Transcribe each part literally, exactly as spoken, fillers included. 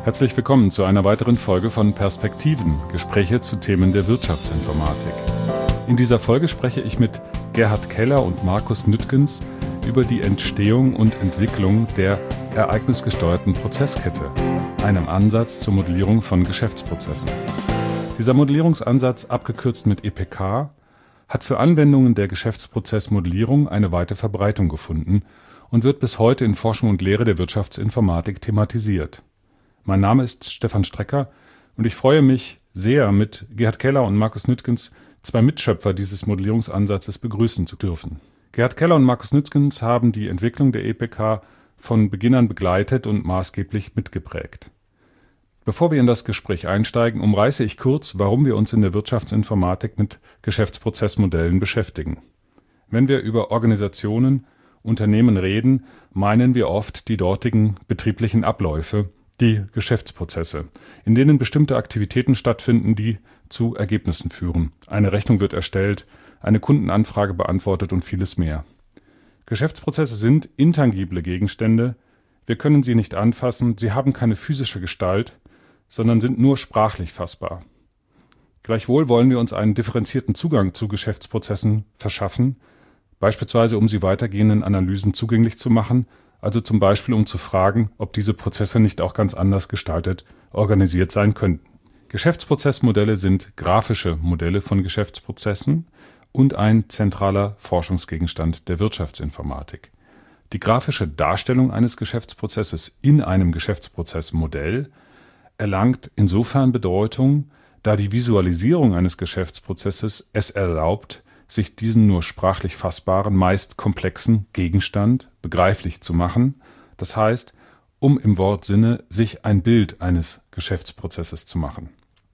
Herzlich willkommen zu einer weiteren Folge von Perspektiven, Gespräche zu Themen der Wirtschaftsinformatik. In dieser Folge spreche ich mit Gerhard Keller und Markus Nüttgens über die Entstehung und Entwicklung der ereignisgesteuerten Prozesskette, einem Ansatz zur Modellierung von Geschäftsprozessen. Dieser Modellierungsansatz, abgekürzt mit E P K, hat für Anwendungen der Geschäftsprozessmodellierung eine weite Verbreitung gefunden und wird bis heute in Forschung und Lehre der Wirtschaftsinformatik thematisiert. Mein Name ist Stefan Strecker und ich freue mich sehr, mit Gerhard Keller und Markus Nüttgens zwei Mitschöpfer dieses Modellierungsansatzes begrüßen zu dürfen. Gerhard Keller und Markus Nüttgens haben die Entwicklung der E P K von Beginn an begleitet und maßgeblich mitgeprägt. Bevor wir in das Gespräch einsteigen, umreiße ich kurz, warum wir uns in der Wirtschaftsinformatik mit Geschäftsprozessmodellen beschäftigen. Wenn wir über Organisationen, Unternehmen reden, meinen wir oft die dortigen betrieblichen Abläufe, die Geschäftsprozesse, in denen bestimmte Aktivitäten stattfinden, die zu Ergebnissen führen. Eine Rechnung wird erstellt, eine Kundenanfrage beantwortet und vieles mehr. Geschäftsprozesse sind intangible Gegenstände, wir können sie nicht anfassen, sie haben keine physische Gestalt, sondern sind nur sprachlich fassbar. Gleichwohl wollen wir uns einen differenzierten Zugang zu Geschäftsprozessen verschaffen, beispielsweise um sie weitergehenden Analysen zugänglich zu machen, also zum Beispiel um zu fragen, ob diese Prozesse nicht auch ganz anders gestaltet, organisiert sein könnten. Geschäftsprozessmodelle sind grafische Modelle von Geschäftsprozessen und ein zentraler Forschungsgegenstand der Wirtschaftsinformatik. Die grafische Darstellung eines Geschäftsprozesses in einem Geschäftsprozessmodell erlangt insofern Bedeutung, da die Visualisierung eines Geschäftsprozesses es erlaubt, sich diesen nur sprachlich fassbaren, meist komplexen Gegenstand begreiflich zu machen, das heißt, um im Wortsinne sich ein Bild eines Geschäftsprozesses zu machen.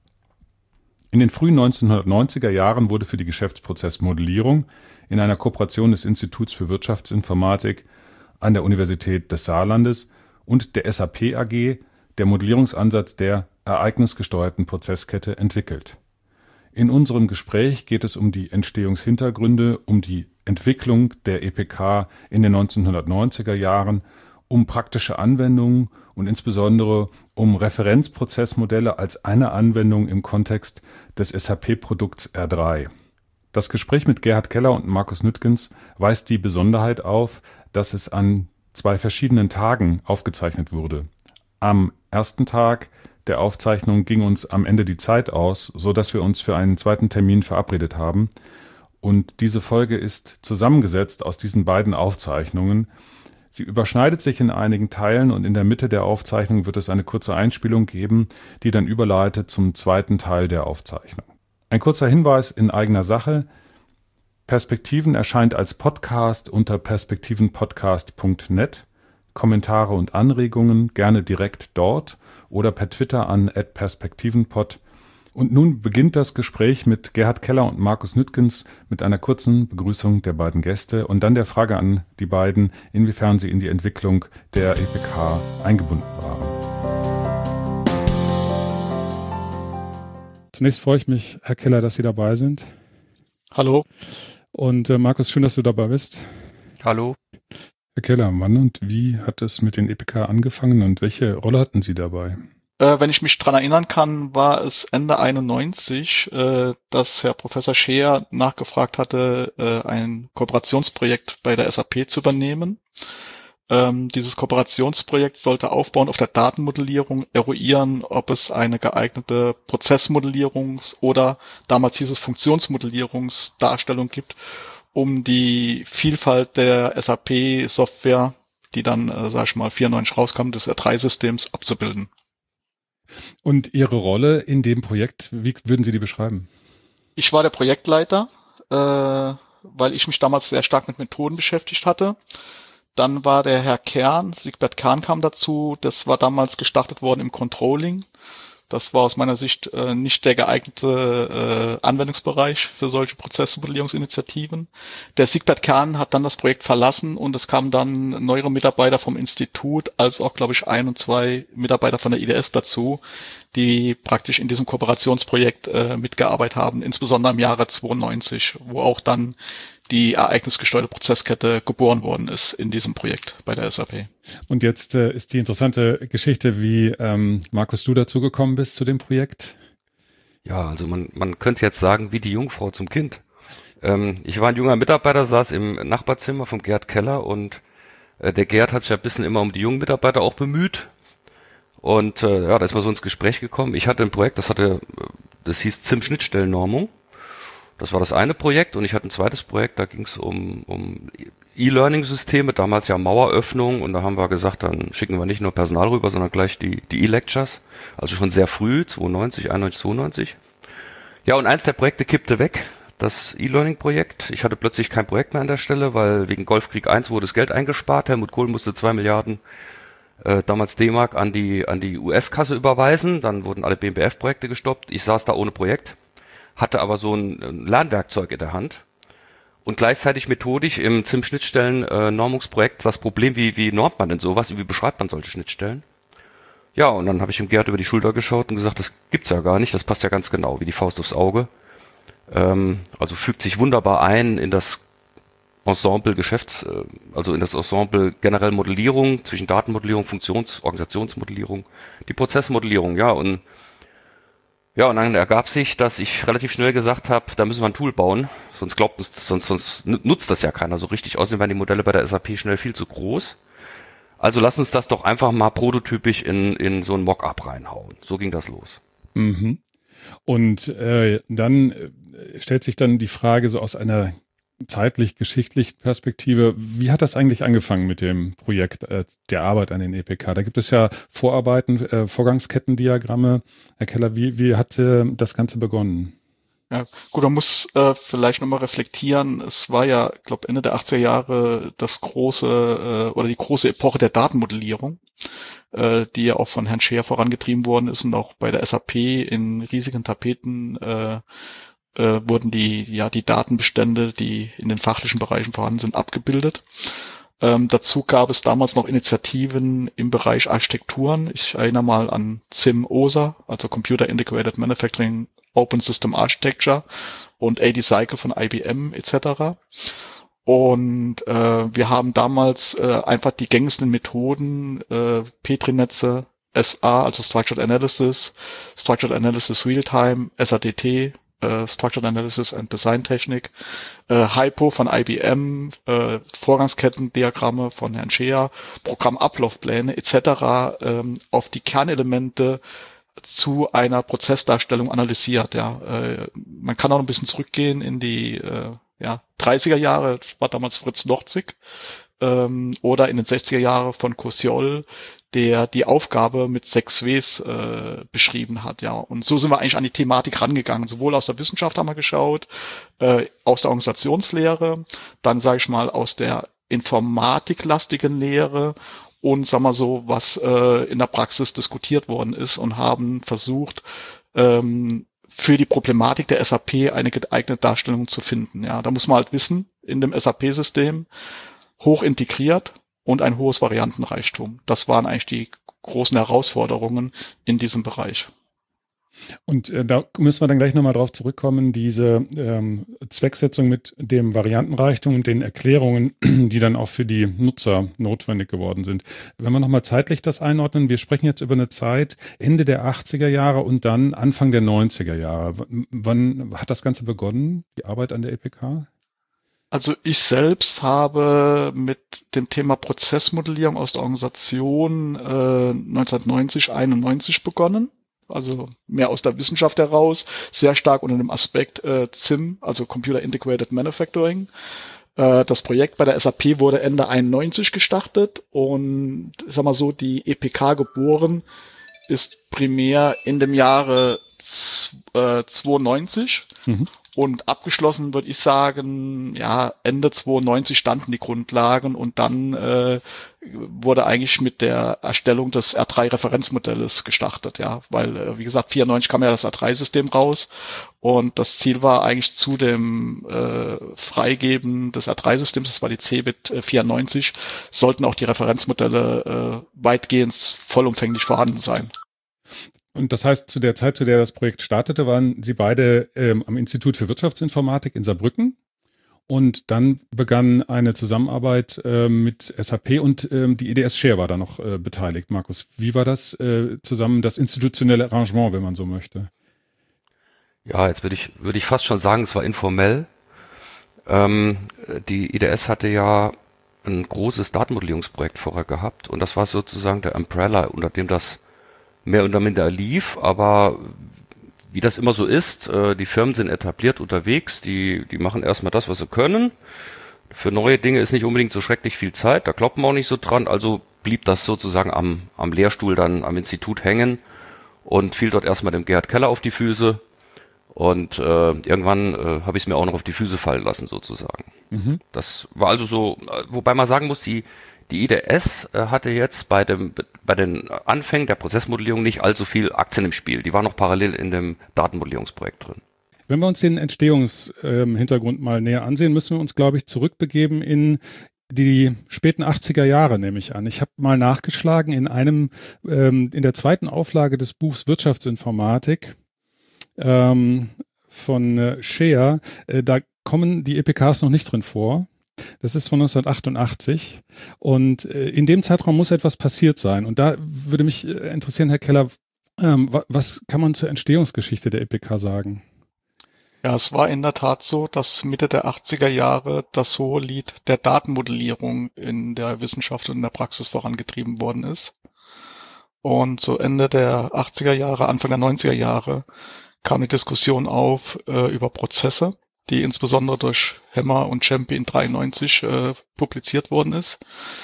In den frühen neunzehnhundertneunziger Jahren wurde für die Geschäftsprozessmodellierung in einer Kooperation des Instituts für Wirtschaftsinformatik an der Universität des Saarlandes und der S A P A G der Modellierungsansatz der ereignisgesteuerten Prozesskette entwickelt. In unserem Gespräch geht es um die Entstehungshintergründe, um die Entwicklung der E P K in den neunzehnhundertneunziger Jahren, um praktische Anwendungen und insbesondere um Referenzprozessmodelle als eine Anwendung im Kontext des S A P-Produkts R drei. Das Gespräch mit Gerhard Keller und Markus Nüttgens weist die Besonderheit auf, dass es an zwei verschiedenen Tagen aufgezeichnet wurde. Am ersten Tag der Aufzeichnung ging uns am Ende die Zeit aus, so dass wir uns für einen zweiten Termin verabredet haben. Und diese Folge ist zusammengesetzt aus diesen beiden Aufzeichnungen. Sie überschneidet sich in einigen Teilen und in der Mitte der Aufzeichnung wird es eine kurze Einspielung geben, die dann überleitet zum zweiten Teil der Aufzeichnung. Ein kurzer Hinweis in eigener Sache. Perspektiven erscheint als Podcast unter perspektivenpodcast punkt net. Kommentare und Anregungen gerne direkt dort oder per Twitter an at perspektivenpod. Und nun beginnt das Gespräch mit Gerhard Keller und Markus Nüttgens mit einer kurzen Begrüßung der beiden Gäste und dann der Frage an die beiden, inwiefern sie in die Entwicklung der E P K eingebunden waren. Zunächst freue ich mich, Herr Keller, dass Sie dabei sind. Hallo. Und äh, Markus, schön, dass du dabei bist. Hallo. Herr Keller, wann und wie hat es mit den E P K angefangen und welche Rolle hatten Sie dabei? Äh, wenn ich mich dran erinnern kann, war es Ende einundneunzig, äh, dass Herr Professor Scheer nachgefragt hatte, äh, ein Kooperationsprojekt bei der S A P zu übernehmen. Ähm, dieses Kooperationsprojekt sollte aufbauen auf der Datenmodellierung, eruieren, ob es eine geeignete Prozessmodellierungs- oder damals hieß es Funktionsmodellierungsdarstellung gibt, um die Vielfalt der S A P-Software, die dann, äh, sag ich mal, vierundneunzig rauskam, des R drei Systems abzubilden. Und Ihre Rolle in dem Projekt, wie würden Sie die beschreiben? Ich war der Projektleiter, äh, weil ich mich damals sehr stark mit Methoden beschäftigt hatte. Dann war der Herr Kern, Siegbert Kern kam dazu, das war damals gestartet worden im Controlling. Das war aus meiner Sicht äh, nicht der geeignete äh, Anwendungsbereich für solche Prozessmodellierungsinitiativen. Der Siegbert Kern hat dann das Projekt verlassen und es kamen dann neuere Mitarbeiter vom Institut, als auch, glaube ich, ein und zwei Mitarbeiter von der I D S dazu, die praktisch in diesem Kooperationsprojekt äh, mitgearbeitet haben, insbesondere im Jahre zweiundneunzig, wo auch dann die ereignisgesteuerte Prozesskette geboren worden ist in diesem Projekt bei der S A P. Und jetzt äh, ist die interessante Geschichte, wie ähm, Markus, du dazu gekommen bist zu dem Projekt. Ja, also man, man könnte jetzt sagen, wie die Jungfrau zum Kind. Ähm, ich war ein junger Mitarbeiter, saß im Nachbarzimmer vom Gerd Keller und äh, der Gerd hat sich ein bisschen immer um die jungen Mitarbeiter auch bemüht. Und äh, ja, da ist mal so ins Gespräch gekommen. Ich hatte ein Projekt, das hatte, das hieß Z I M-Schnittstellennormung. Das war das eine Projekt und ich hatte ein zweites Projekt, da ging es um, um E-Learning-Systeme, damals ja Maueröffnung und da haben wir gesagt, dann schicken wir nicht nur Personal rüber, sondern gleich die die E-Lectures, also schon sehr früh, zweiundneunzig, einundneunzig, zweiundneunzig. Ja, und eins der Projekte kippte weg, das E-Learning-Projekt. Ich hatte plötzlich kein Projekt mehr an der Stelle, weil wegen Golfkrieg eins wurde das Geld eingespart. Helmut Kohl musste zwei Milliarden äh, damals D-Mark an die an die U S-Kasse überweisen, dann wurden alle B M B F-Projekte gestoppt. Ich saß da ohne Projekt, hatte aber so ein Lernwerkzeug in der Hand und gleichzeitig methodisch im Z I M-Schnittstellen-Normungsprojekt das Problem, wie wie normt man denn sowas, wie beschreibt man solche Schnittstellen? Ja, und dann habe ich dem Gerd über die Schulter geschaut und gesagt, das gibt's ja gar nicht, das passt ja ganz genau, wie die Faust aufs Auge. Ähm, also fügt sich wunderbar ein in das Ensemble Geschäfts, äh, also in das Ensemble generell Modellierung, zwischen Datenmodellierung, Funktions-, Organisationsmodellierung, die Prozessmodellierung, ja, und Ja, und dann ergab sich, dass ich relativ schnell gesagt habe, da müssen wir ein Tool bauen, sonst glaubt es, sonst, sonst nutzt das ja keiner so richtig. Außerdem werden die Modelle bei der S A P schnell viel zu groß. Also lass uns das doch einfach mal prototypisch in, in so ein Mockup reinhauen. So ging das los. Mhm. Und äh, dann äh, stellt sich dann die Frage so aus einer zeitlich-geschichtlichen Perspektive, wie hat das eigentlich angefangen mit dem Projekt äh, der Arbeit an den E P K? Da gibt es ja Vorarbeiten, äh, Vorgangskettendiagramme. Herr Keller, wie, wie hat äh, das Ganze begonnen? Ja, gut, man muss äh, vielleicht nochmal reflektieren. Es war ja, ich glaube, Ende der achtziger Jahre das große äh, oder die große Epoche der Datenmodellierung, äh, die ja auch von Herrn Scheer vorangetrieben worden ist und auch bei der S A P in riesigen Tapeten äh, äh, wurden die ja die Datenbestände, die in den fachlichen Bereichen vorhanden sind, abgebildet. Ähm, dazu gab es damals noch Initiativen im Bereich Architekturen. Ich erinnere mal an C I M-O S A, also Computer Integrated Manufacturing Open System Architecture und A D Cycle von I B M et cetera. Und äh, wir haben damals äh, einfach die gängigsten Methoden, äh, Petri-Netze, S A, also Structured Analysis, Structured Analysis Realtime, S A D T, äh, Structured Analysis and Design Technik, äh, Hypo von I B M, äh, Vorgangskettendiagramme von Herrn Scheer, Programmablaufpläne et cetera. Ähm, auf die Kernelemente zu einer Prozessdarstellung analysiert. Ja, äh, man kann auch ein bisschen zurückgehen in die äh, ja, dreißiger Jahre, das war damals Fritz Lochzig, ähm, oder in den sechziger Jahren von Kossiol, der die Aufgabe mit sechs Ws äh, beschrieben hat. Ja, und so sind wir eigentlich an die Thematik rangegangen. Sowohl aus der Wissenschaft haben wir geschaut, äh, aus der Organisationslehre, dann sage ich mal aus der informatiklastigen Lehre und sagen wir so, was äh, in der Praxis diskutiert worden ist und haben versucht, ähm, für die Problematik der S A P eine geeignete Darstellung zu finden. Ja, da muss man halt wissen, in dem S A P-System hoch integriert und ein hohes Variantenreichtum. Das waren eigentlich die großen Herausforderungen in diesem Bereich. Und äh, da müssen wir dann gleich nochmal drauf zurückkommen, diese ähm, Zwecksetzung mit dem Variantenreichtum und den Erklärungen, die dann auch für die Nutzer notwendig geworden sind. Wenn wir nochmal zeitlich das einordnen, wir sprechen jetzt über eine Zeit Ende der achtziger Jahre und dann Anfang der neunziger Jahre. W- wann hat das Ganze begonnen, die Arbeit an der E P K? Also ich selbst habe mit dem Thema Prozessmodellierung aus der Organisation äh, neunzehnhundertneunzig, einundneunzig begonnen. Also mehr aus der Wissenschaft heraus, sehr stark unter dem Aspekt äh, C I M, also Computer Integrated Manufacturing. Äh, das Projekt bei der S A P wurde Ende einundneunzig gestartet und ich sag mal so, die E P K geboren ist primär in dem Jahre äh, zweiundneunzig. Mhm. Und abgeschlossen würde ich sagen, ja, Ende zweiundneunzig standen die Grundlagen und dann äh, wurde eigentlich mit der Erstellung des R drei Referenzmodells gestartet, ja, weil, äh, wie gesagt, vierundneunzig kam ja das R drei System raus und das Ziel war eigentlich zu dem äh, Freigeben des R drei Systems, das war die C B I T vierundneunzig, sollten auch die Referenzmodelle äh, weitgehend vollumfänglich vorhanden sein. Und das heißt, zu der Zeit, zu der das Projekt startete, waren Sie beide ähm, am Institut für Wirtschaftsinformatik in Saarbrücken. Und dann begann eine Zusammenarbeit äh, mit S A P und äh, die E D S Share war da noch äh, beteiligt. Markus, wie war das äh, zusammen, das institutionelle Arrangement, wenn man so möchte? Ja, jetzt würde ich, würde ich fast schon sagen, es war informell. Ähm, die E D S hatte ja ein großes Datenmodellierungsprojekt vorher gehabt und das war sozusagen der Umbrella, unter dem das mehr oder minder lief, aber wie das immer so ist, äh, die Firmen sind etabliert unterwegs, die, die machen erstmal das, was sie können. Für neue Dinge ist nicht unbedingt so schrecklich viel Zeit, da kloppt man auch nicht so dran, also blieb das sozusagen am, am Lehrstuhl dann am Institut hängen und fiel dort erstmal dem Gerhard Keller auf die Füße und äh, irgendwann äh, habe ich es mir auch noch auf die Füße fallen lassen sozusagen. Mhm. Das war also so, wobei man sagen muss, die Die E D S äh, hatte jetzt bei dem bei den Anfängen der Prozessmodellierung nicht allzu viel Aktien im Spiel. Die waren noch parallel in dem Datenmodellierungsprojekt drin. Wenn wir uns den Entstehungshintergrund ähm, mal näher ansehen, müssen wir uns, glaube ich, zurückbegeben in die späten achtziger Jahre, nehme ich an. Ich habe mal nachgeschlagen in einem ähm, in der zweiten Auflage des Buchs Wirtschaftsinformatik ähm, von äh, Scheer. Äh, da kommen die E P Ks noch nicht drin vor. Das ist von neunzehnhundertachtundachtzig und äh, in dem Zeitraum muss etwas passiert sein. Und da würde mich äh, interessieren, Herr Keller, ähm, wa- was kann man zur Entstehungsgeschichte der E P K sagen? Ja, es war in der Tat so, dass Mitte der achtziger Jahre das hohe Lied der Datenmodellierung in der Wissenschaft und in der Praxis vorangetrieben worden ist. Und so Ende der achtziger Jahre, Anfang der neunziger Jahre kam eine Diskussion auf äh, über Prozesse, die insbesondere durch Hemmer und Champion dreiundneunzig äh, publiziert worden ist.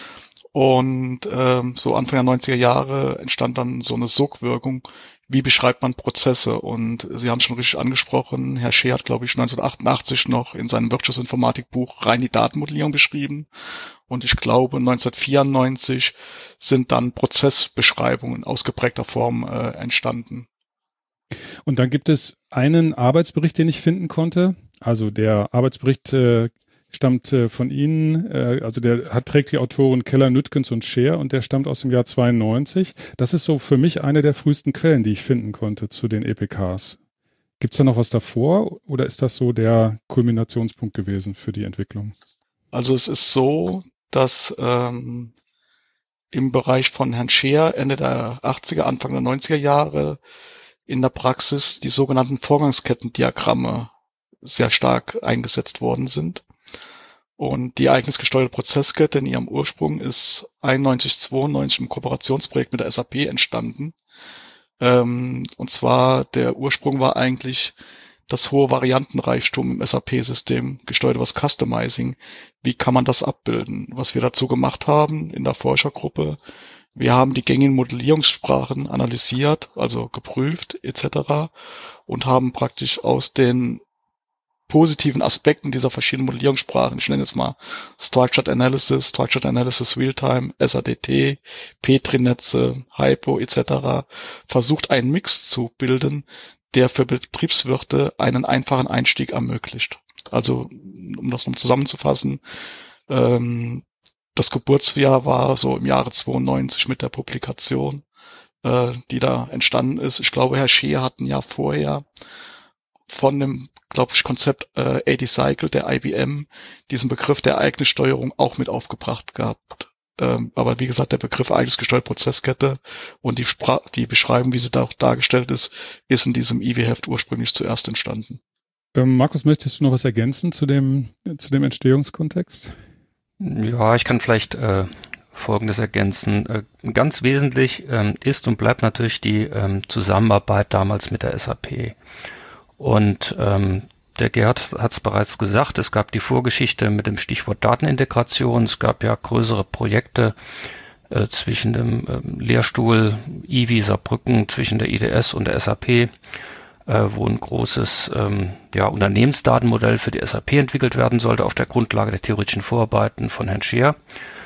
Und ähm, so Anfang der neunziger Jahre entstand dann so eine Sogwirkung, wie beschreibt man Prozesse? Und Sie haben es schon richtig angesprochen, Herr Scheer hat, glaube ich, neunzehnhundertachtundachtzig noch in seinem Wirtschaftsinformatikbuch rein die Datenmodellierung beschrieben. Und ich glaube, neunzehnhundertvierundneunzig sind dann Prozessbeschreibungen in ausgeprägter Form äh, entstanden. Und dann gibt es einen Arbeitsbericht, den ich finden konnte. Also der Arbeitsbericht äh, stammt äh, von Ihnen, äh, also der hat, trägt die Autoren Keller, Nüttgens und Scheer und der stammt aus dem Jahr zweiundneunzig. Das ist so für mich eine der frühesten Quellen, die ich finden konnte zu den E P Ks. Gibt es da noch was davor oder ist das so der Kulminationspunkt gewesen für die Entwicklung? Also es ist so, dass ähm, im Bereich von Herrn Scheer Ende der achtziger, Anfang der neunziger Jahre in der Praxis die sogenannten Vorgangskettendiagramme sehr stark eingesetzt worden sind. Und die ereignisgesteuerte Prozesskette in ihrem Ursprung ist einundneunzig, zweiundneunzig im Kooperationsprojekt mit der S A P entstanden. Ähm, und zwar der Ursprung war eigentlich das hohe Variantenreichtum im S A P-System, gesteuert über das Customizing. Wie kann man das abbilden? Was wir dazu gemacht haben in der Forschergruppe, wir haben die gängigen Modellierungssprachen analysiert, also geprüft et cetera und haben praktisch aus den positiven Aspekten dieser verschiedenen Modellierungssprachen, ich nenne jetzt mal Structured Analysis, Structured Analysis Realtime, S A D T, Petri-Netze, Hypo et cetera, versucht einen Mix zu bilden, der für Betriebswirte einen einfachen Einstieg ermöglicht. Also, um das noch zusammenzufassen, ähm, das Geburtsjahr war so im Jahre zweiundneunzig mit der Publikation, äh, die da entstanden ist. Ich glaube, Herr Scheer hat ein Jahr vorher von dem, glaube ich, Konzept äh, eighty Cycle der I B M diesen Begriff der Ereignissteuerung auch mit aufgebracht gehabt. Ähm, aber wie gesagt, der Begriff ereignisgesteuerte Prozesskette und die, Spra- die Beschreibung, wie sie da auch dargestellt ist, ist in diesem I W-Heft ursprünglich zuerst entstanden. Ähm, Markus, möchtest du noch was ergänzen zu dem, zu dem Entstehungskontext? Ja, ich kann vielleicht äh, Folgendes ergänzen. Äh, ganz wesentlich ähm, ist und bleibt natürlich die ähm, Zusammenarbeit damals mit der S A P. Und ähm, der Gerhard hat es bereits gesagt, es gab die Vorgeschichte mit dem Stichwort Datenintegration. Es gab ja größere Projekte äh, zwischen dem ähm, Lehrstuhl I W I Saarbrücken, zwischen der I D S und der S A P, äh, wo ein großes ähm, ja, Unternehmensdatenmodell für die S A P entwickelt werden sollte auf der Grundlage der theoretischen Vorarbeiten von Herrn Scheer.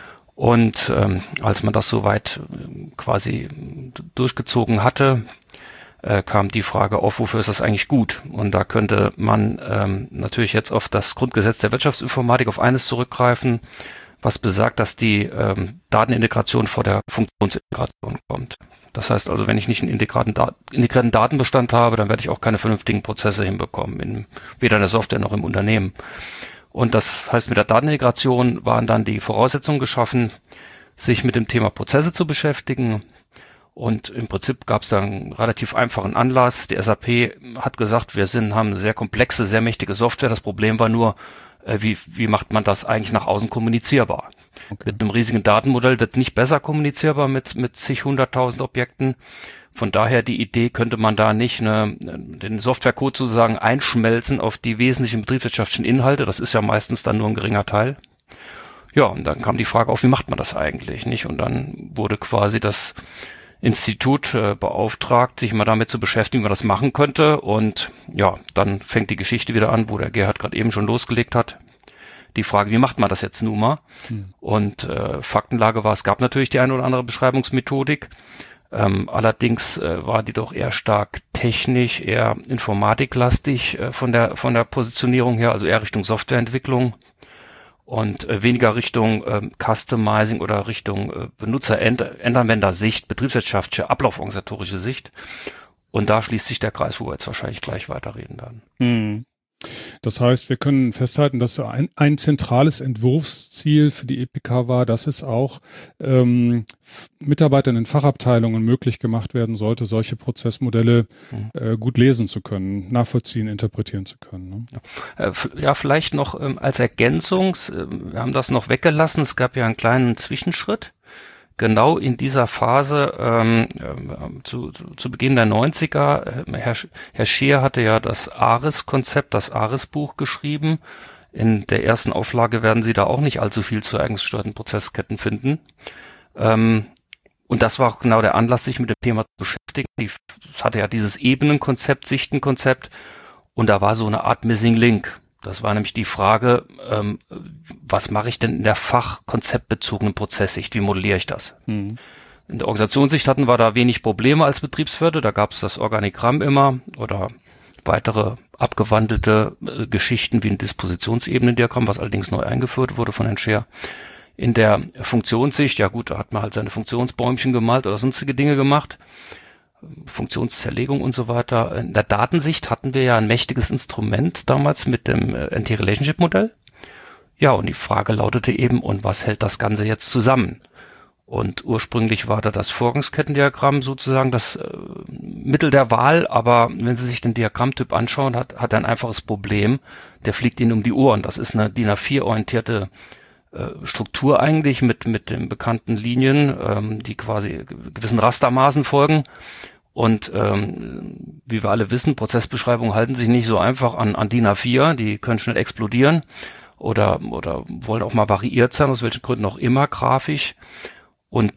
Und ähm, als man das soweit äh, quasi durchgezogen hatte, äh, kam die Frage auf, wofür ist das eigentlich gut? Und da könnte man ähm, natürlich jetzt auf das Grundgesetz der Wirtschaftsinformatik auf eines zurückgreifen, was besagt, dass die ähm, Datenintegration vor der Funktionsintegration kommt. Das heißt also, wenn ich nicht einen integrierten, Dat- integrierten Datenbestand habe, dann werde ich auch keine vernünftigen Prozesse hinbekommen, in, weder in der Software noch im Unternehmen. Und das heißt, mit der Datenintegration waren dann die Voraussetzungen geschaffen, sich mit dem Thema Prozesse zu beschäftigen. Und im Prinzip gab es dann einen relativ einfachen Anlass. Die S A P hat gesagt, wir sind, haben eine sehr komplexe, sehr mächtige Software. Das Problem war nur, äh, wie, wie macht man das eigentlich nach außen kommunizierbar? Okay. Mit einem riesigen Datenmodell wird es nicht besser kommunizierbar mit, mit zig, hunderttausend Objekten. Von daher die Idee, könnte man da nicht eine, den Softwarecode sozusagen einschmelzen auf die wesentlichen betriebswirtschaftlichen Inhalte. Das ist ja meistens dann nur ein geringer Teil. Ja, und dann kam die Frage auf, wie macht man das eigentlich, nicht? Und dann wurde quasi das Institut äh, beauftragt, sich mal damit zu beschäftigen, wie man das machen könnte. Und ja, dann fängt die Geschichte wieder an, wo der Gerhard gerade eben schon losgelegt hat. Die Frage, wie macht man das jetzt nun mal? Hm. Und äh, Faktenlage war, es gab natürlich die eine oder andere Beschreibungsmethodik. Ähm, allerdings äh, war die doch eher stark technisch, eher informatiklastig äh, von der von der Positionierung her, also eher Richtung Softwareentwicklung und äh, weniger Richtung äh, Customizing oder Richtung äh, Benutzer-Endanwender-Sicht, betriebswirtschaftliche, ablauforganisatorische Sicht. Und da schließt sich der Kreis, wo wir jetzt wahrscheinlich gleich weiterreden werden. Hm. Das heißt, wir können festhalten, dass ein, ein zentrales Entwurfsziel für die E P K war, dass es auch ähm, Mitarbeitern in Fachabteilungen möglich gemacht werden sollte, solche Prozessmodelle mhm. äh, gut lesen zu können, nachvollziehen, interpretieren zu können. Ne? Ja. Äh, ja, vielleicht noch ähm, als Ergänzung, äh, wir haben das noch weggelassen, es gab ja einen kleinen Zwischenschritt. Genau in dieser Phase, ähm, äh, zu, zu, zu Beginn der neunziger, äh, Herr, Herr Scheer hatte ja das ARIS-Konzept, das ARIS-Buch geschrieben. In der ersten Auflage werden Sie da auch nicht allzu viel zu eigengesteuerten Prozessketten finden. Ähm, und das war auch genau der Anlass, sich mit dem Thema zu beschäftigen. Die, es hatte ja dieses Ebenenkonzept, Sichtenkonzept, und da war so eine Art Missing Link. Das war nämlich die Frage, ähm, was mache ich denn in der fachkonzeptbezogenen Prozesssicht? Wie modelliere ich das? Mhm. In der Organisationssicht hatten wir da wenig Probleme als Betriebswirte. Da gab es das Organigramm immer oder weitere abgewandelte äh, Geschichten wie ein Dispositionsebenendiagramm, was allerdings neu eingeführt wurde von Herrn Scheer. In der Funktionssicht, ja gut, da hat man halt seine Funktionsbäumchen gemalt oder sonstige Dinge gemacht. Funktionszerlegung und so weiter. In der Datensicht hatten wir ja ein mächtiges Instrument damals mit dem N T-Relationship-Modell. Ja, und die Frage lautete eben, und was hält das Ganze jetzt zusammen? Und ursprünglich war da das Vorgangskettendiagramm sozusagen das äh, Mittel der Wahl, aber wenn Sie sich den Diagrammtyp anschauen, hat, hat er ein einfaches Problem. Der fliegt Ihnen um die Ohren. Das ist eine D I N A vier orientierte Struktur eigentlich mit mit den bekannten Linien, ähm, die quasi gewissen Rastermaßen folgen. Und ähm, wie wir alle wissen, Prozessbeschreibungen halten sich nicht so einfach an, an D I N A vier, die können schnell explodieren oder oder wollen auch mal variiert sein, aus welchen Gründen auch immer grafisch. Und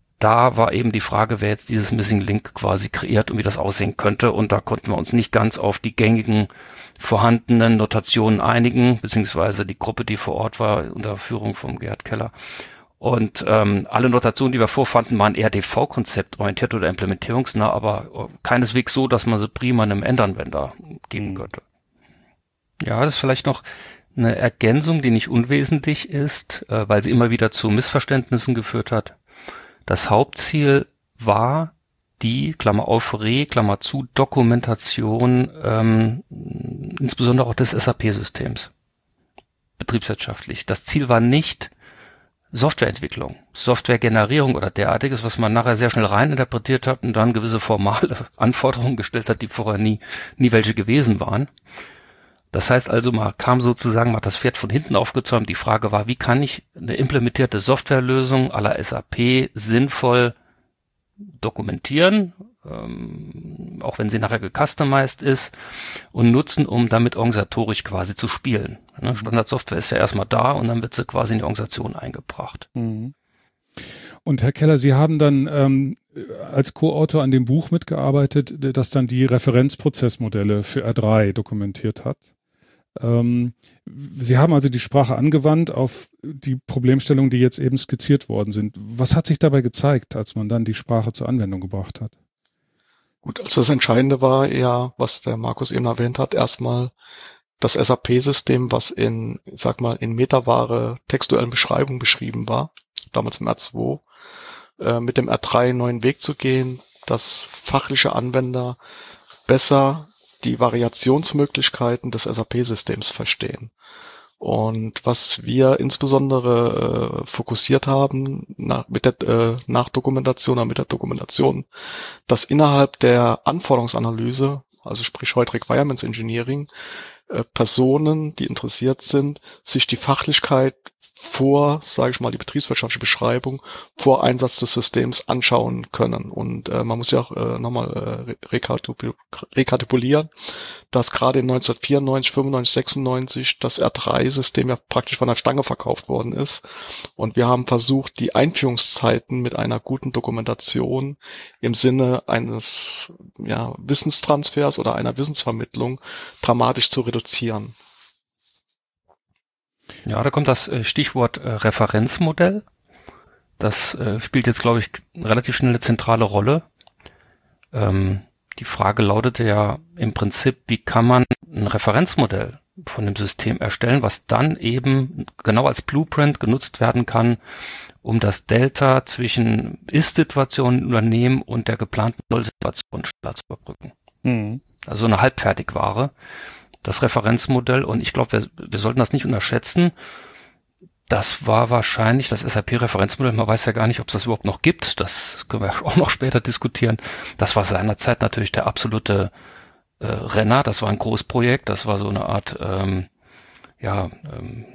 da war eben die Frage, wer jetzt dieses Missing Link quasi kreiert und wie das aussehen könnte. Und da konnten wir uns nicht ganz auf die gängigen vorhandenen Notationen einigen, beziehungsweise die Gruppe, die vor Ort war, unter Führung vom Gerhard Keller. Und ähm, alle Notationen, die wir vorfanden, waren eher D V-Konzept orientiert oder implementierungsnah, aber keineswegs so, dass man sie prima einem Endanwender geben könnte. Ja, das ist vielleicht noch eine Ergänzung, die nicht unwesentlich ist, äh, weil sie immer wieder zu Missverständnissen geführt hat. Das Hauptziel war die, Klammer auf, Re, Klammer zu, Dokumentation, ähm, insbesondere auch des S A P-Systems, betriebswirtschaftlich. Das Ziel war nicht Softwareentwicklung, Softwaregenerierung oder derartiges, was man nachher sehr schnell reininterpretiert hat und dann gewisse formale Anforderungen gestellt hat, die vorher nie, nie welche gewesen waren. Das heißt also, man kam sozusagen, man hat das Pferd von hinten aufgezäumt. Die Frage war, wie kann ich eine implementierte Softwarelösung à la S A P sinnvoll dokumentieren, ähm, auch wenn sie nachher gecustomized ist, und nutzen, um damit organisatorisch quasi zu spielen. Ne? Standardsoftware ist ja erstmal da und dann wird sie quasi in die Organisation eingebracht. Mhm. Und Herr Keller, Sie haben dann ähm, als Co-Autor an dem Buch mitgearbeitet, das dann die Referenzprozessmodelle für R drei dokumentiert hat. Ähm, Sie haben also die Sprache angewandt auf die Problemstellungen, die jetzt eben skizziert worden sind. Was hat sich dabei gezeigt, als man dann die Sprache zur Anwendung gebracht hat? Gut, also das Entscheidende war ja, was der Markus eben erwähnt hat, erstmal das S A P-System, was in, ich sag mal, in metaware textuellen Beschreibungen beschrieben war, damals im R zwei, äh, mit dem R drei einen neuen Weg zu gehen, dass fachliche Anwender besser die Variationsmöglichkeiten des S A P-Systems verstehen. Und was wir insbesondere äh, fokussiert haben nach, mit der äh, Nachdokumentation oder mit der Dokumentation, dass innerhalb der Anforderungsanalyse, also sprich heute Requirements Engineering, äh, Personen, die interessiert sind, sich die Fachlichkeit vor, sage ich mal, die betriebswirtschaftliche Beschreibung vor Einsatz des Systems anschauen können. Und äh, man muss ja auch äh, nochmal äh, rekatipul- rekatipulieren, dass gerade in neunzehnhundertvierundneunzig, fünfundneunzig, sechsundneunzig das R drei System ja praktisch von der Stange verkauft worden ist. Und wir haben versucht, die Einführungszeiten mit einer guten Dokumentation im Sinne eines ja, Wissenstransfers oder einer Wissensvermittlung dramatisch zu reduzieren. Ja, da kommt das Stichwort äh, Referenzmodell. Das äh, spielt jetzt, glaube ich, relativ schnell eine zentrale Rolle. Ähm, die Frage lautete ja im Prinzip, wie kann man ein Referenzmodell von dem System erstellen, was dann eben genau als Blueprint genutzt werden kann, um das Delta zwischen Ist-Situation im Unternehmen und der geplanten Null-Situation schneller zu überbrücken. Mhm. Also eine Halbfertigware. Das Referenzmodell, und ich glaube, wir, wir sollten das nicht unterschätzen, das war wahrscheinlich das S A P-Referenzmodell, man weiß ja gar nicht, ob es das überhaupt noch gibt, das können wir auch noch später diskutieren. Das war seinerzeit natürlich der absolute äh, Renner, das war ein Großprojekt, das war so eine Art, ähm, ja, ähm,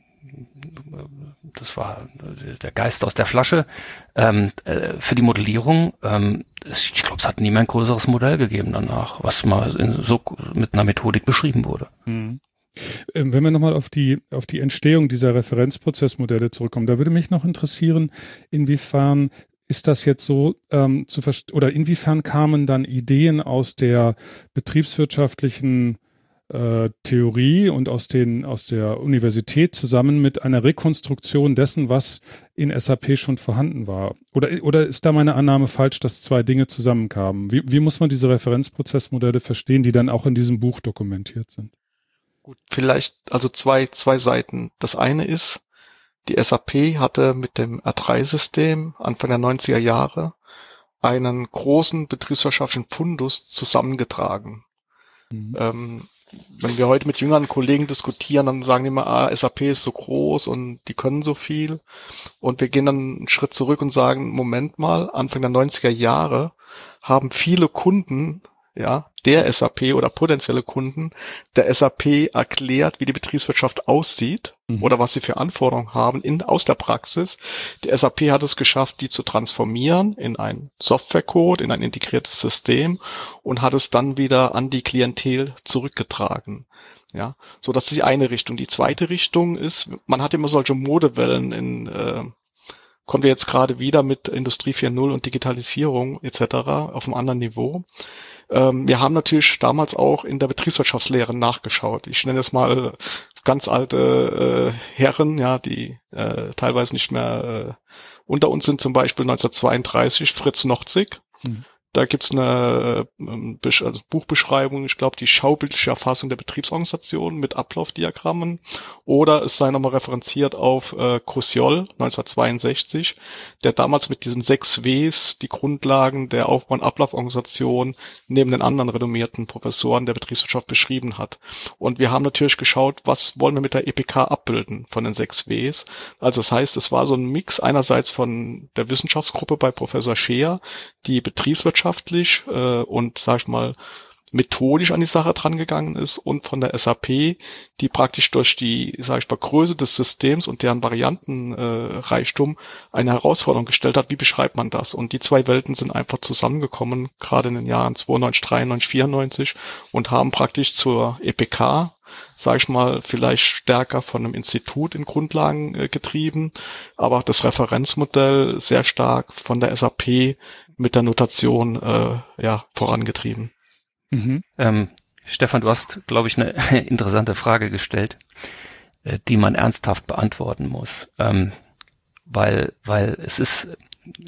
das war der Geist aus der Flasche ähm, äh, für die Modellierung. Ähm, ich glaube, es hat nie mehr ein größeres Modell gegeben danach, was mal in, so mit einer Methodik beschrieben wurde. Hm. Wenn wir nochmal auf die auf die Entstehung dieser Referenzprozessmodelle zurückkommen, da würde mich noch interessieren, inwiefern ist das jetzt so ähm, zu verstehen, oder inwiefern kamen dann Ideen aus der betriebswirtschaftlichen Äh, Theorie und aus den aus der Universität zusammen mit einer Rekonstruktion dessen, was in S A P schon vorhanden war? Oder oder ist da meine Annahme falsch, dass zwei Dinge zusammenkamen? Wie, wie muss man diese Referenzprozessmodelle verstehen, die dann auch in diesem Buch dokumentiert sind? Gut, vielleicht also zwei zwei Seiten. Das eine ist, die S A P hatte mit dem R drei System Anfang der neunziger Jahre einen großen betriebswirtschaftlichen Fundus zusammengetragen. Mhm. Ähm, Wenn wir heute mit jüngeren Kollegen diskutieren, dann sagen die immer, ah, S A P ist so groß und die können so viel. Und wir gehen dann einen Schritt zurück und sagen, Moment mal, Anfang der neunziger Jahre haben viele Kunden, ja, der S A P oder potenzielle Kunden der S A P erklärt, wie die Betriebswirtschaft aussieht mhm. oder was sie für Anforderungen haben in, aus der Praxis. Die S A P hat es geschafft, die zu transformieren in ein Softwarecode, in ein integriertes System und hat es dann wieder an die Klientel zurückgetragen. Ja, so das ist die eine Richtung. Die zweite Richtung ist, man hat immer solche Modewellen in, äh, kommen wir jetzt gerade wieder mit Industrie vier Punkt null und Digitalisierung et cetera auf einem anderen Niveau. Ähm, wir haben natürlich damals auch in der Betriebswirtschaftslehre nachgeschaut. Ich nenne es mal ganz alte äh, Herren, ja, die äh, teilweise nicht mehr äh, unter uns sind, zum Beispiel neunzehnhundertzweiunddreißig Fritz Notzig. Mhm. Da gibt's eine äh, also Buchbeschreibung, ich glaube, die schaubildliche Erfassung der Betriebsorganisation mit Ablaufdiagrammen. Oder es sei nochmal referenziert auf äh, Kosiol neunzehnhundertzweiundsechzig, der damals mit diesen sechs Ws die Grundlagen der Aufbau- und Ablauforganisation neben den anderen renommierten Professoren der Betriebswirtschaft beschrieben hat. Und wir haben natürlich geschaut, was wollen wir mit der E P K abbilden von den sechs Ws. Also das heißt, es war so ein Mix einerseits von der Wissenschaftsgruppe bei Professor Scheer, die Betriebswirtschaft äh, und, sag ich mal, methodisch an die Sache drangegangen ist und von der S A P, die praktisch durch die, sag ich mal, Größe des Systems und deren Variantenreichtum äh, eine Herausforderung gestellt hat, wie beschreibt man das? Und die zwei Welten sind einfach zusammengekommen, gerade in den Jahren zweiundneunzig, dreiundneunzig, vierundneunzig und haben praktisch zur E P K, sag ich mal, vielleicht stärker von einem Institut in Grundlagen äh, getrieben, aber das Referenzmodell sehr stark von der S A P mit der Notation äh, ja vorangetrieben. Mhm. Ähm, Stefan, du hast, glaube ich, eine interessante Frage gestellt, äh, die man ernsthaft beantworten muss, ähm, weil weil es ist äh,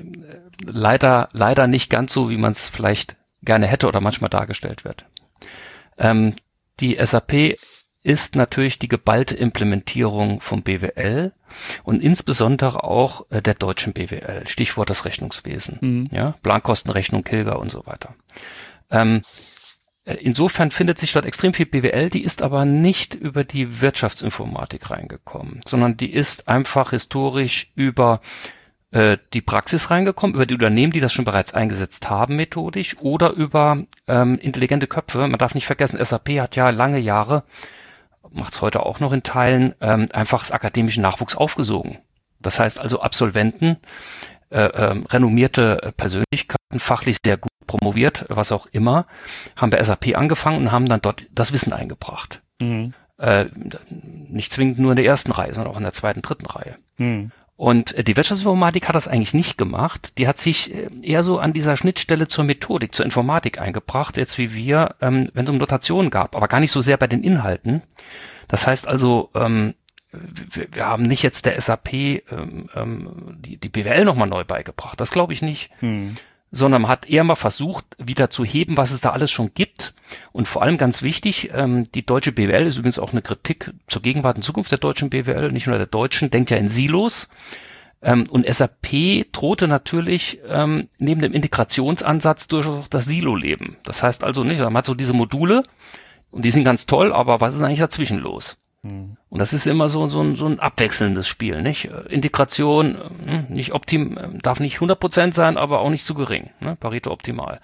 leider leider nicht ganz so, wie man es vielleicht gerne hätte oder manchmal dargestellt wird. Ähm, die S A P ist natürlich die geballte Implementierung vom B W L und insbesondere auch äh, der deutschen B W L. Stichwort das Rechnungswesen, mhm. ja, Plankostenrechnung, Kilger und so weiter. Ähm, insofern findet sich dort extrem viel B W L, die ist aber nicht über die Wirtschaftsinformatik reingekommen, sondern die ist einfach historisch über äh, die Praxis reingekommen, über die Unternehmen, die das schon bereits eingesetzt haben methodisch, oder über ähm, intelligente Köpfe. Man darf nicht vergessen, S A P hat ja lange Jahre, macht es heute auch noch in Teilen, ähm, einfach das akademischen Nachwuchs aufgesogen. Das heißt also Absolventen, äh, äh, renommierte Persönlichkeiten, fachlich sehr gut promoviert, was auch immer, haben bei S A P angefangen und haben dann dort das Wissen eingebracht. Mhm. Äh, nicht zwingend nur in der ersten Reihe, sondern auch in der zweiten, dritten Reihe. Mhm. Und äh, die Wirtschaftsinformatik hat das eigentlich nicht gemacht. Die hat sich äh, eher so an dieser Schnittstelle zur Methodik, zur Informatik eingebracht, jetzt wie wir, ähm, wenn es um Notationen gab, aber gar nicht so sehr bei den Inhalten. Das heißt also, ähm, wir, wir haben nicht jetzt der S A P ähm, ähm, die, die B W L nochmal neu beigebracht. Das glaube ich nicht. Mhm. Sondern man hat eher mal versucht, wieder zu heben, was es da alles schon gibt. Und vor allem ganz wichtig, ähm, die deutsche B W L ist übrigens auch eine Kritik zur Gegenwart und Zukunft der deutschen B W L, nicht nur der deutschen, denkt ja in Silos. Ähm, und S A P drohte natürlich ähm, neben dem Integrationsansatz durchaus auch das Silo-Leben. Das heißt also nicht, man hat so diese Module und die sind ganz toll, aber was ist eigentlich dazwischen los? Und das ist immer so, so, ein, so ein abwechselndes Spiel, nicht? Integration, nicht optim, darf nicht hundert Prozent sein, aber auch nicht zu gering, ne? Pareto optimal.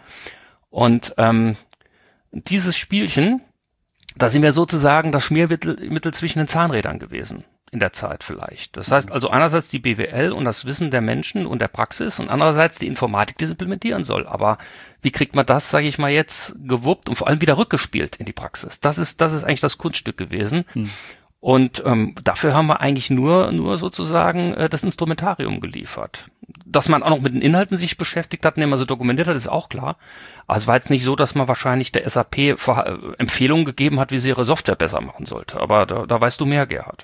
Und ähm, dieses Spielchen, da sind wir sozusagen das Schmiermittel Mittel zwischen den Zahnrädern gewesen, in der Zeit vielleicht. Das heißt also einerseits die B W L und das Wissen der Menschen und der Praxis und andererseits die Informatik, die es implementieren soll. Aber wie kriegt man das, sage ich mal, jetzt gewuppt und vor allem wieder rückgespielt in die Praxis? Das ist, das ist eigentlich das Kunststück gewesen. Hm. Und ähm, dafür haben wir eigentlich nur, nur sozusagen äh, das Instrumentarium geliefert. Dass man auch noch mit den Inhalten sich beschäftigt hat, indem man sie dokumentiert hat, ist auch klar. Aber es war jetzt nicht so, dass man wahrscheinlich der S A P Ver- Empfehlungen gegeben hat, wie sie ihre Software besser machen sollte. Aber da, da weißt du mehr, Gerhard.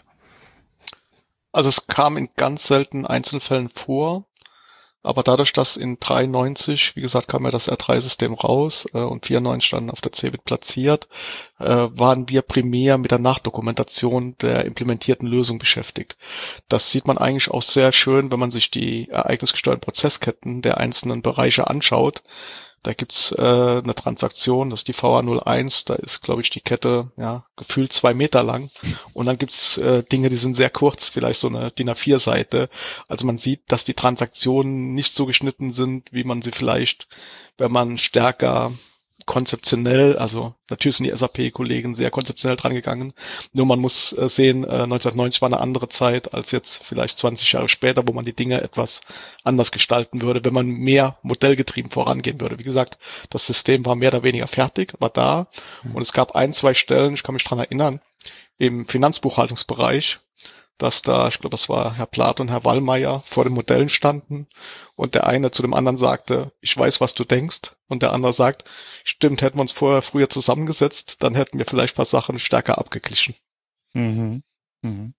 Also es kam in ganz seltenen Einzelfällen vor, aber dadurch, dass in dreiundneunzig, wie gesagt, kam ja das R drei System raus äh, und vierundneunzig dann auf der CeBIT platziert, äh, waren wir primär mit der Nachdokumentation der implementierten Lösung beschäftigt. Das sieht man eigentlich auch sehr schön, wenn man sich die ereignisgesteuerten Prozessketten der einzelnen Bereiche anschaut. Da gibt's äh, eine Transaktion, das ist die V A null eins, da ist, glaube ich, die Kette ja gefühlt zwei Meter lang. Und dann gibt's äh, Dinge, die sind sehr kurz, vielleicht so eine D I N A vier Seite. Also man sieht, dass die Transaktionen nicht so geschnitten sind, wie man sie vielleicht, wenn man stärker konzeptionell, also natürlich sind die S A P-Kollegen sehr konzeptionell dran gegangen, nur man muss äh, sehen, äh, neunzehnhundertneunzig war eine andere Zeit als jetzt vielleicht zwanzig Jahre später, wo man die Dinge etwas anders gestalten würde, wenn man mehr modellgetrieben vorangehen würde. Wie gesagt, das System war mehr oder weniger fertig, war da mhm. und es gab ein, zwei Stellen, ich kann mich dran erinnern, im Finanzbuchhaltungsbereich, dass da, ich glaube, das war Herr Plath und Herr Wallmeier vor den Modellen standen und der eine zu dem anderen sagte, ich weiß, was du denkst, und der andere sagt, stimmt, hätten wir uns vorher früher zusammengesetzt, dann hätten wir vielleicht ein paar Sachen stärker abgeglichen. Mhm. Mhm.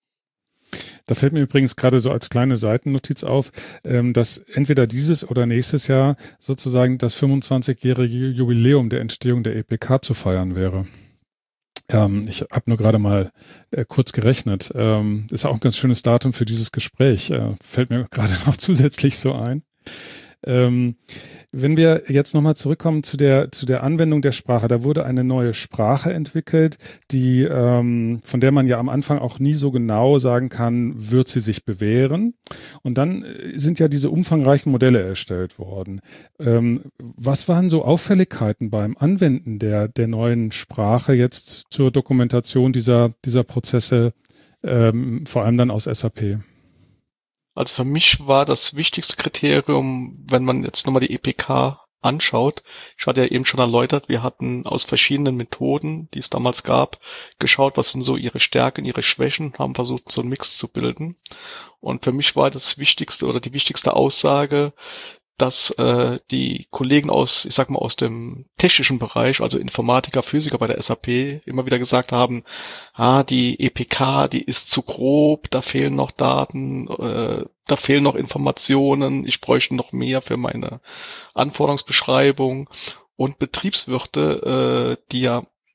Da fällt mir übrigens gerade so als kleine Seitennotiz auf, dass entweder dieses oder nächstes Jahr sozusagen das fünfundzwanzigjährige Jubiläum der Entstehung der E P K zu feiern wäre. Ähm, ich habe nur gerade mal äh, kurz gerechnet. Ähm, ist auch ein ganz schönes Datum für dieses Gespräch. Äh, fällt mir gerade noch zusätzlich so ein. Ähm, wenn wir jetzt nochmal zurückkommen zu der zu der Anwendung der Sprache, da wurde eine neue Sprache entwickelt, die ähm, von der man ja am Anfang auch nie so genau sagen kann, wird sie sich bewähren. Und dann sind ja diese umfangreichen Modelle erstellt worden. Ähm, was waren so Auffälligkeiten beim Anwenden der der neuen Sprache jetzt zur Dokumentation dieser dieser Prozesse, ähm, vor allem dann aus S A P? Also für mich war das wichtigste Kriterium, wenn man jetzt nochmal die E P K anschaut, ich hatte ja eben schon erläutert, wir hatten aus verschiedenen Methoden, die es damals gab, geschaut, was sind so ihre Stärken, ihre Schwächen, haben versucht, so einen Mix zu bilden. Und für mich war das wichtigste oder die wichtigste Aussage, dass äh, die Kollegen aus, ich sag mal, aus dem technischen Bereich, also Informatiker, Physiker bei der S A P, immer wieder gesagt haben, ah, die E P K, die ist zu grob, da fehlen noch Daten, äh, da fehlen noch Informationen, ich bräuchte noch mehr für meine Anforderungsbeschreibung. Und Betriebswirte, äh, die ja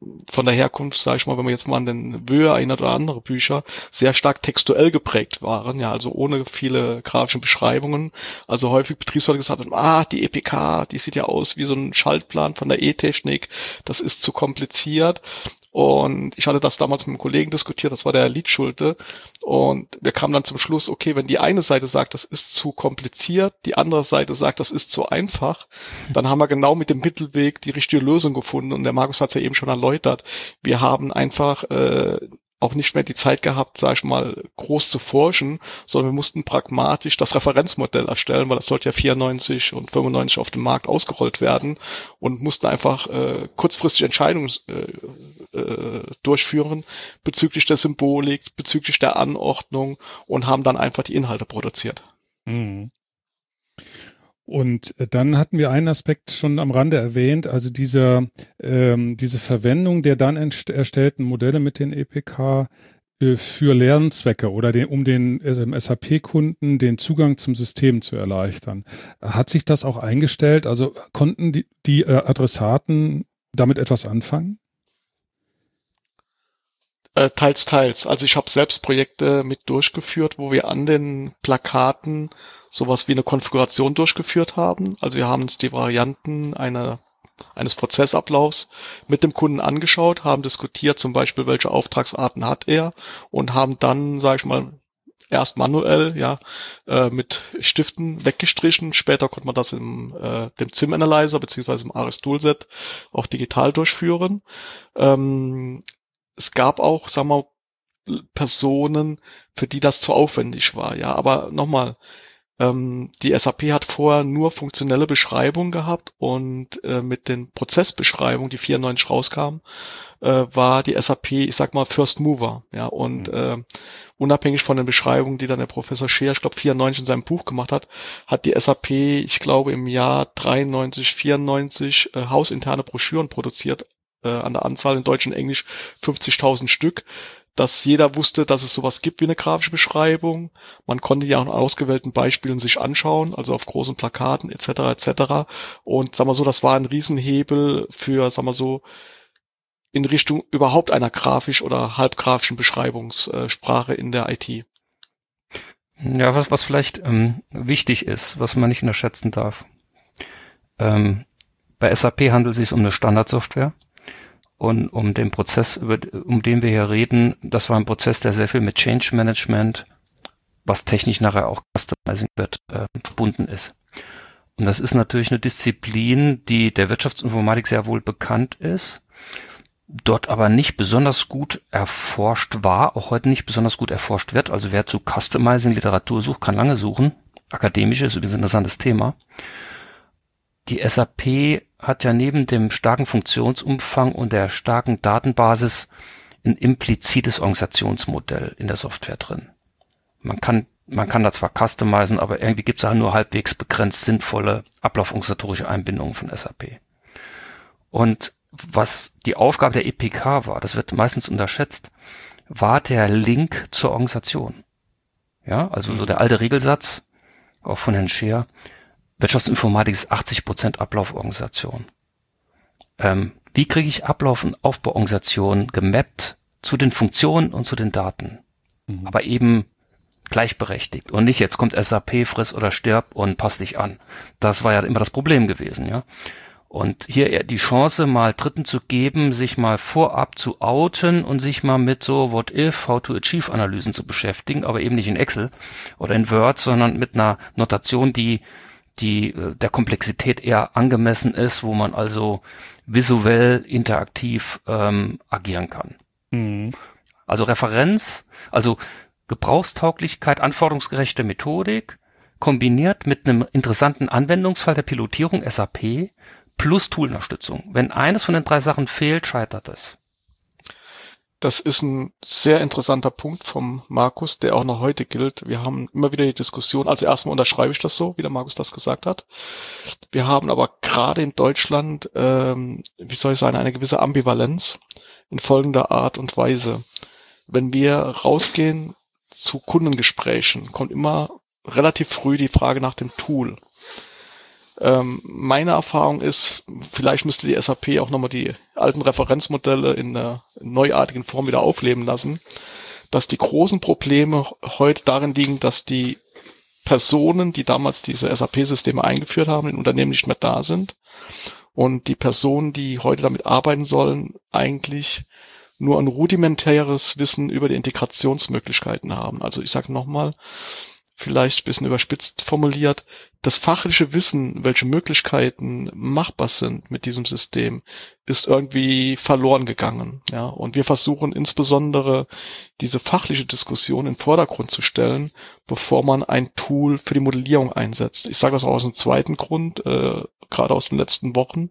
von der Herkunft, sage ich mal, wenn man jetzt mal an den Wöhe erinnert oder andere Bücher, sehr stark textuell geprägt waren, ja, also ohne viele grafischen Beschreibungen. Also häufig Betriebsräte gesagt haben, ah, die E P K, die sieht ja aus wie so ein Schaltplan von der E-Technik, das ist zu kompliziert. Und ich hatte das damals mit einem Kollegen diskutiert, das war der Herr Liedschulte. Und wir kamen dann zum Schluss, okay, wenn die eine Seite sagt, das ist zu kompliziert, die andere Seite sagt, das ist zu einfach, dann haben wir genau mit dem Mittelweg die richtige Lösung gefunden. Und der Markus hat es ja eben schon erläutert. Wir haben einfach äh, auch nicht mehr die Zeit gehabt, sag ich mal, groß zu forschen, sondern wir mussten pragmatisch das Referenzmodell erstellen, weil das sollte ja vierundneunzig und fünfundneunzig auf dem Markt ausgerollt werden und mussten einfach äh, kurzfristig Entscheidungen äh, äh, durchführen bezüglich der Symbolik, bezüglich der Anordnung und haben dann einfach die Inhalte produziert. Mhm. Und dann hatten wir einen Aspekt schon am Rande erwähnt, also diese, ähm, diese Verwendung der dann erstellten Modelle mit den E P K äh, für Lernzwecke oder den, um den ähm, S A P-Kunden den Zugang zum System zu erleichtern. Hat sich das auch eingestellt? Also konnten die, die äh, Adressaten damit etwas anfangen? Äh, teils, teils. Also ich habe selbst Projekte mit durchgeführt, wo wir an den Plakaten sowas wie eine Konfiguration durchgeführt haben. Also wir haben uns die Varianten einer, eines Prozessablaufs mit dem Kunden angeschaut, haben diskutiert, zum Beispiel, welche Auftragsarten hat er und haben dann, sage ich mal, erst manuell, ja, äh, mit Stiften weggestrichen. Später konnte man das im äh, dem C I M-Analyzer beziehungsweise im Ares Toolset auch digital durchführen. Ähm, es gab auch, sagen wir, Personen, für die das zu aufwendig war, ja, aber nochmal, ähm, die S A P hat vorher nur funktionelle Beschreibungen gehabt und äh, mit den Prozessbeschreibungen, die vierundneunzig rauskamen, äh, war die S A P, ich sag mal, First Mover, ja, und mhm. äh, unabhängig von den Beschreibungen, die dann der Professor Scheer, ich glaube vierundneunzig in seinem Buch gemacht hat, hat die S A P, ich glaube im Jahr dreiundneunzig, vierundneunzig äh, hausinterne Broschüren produziert, äh, an der Anzahl in Deutsch und Englisch fünfzigtausend Stück, dass jeder wusste, dass es sowas gibt wie eine grafische Beschreibung. Man konnte die auch in ausgewählten Beispielen sich anschauen, also auf großen Plakaten et cetera et cetera. Und sagen wir so, das war ein Riesenhebel für, sagen wir so, in Richtung überhaupt einer grafisch oder halbgrafischen Beschreibungssprache in der I T. Ja, was, was vielleicht ähm, wichtig ist, was man nicht unterschätzen darf. Ähm, bei S A P handelt es sich um eine Standardsoftware. Und um den Prozess, über, um den wir hier reden, das war ein Prozess, der sehr viel mit Change Management, was technisch nachher auch Customizing wird, äh, verbunden ist. Und das ist natürlich eine Disziplin, die der Wirtschaftsinformatik sehr wohl bekannt ist, dort aber nicht besonders gut erforscht war, auch heute nicht besonders gut erforscht wird. Also wer zu Customizing Literatur sucht, kann lange suchen. Akademisch ist übrigens ein interessantes Thema. Die S A P hat ja neben dem starken Funktionsumfang und der starken Datenbasis ein implizites Organisationsmodell in der Software drin. Man kann, man kann da zwar customizen, aber irgendwie gibt es auch nur halbwegs begrenzt sinnvolle ablauforganisatorische Einbindungen von S A P. Und was die Aufgabe der E P K war, das wird meistens unterschätzt, war der Link zur Organisation. Ja, also so der alte Regelsatz, auch von Herrn Scheer, Wirtschaftsinformatik ist achtzig Prozent Ablauforganisation. Ähm, wie kriege ich Ablauf- und Aufbauorganisation gemappt zu den Funktionen und zu den Daten? Mhm. Aber eben gleichberechtigt und nicht, jetzt kommt S A P, friss oder stirb und passt dich an. Das war ja immer das Problem gewesen, ja. Und hier die Chance, mal Dritten zu geben, sich mal vorab zu outen und sich mal mit so What if, How to Achieve Analysen zu beschäftigen, aber eben nicht in Excel oder in Word, sondern mit einer Notation, die die der Komplexität eher angemessen ist, wo man also visuell interaktiv ähm, agieren kann. Mhm. Also Referenz, also Gebrauchstauglichkeit, anforderungsgerechte Methodik, kombiniert mit einem interessanten Anwendungsfall der Pilotierung S A P plus Toolunterstützung. Wenn eines von den drei Sachen fehlt, scheitert es. Das ist ein sehr interessanter Punkt vom Markus, der auch noch heute gilt. Wir haben immer wieder die Diskussion, also erstmal unterschreibe ich das so, wie der Markus das gesagt hat. Wir haben aber gerade in Deutschland, ähm, wie soll ich sagen, eine gewisse Ambivalenz in folgender Art und Weise. Wenn wir rausgehen zu Kundengesprächen, kommt immer relativ früh die Frage nach dem Tool. Ähm, meine Erfahrung ist, vielleicht müsste die S A P auch nochmal die alten Referenzmodelle in einer neuartigen Form wieder aufleben lassen, dass die großen Probleme heute darin liegen, dass die Personen, die damals diese S A P-Systeme eingeführt haben, in Unternehmen nicht mehr da sind und die Personen, die heute damit arbeiten sollen, eigentlich nur ein rudimentäres Wissen über die Integrationsmöglichkeiten haben. Also ich sage nochmal, vielleicht ein bisschen überspitzt formuliert, das fachliche Wissen, welche Möglichkeiten machbar sind mit diesem System, ist irgendwie verloren gegangen. Ja, und wir versuchen insbesondere diese fachliche Diskussion in den Vordergrund zu stellen, bevor man ein Tool für die Modellierung einsetzt. Ich sage das auch aus dem zweiten Grund, äh, gerade aus den letzten Wochen.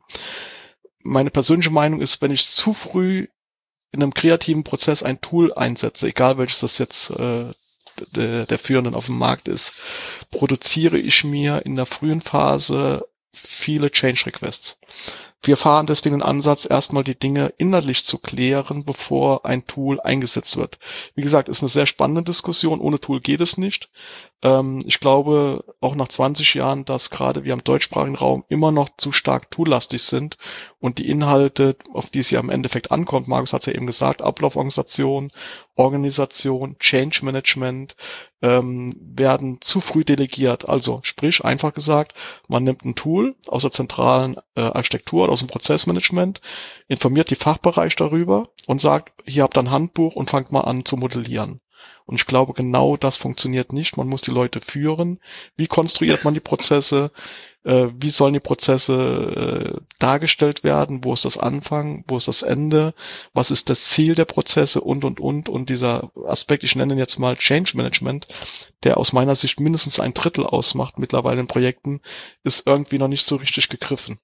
Meine persönliche Meinung ist, wenn ich zu früh in einem kreativen Prozess ein Tool einsetze, egal welches das jetzt äh, der, der Führenden auf dem Markt ist, produziere ich mir in der frühen Phase viele Change Requests. Wir fahren deswegen den Ansatz, erstmal die Dinge inhaltlich zu klären, bevor ein Tool eingesetzt wird. Wie gesagt, ist eine sehr spannende Diskussion. Ohne Tool geht es nicht. Ähm, ich glaube, auch nach zwanzig Jahren, dass gerade wir im deutschsprachigen Raum immer noch zu stark toollastig sind und die Inhalte, auf die es ja im Endeffekt ankommt, Markus hat es ja eben gesagt, Ablauforganisation, Organisation, Change Management, ähm, werden zu früh delegiert. Also sprich, einfach gesagt, man nimmt ein Tool aus der zentralen äh, Architektur oder aus dem Prozessmanagement, informiert die Fachbereich darüber und sagt, hier habt ihr ein Handbuch und fangt mal an zu modellieren. Und ich glaube, genau das funktioniert nicht. Man muss die Leute führen. Wie konstruiert man die Prozesse? Äh, wie sollen die Prozesse äh, dargestellt werden? Wo ist das Anfang? Wo ist das Ende? Was ist das Ziel der Prozesse? Und, und, und. Und dieser Aspekt, ich nenne ihn jetzt mal Change Management, der aus meiner Sicht mindestens ein Drittel ausmacht mittlerweile in Projekten, ist irgendwie noch nicht so richtig gegriffen.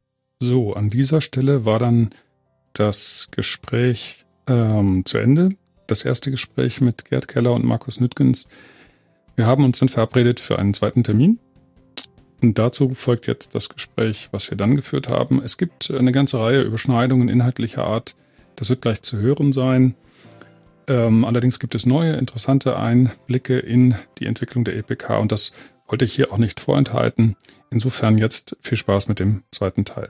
So, an dieser Stelle war dann das Gespräch ähm, zu Ende. Das erste Gespräch mit Gerd Keller und Markus Nüttgens. Wir haben uns dann verabredet für einen zweiten Termin. Und dazu folgt jetzt das Gespräch, was wir dann geführt haben. Es gibt eine ganze Reihe Überschneidungen inhaltlicher Art. Das wird gleich zu hören sein. Ähm, allerdings gibt es neue, interessante Einblicke in die Entwicklung der E P K. Und das wollte ich hier auch nicht vorenthalten. Insofern jetzt viel Spaß mit dem zweiten Teil.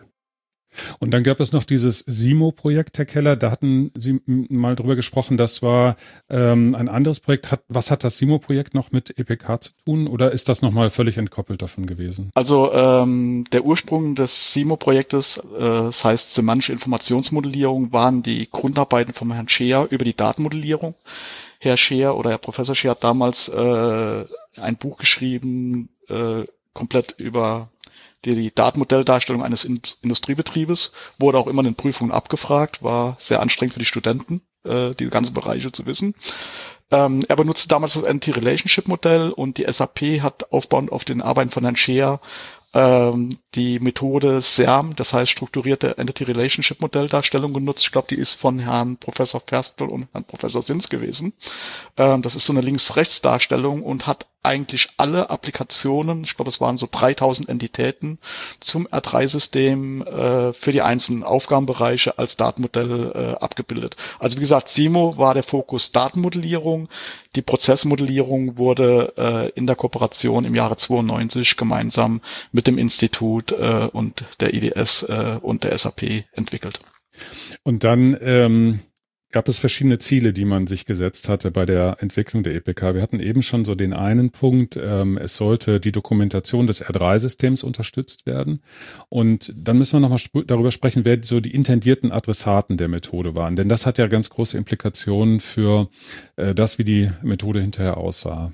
Und dann gab es noch dieses SIMO-Projekt, Herr Keller, da hatten Sie mal drüber gesprochen, das war ähm, ein anderes Projekt. Hat, was hat das SIMO-Projekt noch mit E P K zu tun oder ist das nochmal völlig entkoppelt davon gewesen? Also ähm, der Ursprung des SIMO-Projektes, äh, das heißt semantische Informationsmodellierung, waren die Grundarbeiten von Herrn Scheer über die Datenmodellierung. Herr Scheer oder Herr Professor Scheer hat damals äh, ein Buch geschrieben, äh, komplett über Die, die Datenmodelldarstellung eines Industriebetriebes, wurde auch immer in den Prüfungen abgefragt, war sehr anstrengend für die Studenten, äh, die ganzen Bereiche zu wissen. Ähm, er benutzte damals das Entity-Relationship-Modell und die S A P hat aufbauend auf den Arbeiten von Herrn Scheer ähm, die Methode S E R M, das heißt strukturierte Entity-Relationship-Modelldarstellung genutzt. Ich glaube, die ist von Herrn Professor Ferstel und Herrn Professor Sins gewesen. Ähm, das ist so eine Links-Rechts-Darstellung und hat eigentlich alle Applikationen, ich glaube, es waren so dreitausend Entitäten, zum R drei System äh, für die einzelnen Aufgabenbereiche als Datenmodell äh, abgebildet. Also wie gesagt, SIMO war der Fokus Datenmodellierung. Die Prozessmodellierung wurde äh, in der Kooperation im Jahre zweiundneunzig gemeinsam mit dem Institut äh, und der I D S äh, und der S A P entwickelt. Und dann ähm gab es verschiedene Ziele, die man sich gesetzt hatte bei der Entwicklung der E P K. Wir hatten eben schon so den einen Punkt, ähm, es sollte die Dokumentation des R drei Systems unterstützt werden. Und dann müssen wir nochmal sp- darüber sprechen, wer so die intendierten Adressaten der Methode waren. Denn das hat ja ganz große Implikationen für äh, das, wie die Methode hinterher aussah.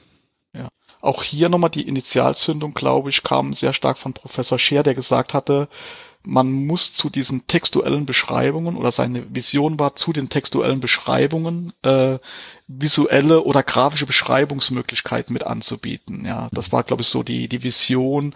Ja, auch hier nochmal die Initialzündung, glaube ich, kam sehr stark von Professor Scheer, der gesagt hatte, man muss zu diesen textuellen Beschreibungen oder seine Vision war, zu den textuellen Beschreibungen äh, visuelle oder grafische Beschreibungsmöglichkeiten mit anzubieten. Ja, das war, glaube ich, so die die Vision,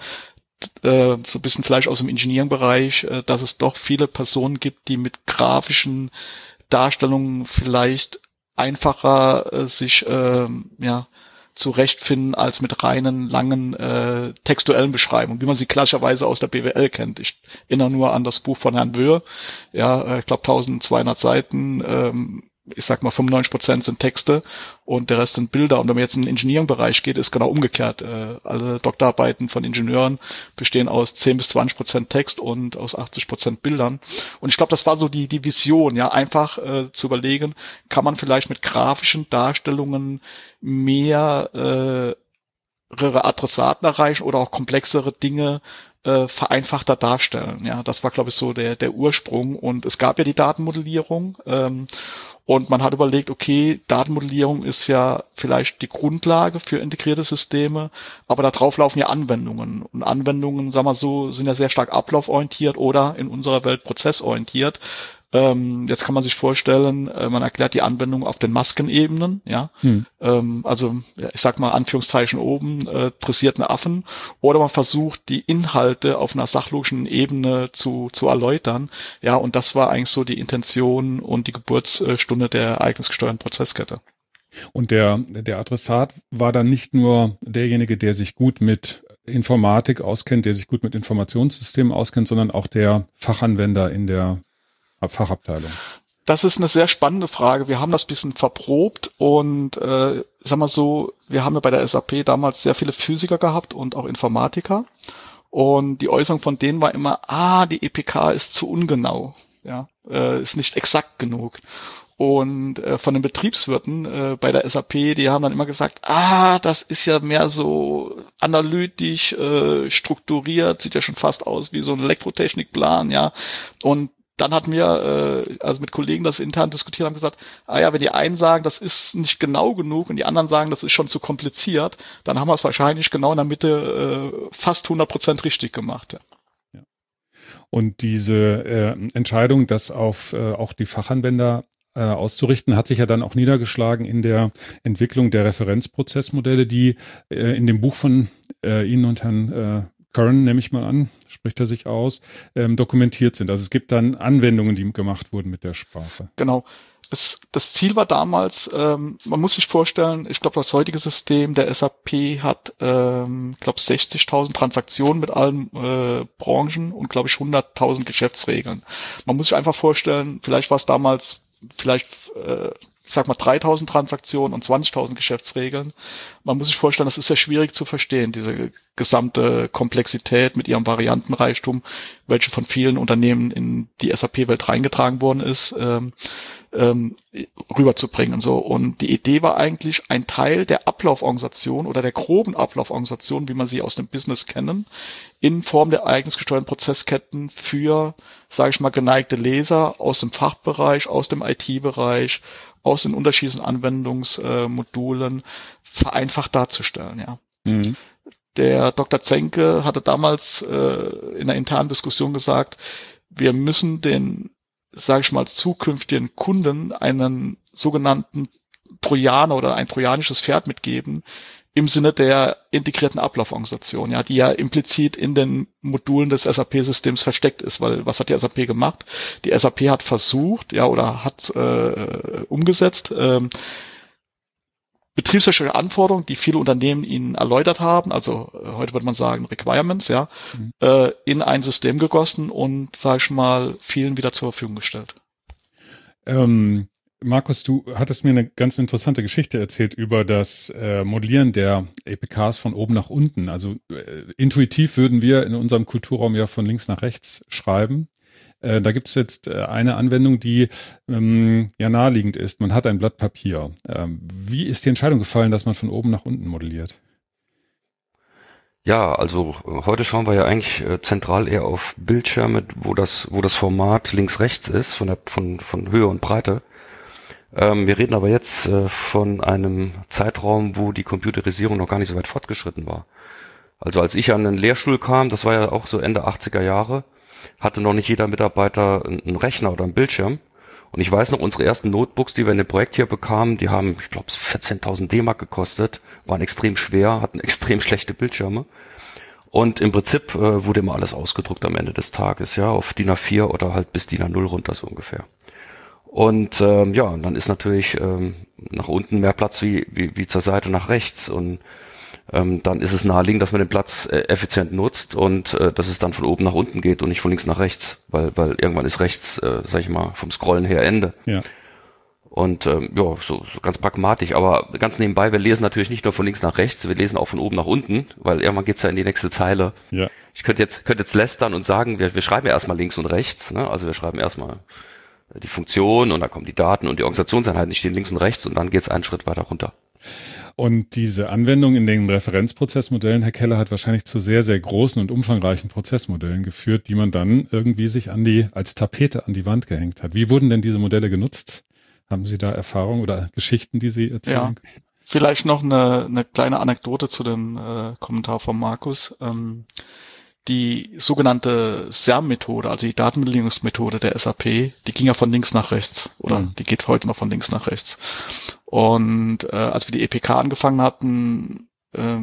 äh, so ein bisschen vielleicht aus dem Engineering-Bereich, äh, dass es doch viele Personen gibt, die mit grafischen Darstellungen vielleicht einfacher äh, sich äh, ja zurechtfinden als mit reinen, langen äh, textuellen Beschreibungen, wie man sie klassischerweise aus der B W L kennt. Ich erinnere nur an das Buch von Herrn Wöhr, ja, ich glaube eintausendzweihundert Seiten, ähm, ich sag mal, fünfundneunzig Prozent sind Texte und der Rest sind Bilder. Und wenn man jetzt in den Engineering-Bereich geht, ist genau umgekehrt. Äh, alle Doktorarbeiten von Ingenieuren bestehen aus zehn bis zwanzig Prozent Text und aus achtzig Prozent Bildern. Und ich glaube, das war so die, die Vision, ja, einfach äh, zu überlegen, kann man vielleicht mit grafischen Darstellungen mehr äh, Adressaten erreichen oder auch komplexere Dinge äh, vereinfachter darstellen. Ja, das war, glaube ich, so der der Ursprung. Und es gab ja die Datenmodellierung ähm, und man hat überlegt, okay, Datenmodellierung ist ja vielleicht die Grundlage für integrierte Systeme, aber da drauf laufen ja Anwendungen. Und Anwendungen, sagen wir so, sind ja sehr stark ablauforientiert oder in unserer Welt prozessorientiert. Ähm, jetzt kann man sich vorstellen, äh, man erklärt die Anwendung auf den Maskenebenen, ja. Hm. Ähm, also, ja, ich sag mal, Anführungszeichen oben, äh, dressierten Affen. Oder man versucht, die Inhalte auf einer sachlogischen Ebene zu, zu erläutern. Ja, und das war eigentlich so die Intention und die Geburtsstunde der ereignisgesteuerten Prozesskette. Und der, der Adressat war dann nicht nur derjenige, der sich gut mit Informatik auskennt, der sich gut mit Informationssystemen auskennt, sondern auch der Fachanwender in der Fachabteilung? Das ist eine sehr spannende Frage. Wir haben das ein bisschen verprobt und äh, sag mal so, wir haben ja bei der S A P damals sehr viele Physiker gehabt und auch Informatiker und die Äußerung von denen war immer, ah, die E P K ist zu ungenau, ja, äh, ist nicht exakt genug. Und äh, von den Betriebswirten äh, bei der S A P, die haben dann immer gesagt, ah, das ist ja mehr so analytisch äh, strukturiert, sieht ja schon fast aus wie so ein Elektrotechnikplan, ja, und dann hatten wir, äh, also mit Kollegen das intern diskutiert, haben gesagt, ah ja, wenn die einen sagen, das ist nicht genau genug und die anderen sagen, das ist schon zu kompliziert, dann haben wir es wahrscheinlich genau in der Mitte äh, fast hundert Prozent richtig gemacht. Ja. Ja. Und diese äh, Entscheidung, das auf äh, auch die Fachanwender äh, auszurichten, hat sich ja dann auch niedergeschlagen in der Entwicklung der Referenzprozessmodelle, die äh, in dem Buch von äh, Ihnen und Herrn äh, Curran, nehme ich mal an, spricht er sich aus, ähm, dokumentiert sind. Also es gibt dann Anwendungen, die gemacht wurden mit der Sprache. Genau. Es, das Ziel war damals, ähm, man muss sich vorstellen, ich glaube, das heutige System der S A P hat, ähm, ich glaube, sechzigtausend Transaktionen mit allen äh, Branchen und, glaube ich, hunderttausend Geschäftsregeln. Man muss sich einfach vorstellen, vielleicht war es damals, vielleicht äh, ich sag mal dreitausend Transaktionen und zwanzigtausend Geschäftsregeln. Man muss sich vorstellen, das ist sehr schwierig zu verstehen, diese gesamte Komplexität mit ihrem Variantenreichtum, welche von vielen Unternehmen in die S A P-Welt reingetragen worden ist, ähm, ähm, rüberzubringen. So. Und die Idee war eigentlich, ein Teil der Ablauforganisation oder der groben Ablauforganisation, wie man sie aus dem Business kennen, in Form der ereignisgesteuerten Prozessketten für, sage ich mal, geneigte Leser aus dem Fachbereich, aus dem I T-Bereich, aus den unterschiedlichen Anwendungsmodulen äh, vereinfacht darzustellen, ja. Mhm. Der Doktor Zenke hatte damals äh, in einer internen Diskussion gesagt, wir müssen den, sage ich mal, zukünftigen Kunden einen sogenannten Trojaner oder ein trojanisches Pferd mitgeben, im Sinne der integrierten Ablauforganisation, ja, die ja implizit in den Modulen des S A P-Systems versteckt ist, weil was hat die S A P gemacht? Die S A P hat versucht, ja, oder hat äh, umgesetzt, äh, betriebswirtschaftliche Anforderungen, die viele Unternehmen ihnen erläutert haben, also äh, heute würde man sagen Requirements, ja, mhm. äh, in ein System gegossen und, sag ich mal, vielen wieder zur Verfügung gestellt. Ähm Markus, du hattest mir eine ganz interessante Geschichte erzählt über das äh, Modellieren der E P Ks von oben nach unten. Also äh, intuitiv würden wir in unserem Kulturraum ja von links nach rechts schreiben. Äh, da gibt es jetzt äh, eine Anwendung, die ähm, ja naheliegend ist. Man hat ein Blatt Papier. Ähm, wie ist die Entscheidung gefallen, dass man von oben nach unten modelliert? Ja, also heute schauen wir ja eigentlich äh, zentral eher auf Bildschirme, wo das, wo das Format links-rechts ist, von der, von, von Höhe und Breite. Ähm, wir reden aber jetzt äh, von einem Zeitraum, wo die Computerisierung noch gar nicht so weit fortgeschritten war. Also als ich an den Lehrstuhl kam, das war ja auch so Ende achtziger Jahre, hatte noch nicht jeder Mitarbeiter einen Rechner oder einen Bildschirm. Und ich weiß noch, unsere ersten Notebooks, die wir in dem Projekt hier bekamen, die haben, ich glaube, vierzehntausend D-Mark gekostet, waren extrem schwer, hatten extrem schlechte Bildschirme. Und im Prinzip äh, wurde immer alles ausgedruckt am Ende des Tages, ja, auf D I N A vier oder halt bis D I N A null runter so ungefähr. Und ähm, ja, dann ist natürlich ähm, nach unten mehr Platz wie, wie, wie zur Seite nach rechts. Und ähm, dann ist es naheliegend, dass man den Platz äh, effizient nutzt und äh, dass es dann von oben nach unten geht und nicht von links nach rechts, weil weil irgendwann ist rechts, äh, sag ich mal, vom Scrollen her Ende. Ja. Und ähm, ja, so, so ganz pragmatisch, aber ganz nebenbei, wir lesen natürlich nicht nur von links nach rechts, wir lesen auch von oben nach unten, weil irgendwann geht's ja in die nächste Zeile. Ja. Ich könnte jetzt könnte jetzt lästern und sagen, wir, wir schreiben ja erstmal links und rechts, ne? Also wir schreiben erstmal die Funktion und dann kommen die Daten und die Organisationseinheiten, die stehen links und rechts und dann geht's einen Schritt weiter runter. Und diese Anwendung in den Referenzprozessmodellen, Herr Keller, hat wahrscheinlich zu sehr, sehr großen und umfangreichen Prozessmodellen geführt, die man dann irgendwie sich an die, als Tapete an die Wand gehängt hat. Wie wurden denn diese Modelle genutzt? Haben Sie da Erfahrungen oder Geschichten, die Sie erzählen? Ja, vielleicht noch eine, eine kleine Anekdote zu dem äh, Kommentar von Markus. Ähm, die sogenannte S E R M-Methode, also die Datenmodellierungsmethode der S A P, die ging ja von links nach rechts oder mhm. die geht heute noch von links nach rechts. Und äh, als wir die E P K angefangen hatten, äh,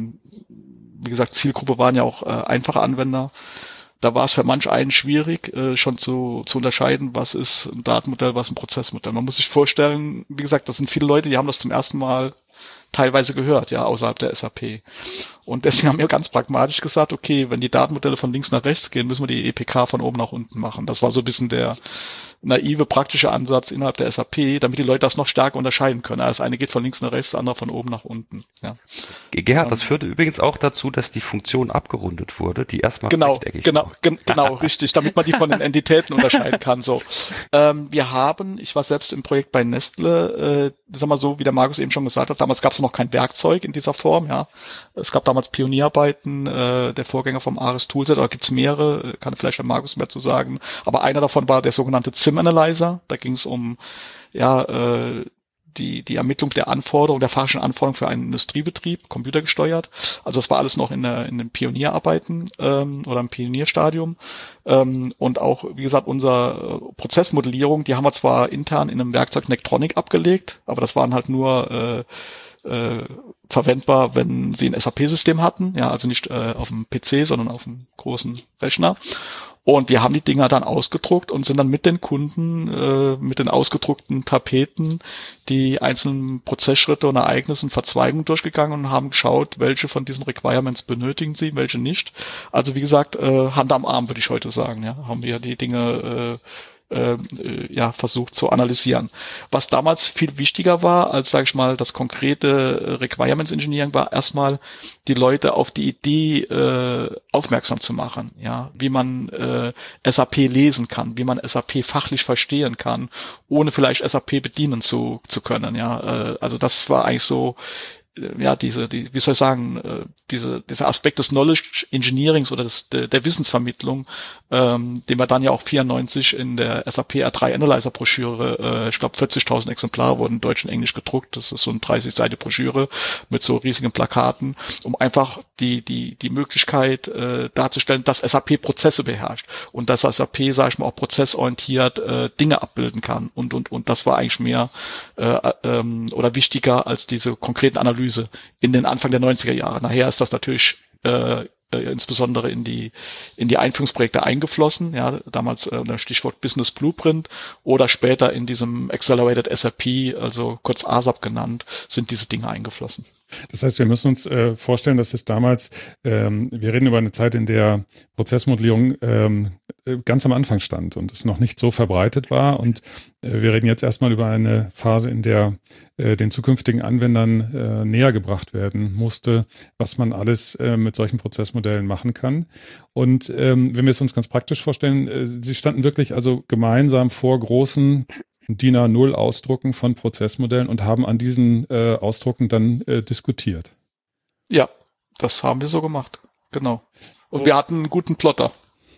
wie gesagt, Zielgruppe waren ja auch äh, einfache Anwender. Da war es für manch einen schwierig, äh, schon zu, zu unterscheiden, was ist ein Datenmodell, was ein Prozessmodell. Man muss sich vorstellen, wie gesagt, das sind viele Leute, die haben das zum ersten Mal teilweise gehört, ja, außerhalb der S A P. Und deswegen haben wir ganz pragmatisch gesagt, okay, wenn die Datenmodelle von links nach rechts gehen, müssen wir die E P K von oben nach unten machen. Das war so ein bisschen der naive, praktische Ansatz innerhalb der S A P, damit die Leute das noch stärker unterscheiden können. Das eine geht von links nach rechts, das andere von oben nach unten. Ja. Gerhard, das führte übrigens auch dazu, dass die Funktion abgerundet wurde, die erstmal genau, rechteckig genau, war. Gen- genau, richtig, damit man die von den Entitäten unterscheiden kann. So, ähm, wir haben, ich war selbst im Projekt bei Nestle, äh, sag mal so, wie der Markus eben schon gesagt hat, damals gab es noch kein Werkzeug in dieser Form. Ja, es gab damals Pionierarbeiten, äh, der Vorgänger vom Ares Toolset, da gibt's mehrere, kann vielleicht der Markus mehr zu sagen. Aber einer davon war der sogenannte Z I M-Analyzer. Da ging es um ja äh, die die Ermittlung der Anforderungen, der fachlichen Anforderungen für einen Industriebetrieb, computergesteuert. Also das war alles noch in der in den Pionierarbeiten ähm, oder im Pionierstadium. Ähm, und auch, wie gesagt, unsere äh, Prozessmodellierung, die haben wir zwar intern in einem Werkzeug Nectronic abgelegt, aber das waren halt nur äh, äh, verwendbar, wenn sie ein S A P-System hatten, ja, also nicht äh, auf dem P C, sondern auf einem großen Rechner. Und wir haben die Dinger dann ausgedruckt und sind dann mit den Kunden, äh, mit den ausgedruckten Tapeten, die einzelnen Prozessschritte und Ereignisse und Verzweigungen durchgegangen und haben geschaut, welche von diesen Requirements benötigen sie, welche nicht. Also wie gesagt, äh, Hand am Arm, würde ich heute sagen, ja, haben wir die Dinge äh, äh, ja versucht zu analysieren. Was damals viel wichtiger war, als, sage ich mal, das konkrete Requirements Engineering, war erstmal die Leute auf die Idee äh, aufmerksam zu machen, ja, wie man äh, S A P lesen kann, wie man S A P fachlich verstehen kann, ohne vielleicht S A P bedienen zu zu können, ja. Äh, also das war eigentlich so, ja, diese, die, wie soll ich sagen, äh, diese, dieser Aspekt des Knowledge Engineerings oder des, der, der Wissensvermittlung, ähm, den wir dann ja auch vierundneunzig in der S A P R drei Analyzer Broschüre, äh, ich glaube vierzigtausend Exemplare wurden in Deutsch und Englisch gedruckt. Das ist so eine dreißig Seite Broschüre mit so riesigen Plakaten, um einfach die, die, die Möglichkeit äh, darzustellen, dass S A P Prozesse beherrscht und dass S A P, sage ich mal, auch prozessorientiert äh, Dinge abbilden kann und, und, und das war eigentlich mehr äh, ähm, oder wichtiger als diese konkreten Analysen in den Anfang der neunziger Jahre. Nachher ist das natürlich äh, äh, insbesondere in die in die Einführungsprojekte eingeflossen, ja, damals äh, unter Stichwort Business Blueprint oder später in diesem Accelerated S A P, also kurz A S A P genannt, sind diese Dinge eingeflossen. Das heißt, wir müssen uns äh, vorstellen, dass es damals, ähm, wir reden über eine Zeit, in der Prozessmodellierung ähm, ganz am Anfang stand und es noch nicht so verbreitet war. Und äh, wir reden jetzt erstmal über eine Phase, in der äh, den zukünftigen Anwendern äh, näher gebracht werden musste, was man alles äh, mit solchen Prozessmodellen machen kann. Und ähm, wenn wir es uns ganz praktisch vorstellen, äh, sie standen wirklich also gemeinsam vor großen D I N A null Ausdrucken von Prozessmodellen und haben an diesen äh, Ausdrucken dann äh, diskutiert. Ja, das haben wir so gemacht, genau. Und wir hatten einen guten Plotter.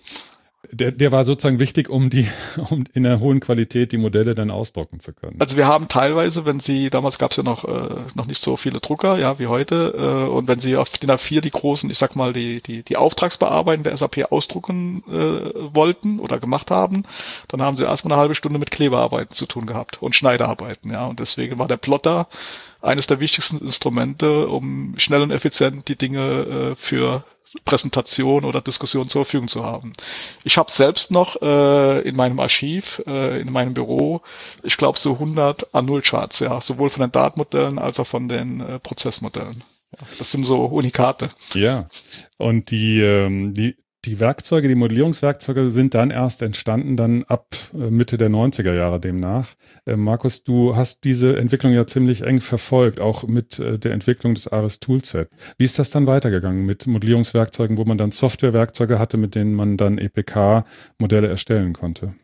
Der, der war sozusagen wichtig, um die, um in einer hohen Qualität die Modelle dann ausdrucken zu können. Also wir haben teilweise, wenn Sie, damals gab es ja noch äh, noch nicht so viele Drucker, ja, wie heute, äh, und wenn Sie auf D I N A vier die großen, ich sag mal, die die die Auftragsbearbeiten der S A P ausdrucken äh, wollten oder gemacht haben, dann haben Sie erstmal eine halbe Stunde mit Klebearbeiten zu tun gehabt und Schneiderarbeiten, ja, und deswegen war der Plotter eines der wichtigsten Instrumente, um schnell und effizient die Dinge äh, für Präsentation oder Diskussion zur Verfügung zu haben. Ich habe selbst noch äh, in meinem Archiv, äh, in meinem Büro, ich glaube so hundert A null Charts, ja, sowohl von den Datenmodellen als auch von den äh, Prozessmodellen. Ja, das sind so Unikate. Ja, und die, ähm, die Die Werkzeuge, die Modellierungswerkzeuge sind dann erst entstanden, dann ab Mitte der neunziger Jahre demnach. Äh, Markus, du hast diese Entwicklung ja ziemlich eng verfolgt, auch mit äh, der Entwicklung des Ares Toolset. Wie ist das dann weitergegangen mit Modellierungswerkzeugen, wo man dann Softwarewerkzeuge hatte, mit denen man dann E P K-Modelle erstellen konnte?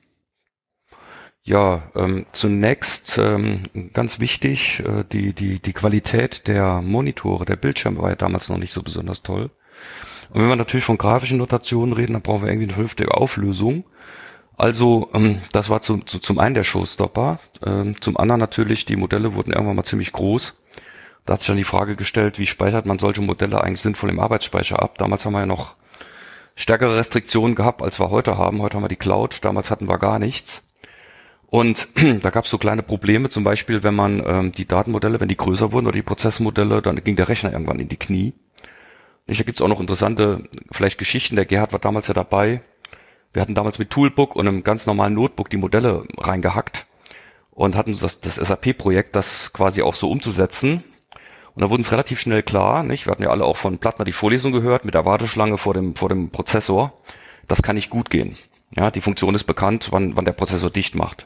Ja, ähm, zunächst ähm, ganz wichtig, äh, die, die, die Qualität der Monitore, der Bildschirme war ja damals noch nicht so besonders toll. Und wenn wir natürlich von grafischen Notationen reden, dann brauchen wir irgendwie eine vernünftige Auflösung. Also ähm, das war zu, zu, zum einen der Showstopper, ähm, zum anderen natürlich, die Modelle wurden irgendwann mal ziemlich groß. Da hat sich dann die Frage gestellt, wie speichert man solche Modelle eigentlich sinnvoll im Arbeitsspeicher ab? Damals haben wir ja noch stärkere Restriktionen gehabt, als wir heute haben. Heute haben wir die Cloud, damals hatten wir gar nichts. Und da gab es so kleine Probleme, zum Beispiel, wenn man ähm, die Datenmodelle, wenn die größer wurden oder die Prozessmodelle, dann ging der Rechner irgendwann in die Knie. Da gibt's auch noch interessante, vielleicht Geschichten. Der Gerhard war damals ja dabei. Wir hatten damals mit Toolbook und einem ganz normalen Notebook die Modelle reingehackt und hatten das, das S A P-Projekt, das quasi auch so umzusetzen. Und da wurde es relativ schnell klar, nicht? Wir hatten ja alle auch von Plattner die Vorlesung gehört mit der Warteschlange vor dem, vor dem Prozessor. Das kann nicht gut gehen. Ja, die Funktion ist bekannt, wann, wann der Prozessor dicht macht.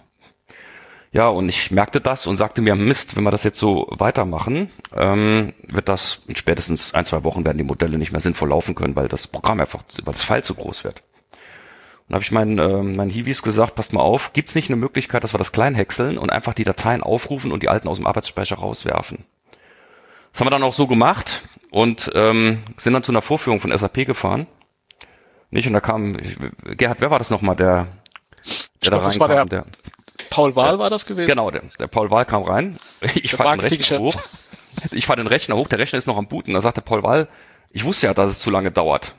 Ja, und ich merkte das und sagte mir, Mist, wenn wir das jetzt so weitermachen, ähm, wird das in spätestens ein, zwei Wochen werden die Modelle nicht mehr sinnvoll laufen können, weil das Programm einfach, weil das File zu groß wird. Und da habe ich meinen, äh, meinen Hiwis gesagt, passt mal auf, gibt's nicht eine Möglichkeit, dass wir das klein häckseln und einfach die Dateien aufrufen und die alten aus dem Arbeitsspeicher rauswerfen? Das haben wir dann auch so gemacht und ähm, sind dann zu einer Vorführung von S A P gefahren. Nicht? Und da kam, ich, Gerhard, wer war das nochmal, der, der da reinkam? Der, der Paul Wahl war das gewesen? Genau, der, der Paul Wahl kam rein. Ich der fahr den Rechner hoch. Ich fahr den Rechner hoch, der Rechner ist noch am Booten. Da sagte Paul Wahl, ich wusste ja, dass es zu lange dauert.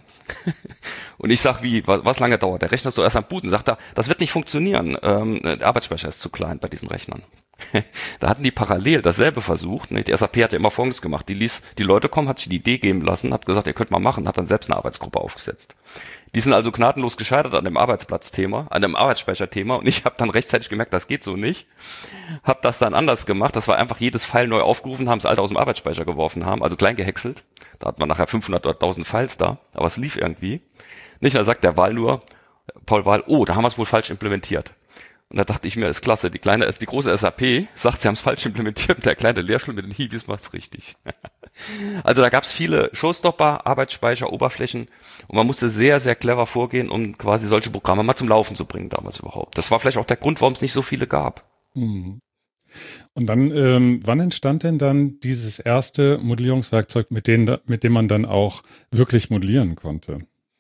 Und ich sag, wie, was, was lange dauert? Der Rechner ist so erst am Booten. Sagt er, das wird nicht funktionieren. Ähm, der Arbeitsspeicher ist zu klein bei diesen Rechnern. Da hatten die parallel dasselbe versucht. Die S A P hatte immer Folgendes gemacht. Die ließ die Leute kommen, hat sich die Idee geben lassen, hat gesagt, ihr könnt mal machen, hat dann selbst eine Arbeitsgruppe aufgesetzt. Die sind also gnadenlos gescheitert an dem Arbeitsplatzthema, an dem Arbeitsspeicherthema und ich habe dann rechtzeitig gemerkt, das geht so nicht. Hab das dann anders gemacht, das war einfach jedes File neu aufgerufen, haben es alt aus dem Arbeitsspeicher geworfen haben, also klein gehäckselt. Da hat man nachher fünfhundert oder tausend Files da, aber es lief irgendwie. Nicht, da sagt der Wahl nur, Paul Wahl, oh, da haben wir es wohl falsch implementiert. Und da dachte ich mir, ist klasse, die kleine, die große S A P sagt, sie haben es falsch implementiert und der kleine Lehrstuhl mit den Hiwis macht's richtig. Also da gab's viele Showstopper, Arbeitsspeicher, Oberflächen und man musste sehr, sehr clever vorgehen, um quasi solche Programme mal zum Laufen zu bringen damals überhaupt. Das war vielleicht auch der Grund, warum es nicht so viele gab. Mhm. Und dann, ähm, wann entstand denn dann dieses erste Modellierungswerkzeug, mit dem, mit dem man dann auch wirklich modellieren konnte?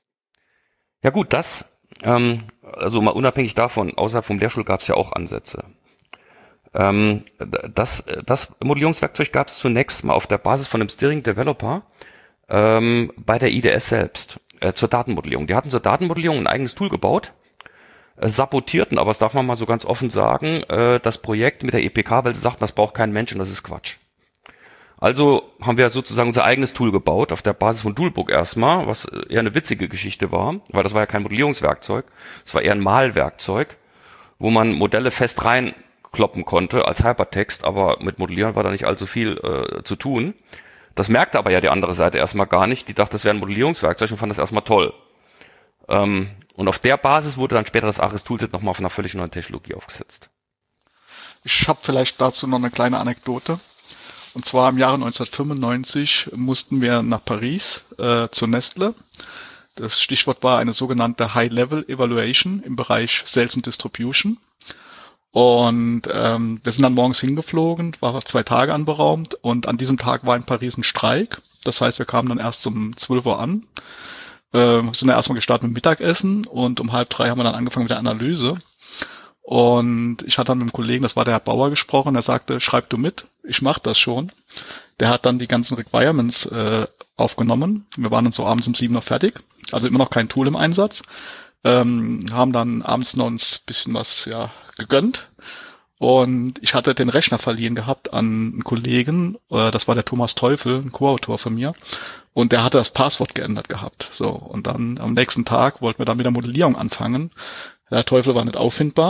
Ja gut, das, ähm, also mal unabhängig davon, außerhalb vom Lehrstuhl gab es ja auch Ansätze. Ähm, das, das Modellierungswerkzeug gab es zunächst mal auf der Basis von einem Steering Developer ähm, bei der I D S selbst äh, zur Datenmodellierung. Die hatten zur Datenmodellierung ein eigenes Tool gebaut, äh, sabotierten, aber das darf man mal so ganz offen sagen, äh, das Projekt mit der E P K, weil sie sagten, das braucht kein Mensch und das ist Quatsch. Also haben wir sozusagen unser eigenes Tool gebaut, auf der Basis von Toolbook erstmal, was eher eine witzige Geschichte war, weil das war ja kein Modellierungswerkzeug, das war eher ein Malwerkzeug, wo man Modelle fest reinkloppen konnte als Hypertext, aber mit Modellieren war da nicht allzu viel äh, zu tun. Das merkte aber ja die andere Seite erstmal gar nicht, die dachte, das wäre ein Modellierungswerkzeug und fand das erstmal toll. Ähm, und auf der Basis wurde dann später das Ares Toolset nochmal auf einer völlig neuen Technologie aufgesetzt. Ich habe vielleicht dazu noch eine kleine Anekdote. Und zwar im Jahre neunzehnhundertfünfundneunzig mussten wir nach Paris äh, zur Nestle. Das Stichwort war eine sogenannte High-Level Evaluation im Bereich Sales and Distribution. Und ähm, wir sind dann morgens hingeflogen, war zwei Tage anberaumt und an diesem Tag war in Paris ein Streik. Das heißt, wir kamen dann erst um zwölf Uhr an, äh, sind dann erstmal gestartet mit Mittagessen und um halb drei haben wir dann angefangen mit der Analyse. Und ich hatte dann mit einem Kollegen, das war der Herr Bauer, gesprochen, der sagte, schreib du mit, ich mach das schon. Der hat dann die ganzen Requirements äh, aufgenommen. Wir waren dann so abends um sieben noch fertig, also immer noch kein Tool im Einsatz. Ähm, haben dann abends noch uns ein bisschen was ja gegönnt. Und ich hatte den Rechner verliehen gehabt an einen Kollegen, äh, das war der Thomas Teufel, ein Co-Autor von mir. Und der hatte das Passwort geändert gehabt. So, und dann am nächsten Tag wollten wir dann mit der Modellierung anfangen. Der Teufel war nicht auffindbar.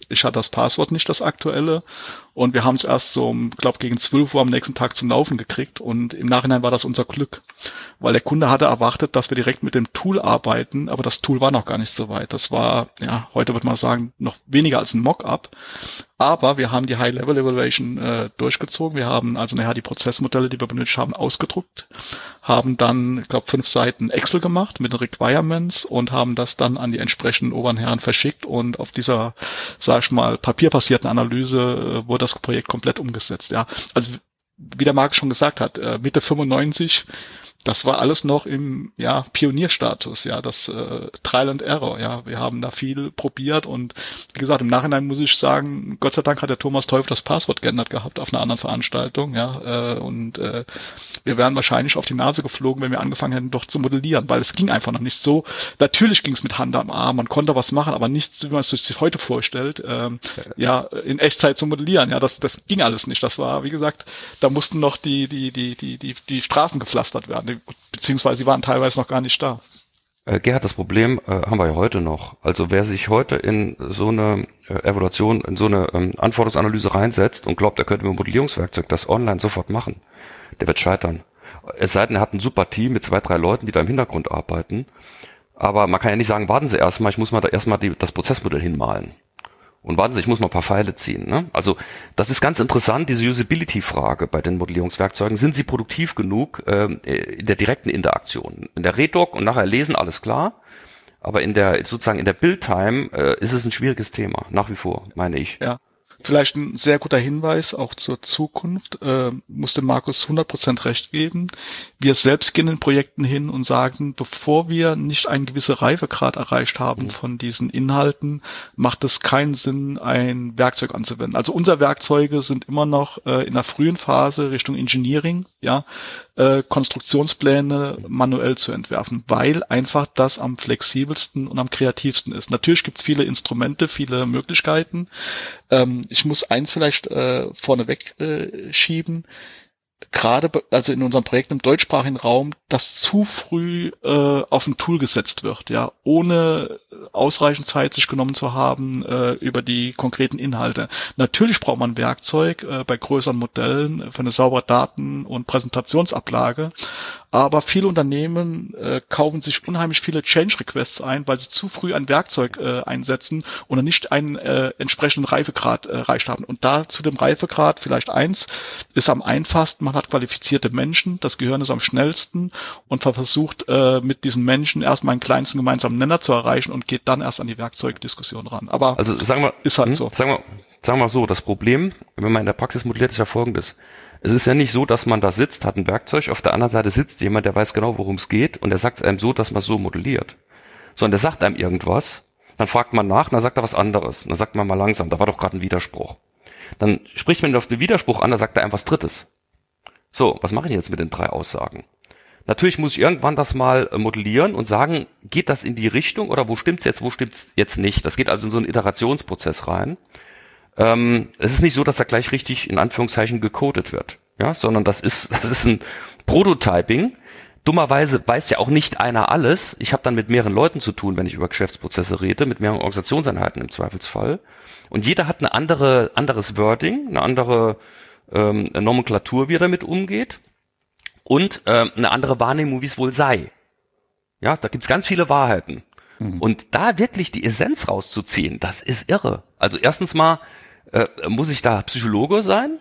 ich hatte das Passwort nicht, das aktuelle, und wir haben es erst so, um, glaube gegen zwölf Uhr am nächsten Tag zum Laufen gekriegt, und im Nachhinein war das unser Glück, weil der Kunde hatte erwartet, dass wir direkt mit dem Tool arbeiten, aber das Tool war noch gar nicht so weit. Das war, ja, heute würde man sagen, noch weniger als ein Mock-up, aber wir haben die High-Level-Evaluation äh, durchgezogen. Wir haben also nachher die Prozessmodelle, die wir benötigt haben, ausgedruckt, haben dann, ich glaube, fünf Seiten Excel gemacht mit den Requirements und haben das dann an die entsprechenden oberen Herren verschickt, und auf dieser, sag ich mal, papierbasierten Analyse äh, wurde das Projekt komplett umgesetzt. Ja, also wie der Marc schon gesagt hat, äh, Mitte fünfundneunzig, das war alles noch im, ja, Pionierstatus, ja, das äh, Trial and Error, ja, wir haben da viel probiert, und wie gesagt, im Nachhinein muss ich sagen, Gott sei Dank hat der Thomas Teufel das Passwort geändert gehabt auf einer anderen Veranstaltung, ja, äh, und äh, wir wären wahrscheinlich auf die Nase geflogen, wenn wir angefangen hätten, doch zu modellieren, weil es ging einfach noch nicht so. Natürlich ging es mit Hand am Arm, man konnte was machen, aber nicht, wie man es sich heute vorstellt, ähm, ja, in Echtzeit zu modellieren, ja, das das ging alles nicht. Das war, wie gesagt, da mussten noch die die die die die die Straßen gepflastert werden, beziehungsweise sie waren teilweise noch gar nicht da. Äh, Gerhard, das Problem äh, haben wir ja heute noch. Also wer sich heute in so eine äh, Evaluation, in so eine ähm, Anforderungsanalyse reinsetzt und glaubt, er könnte mit dem Modellierungswerkzeug das online sofort machen, der wird scheitern. Es sei denn, er hat ein super Team mit zwei, drei Leuten, die da im Hintergrund arbeiten. Aber man kann ja nicht sagen, warten Sie erstmal, ich muss mal da erstmal die, das Prozessmodell hinmalen. Und warten Sie, ich muss mal ein paar Pfeile ziehen. Ne? Also das ist ganz interessant, diese Usability-Frage bei den Modellierungswerkzeugen. Sind sie produktiv genug äh, in der direkten Interaktion? In der Redoc und nachher lesen, alles klar. Aber in der sozusagen in der Build-Time äh, ist es ein schwieriges Thema, nach wie vor, meine ich. Ja. Vielleicht ein sehr guter Hinweis auch zur Zukunft, äh, muss dem Markus hundert Prozent recht geben. Wir selbst gehen in Projekten hin und sagen, bevor wir nicht einen gewissen Reifegrad erreicht haben mhm. von diesen Inhalten, macht es keinen Sinn, ein Werkzeug anzuwenden. Also unsere Werkzeuge sind immer noch äh, in der frühen Phase Richtung Engineering, ja, äh, Konstruktionspläne manuell zu entwerfen, weil einfach das am flexibelsten und am kreativsten ist. Natürlich gibt es viele Instrumente, viele Möglichkeiten. Ähm, ich muss eins vielleicht äh, vorneweg äh, schieben. Gerade also in unserem Projekt im deutschsprachigen Raum, das zu früh äh, auf ein Tool gesetzt wird, ja, ohne ausreichend Zeit sich genommen zu haben äh, über die konkreten Inhalte. Natürlich braucht man Werkzeug äh, bei größeren Modellen für eine saubere Daten- und Präsentationsablage, aber viele Unternehmen äh, kaufen sich unheimlich viele Change-Requests ein, weil sie zu früh ein Werkzeug äh, einsetzen oder nicht einen äh, entsprechenden Reifegrad äh, erreicht haben. Und da zu dem Reifegrad vielleicht eins ist am einfachsten, man hat qualifizierte Menschen, das Gehirn ist am schnellsten, und man versucht äh, mit diesen Menschen erstmal einen kleinsten gemeinsamen Nenner zu erreichen und geht dann erst an die Werkzeugdiskussion ran. Aber also sagen wir, ist halt hm, so. Sagen wir, sagen wir so, das Problem, wenn man in der Praxis modelliert, ist ja folgendes. Es ist ja nicht so, dass man da sitzt, hat ein Werkzeug, auf der anderen Seite sitzt jemand, der weiß genau, worum es geht, und der sagt es einem so, dass man es so modelliert. Sondern der sagt einem irgendwas, dann fragt man nach, und dann sagt er was anderes. Und dann sagt man mal langsam, da war doch gerade ein Widerspruch. Dann spricht man ihn auf den Widerspruch an, dann sagt er einem was Drittes. So, was mache ich jetzt mit den drei Aussagen? Natürlich muss ich irgendwann das mal modellieren und sagen, geht das in die Richtung oder wo stimmt's jetzt, wo stimmt's jetzt nicht? Das geht also in so einen Iterationsprozess rein. Ähm, es ist nicht so, dass da gleich richtig in Anführungszeichen gecodet wird, ja, sondern das ist das ist ein Prototyping. Dummerweise weiß ja auch nicht einer alles. Ich habe dann mit mehreren Leuten zu tun, wenn ich über Geschäftsprozesse rede, mit mehreren Organisationseinheiten im Zweifelsfall. Und jeder hat eine andere anderes Wording, eine andere ähm, Nomenklatur, wie er damit umgeht, und ähm, eine andere Wahrnehmung, wie es wohl sei. Ja, da gibt's ganz viele Wahrheiten. Mhm. Und da wirklich die Essenz rauszuziehen, das ist irre. Also erstens mal äh, muss ich da Psychologe sein.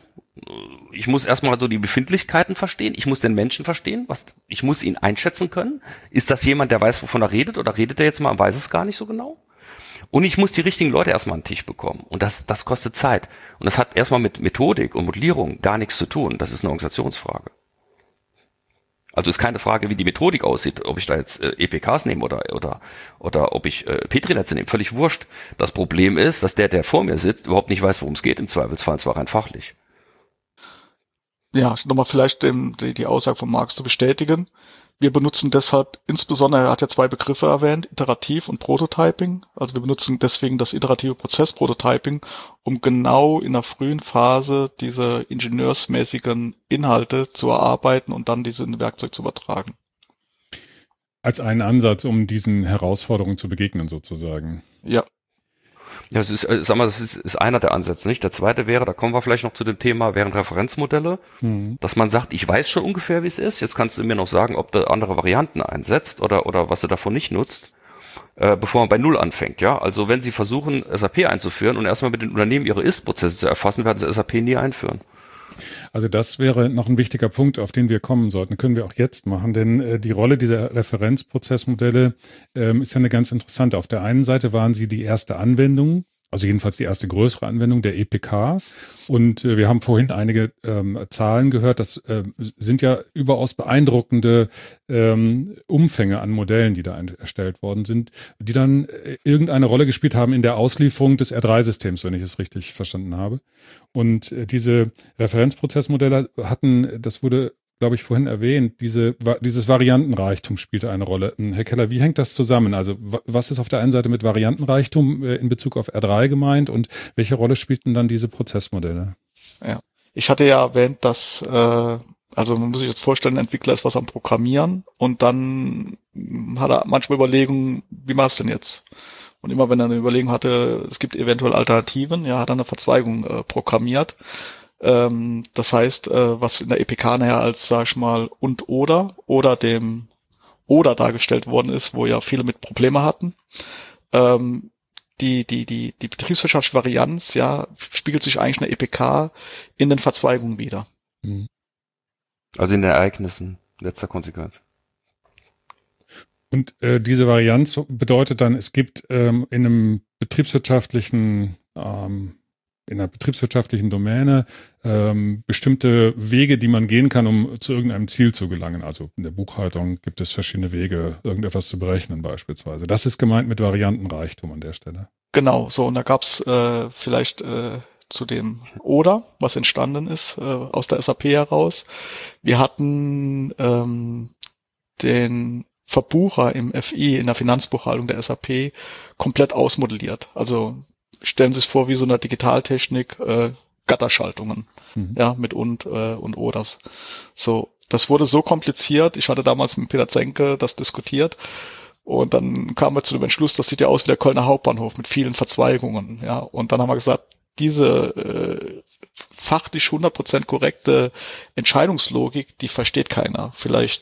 Ich muss erstmal so die Befindlichkeiten verstehen. Ich muss den Menschen verstehen. Was, ich muss ihn einschätzen können. Ist das jemand, der weiß, wovon er redet, oder redet er jetzt mal und weiß es gar nicht so genau? Und ich muss die richtigen Leute erstmal an den Tisch bekommen. Und das, das kostet Zeit. Und das hat erstmal mit Methodik und Modellierung gar nichts zu tun. Das ist eine Organisationsfrage. Also ist keine Frage, wie die Methodik aussieht, ob ich da jetzt äh, E P Ks nehme oder oder oder ob ich äh, Petri-Netze nehme, völlig wurscht. Das Problem ist, dass der, der vor mir sitzt, überhaupt nicht weiß, worum es geht, im Zweifelsfall, und zwar rein fachlich. Ja, nochmal vielleicht ähm, die, die Aussage von Marx zu bestätigen. Wir benutzen deshalb insbesondere, er hat ja zwei Begriffe erwähnt, Iterativ und Prototyping. Also wir benutzen deswegen das iterative Prozess-Prototyping, um genau in der frühen Phase diese ingenieursmäßigen Inhalte zu erarbeiten und dann diese in ein Werkzeug zu übertragen. Als einen Ansatz, um diesen Herausforderungen zu begegnen sozusagen. Ja. Ja, das ist, äh, sag mal, das ist, ist einer der Ansätze, nicht? Der zweite wäre, da kommen wir vielleicht noch zu dem Thema, wären Referenzmodelle, mhm. dass man sagt, ich weiß schon ungefähr, wie es ist, jetzt kannst du mir noch sagen, ob du andere Varianten einsetzt oder, oder was du davon nicht nutzt, äh, bevor man bei Null anfängt, ja? Also wenn Sie versuchen, S A P einzuführen und erstmal mit den Unternehmen ihre Ist-Prozesse zu erfassen, werden Sie S A P nie einführen. Also das wäre noch ein wichtiger Punkt, auf den wir kommen sollten. Können wir auch jetzt machen, denn äh, die Rolle dieser Referenzprozessmodelle ähm, ist ja eine ganz interessante. Auf der einen Seite waren sie die erste Anwendung, also jedenfalls die erste größere Anwendung der E P K. Und äh, wir haben vorhin einige ähm, Zahlen gehört. Das äh, sind ja überaus beeindruckende ähm, Umfänge an Modellen, die da erstellt worden sind, die dann äh, irgendeine Rolle gespielt haben in der Auslieferung des R drei Systems, wenn ich es richtig verstanden habe. Und äh, diese Referenzprozessmodelle hatten, das wurde, glaube ich, vorhin erwähnt, diese, dieses Variantenreichtum spielte eine Rolle. Herr Keller, wie hängt das zusammen? Also was ist auf der einen Seite mit Variantenreichtum in Bezug auf R drei gemeint und welche Rolle spielten dann diese Prozessmodelle? Ja, ich hatte ja erwähnt, dass, äh, also man muss sich jetzt vorstellen, ein Entwickler ist was am Programmieren und dann hat er manchmal Überlegungen, wie machst du denn jetzt? Und immer wenn er eine Überlegung hatte, es gibt eventuell Alternativen, ja, hat er eine Verzweigung äh, programmiert. Ähm, das heißt, äh, was in der E P K nachher als, sag ich mal, und oder oder dem oder dargestellt worden ist, wo ja viele mit Probleme hatten. Ähm, die die die die betriebswirtschaftliche Varianz, ja, spiegelt sich eigentlich in der E P K in den Verzweigungen wider. Also in den Ereignissen letzter Konsequenz. Und äh, diese Varianz bedeutet dann, es gibt ähm, in einem betriebswirtschaftlichen ähm, in einer betriebswirtschaftlichen Domäne ähm, bestimmte Wege, die man gehen kann, um zu irgendeinem Ziel zu gelangen. Also in der Buchhaltung gibt es verschiedene Wege, irgendetwas zu berechnen beispielsweise. Das ist gemeint mit Variantenreichtum an der Stelle. Genau, so und da gab's äh, vielleicht äh, zu dem Oder, was entstanden ist äh, aus der S A P heraus. Wir hatten ähm, den Verbucher im F I, in der Finanzbuchhaltung der S A P, komplett ausmodelliert. Also stellen Sie sich vor, wie so eine Digitaltechnik, äh, Gatterschaltungen, mhm. ja, mit und äh, und Oders. So, das wurde so kompliziert. Ich hatte damals mit Peter Zenke das diskutiert und dann kamen wir zu dem Entschluss, das sieht ja aus wie der Kölner Hauptbahnhof mit vielen Verzweigungen, ja. Und dann haben wir gesagt, diese äh, fachlich hundert Prozent korrekte Entscheidungslogik, die versteht keiner. Vielleicht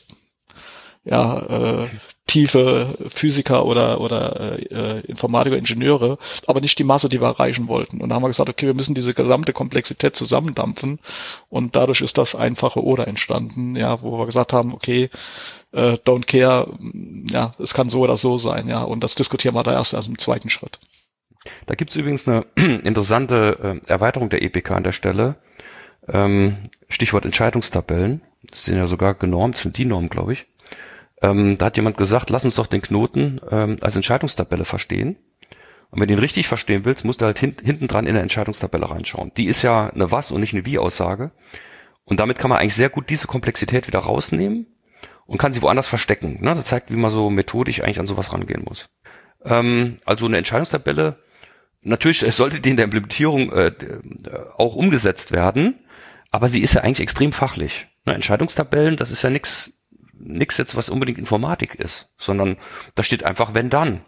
ja, äh, tiefe Physiker oder oder äh, Informatiker, Ingenieure, aber nicht die Masse, die wir erreichen wollten. Und da haben wir gesagt, okay, wir müssen diese gesamte Komplexität zusammendampfen und dadurch ist das einfache Oder entstanden, ja, wo wir gesagt haben, okay, äh, don't care, ja, es kann so oder so sein, ja, und das diskutieren wir da erst also im zweiten Schritt. Da gibt's übrigens eine interessante äh, Erweiterung der E P K an der Stelle, ähm, Stichwort Entscheidungstabellen, das sind ja sogar genormt, das sind die Normen, glaube ich. Ähm, da hat jemand gesagt, lass uns doch den Knoten ähm, als Entscheidungstabelle verstehen. Und wenn du ihn richtig verstehen willst, musst du halt hint, hinten dran in der Entscheidungstabelle reinschauen. Die ist ja eine Was- und nicht eine Wie-Aussage. Und damit kann man eigentlich sehr gut diese Komplexität wieder rausnehmen und kann sie woanders verstecken. Ne? Das zeigt, wie man so methodisch eigentlich an sowas rangehen muss. Ähm, also eine Entscheidungstabelle, natürlich sollte die in der Implementierung äh, auch umgesetzt werden, aber sie ist ja eigentlich extrem fachlich. Ne? Entscheidungstabellen, das ist ja nichts Nix jetzt, was unbedingt Informatik ist, sondern da steht einfach wenn dann.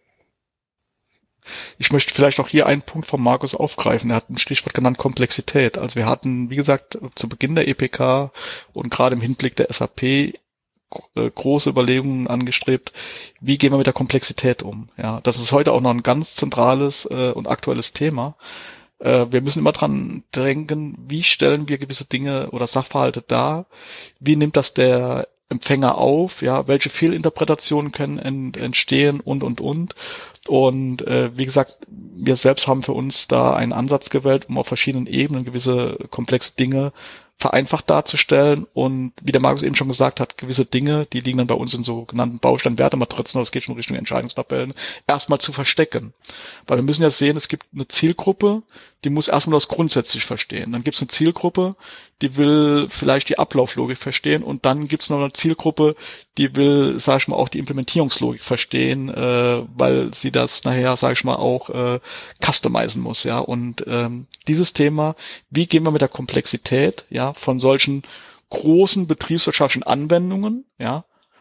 Ich möchte vielleicht auch hier einen Punkt von Markus aufgreifen. Er hat ein Stichwort genannt, Komplexität. Also wir hatten, wie gesagt, zu Beginn der E P K und gerade im Hinblick der S A P äh, große Überlegungen angestrebt, wie gehen wir mit der Komplexität um. Ja, das ist heute auch noch ein ganz zentrales äh, und aktuelles Thema. Äh, wir müssen immer dran denken, wie stellen wir gewisse Dinge oder Sachverhalte dar, wie nimmt das der Empfänger auf, ja, welche Fehlinterpretationen können ent, entstehen und, und, und. Und äh, wie gesagt, wir selbst haben für uns da einen Ansatz gewählt, um auf verschiedenen Ebenen gewisse komplexe Dinge vereinfacht darzustellen und wie der Markus eben schon gesagt hat, gewisse Dinge, die liegen dann bei uns in sogenannten Baustein-Wertematrizen, das geht schon Richtung Entscheidungstabellen, erstmal zu verstecken. Weil wir müssen ja sehen, es gibt eine Zielgruppe, die muss erstmal das grundsätzlich verstehen. Dann gibt es eine Zielgruppe, die will vielleicht die Ablauflogik verstehen und dann gibt es noch eine Zielgruppe, die will, sag ich mal, auch die Implementierungslogik verstehen, äh, weil sie das nachher, sag ich mal, auch äh, customizen muss, ja. Und ähm, dieses Thema, wie gehen wir mit der Komplexität, ja, von solchen großen betriebswirtschaftlichen Anwendungen, ja,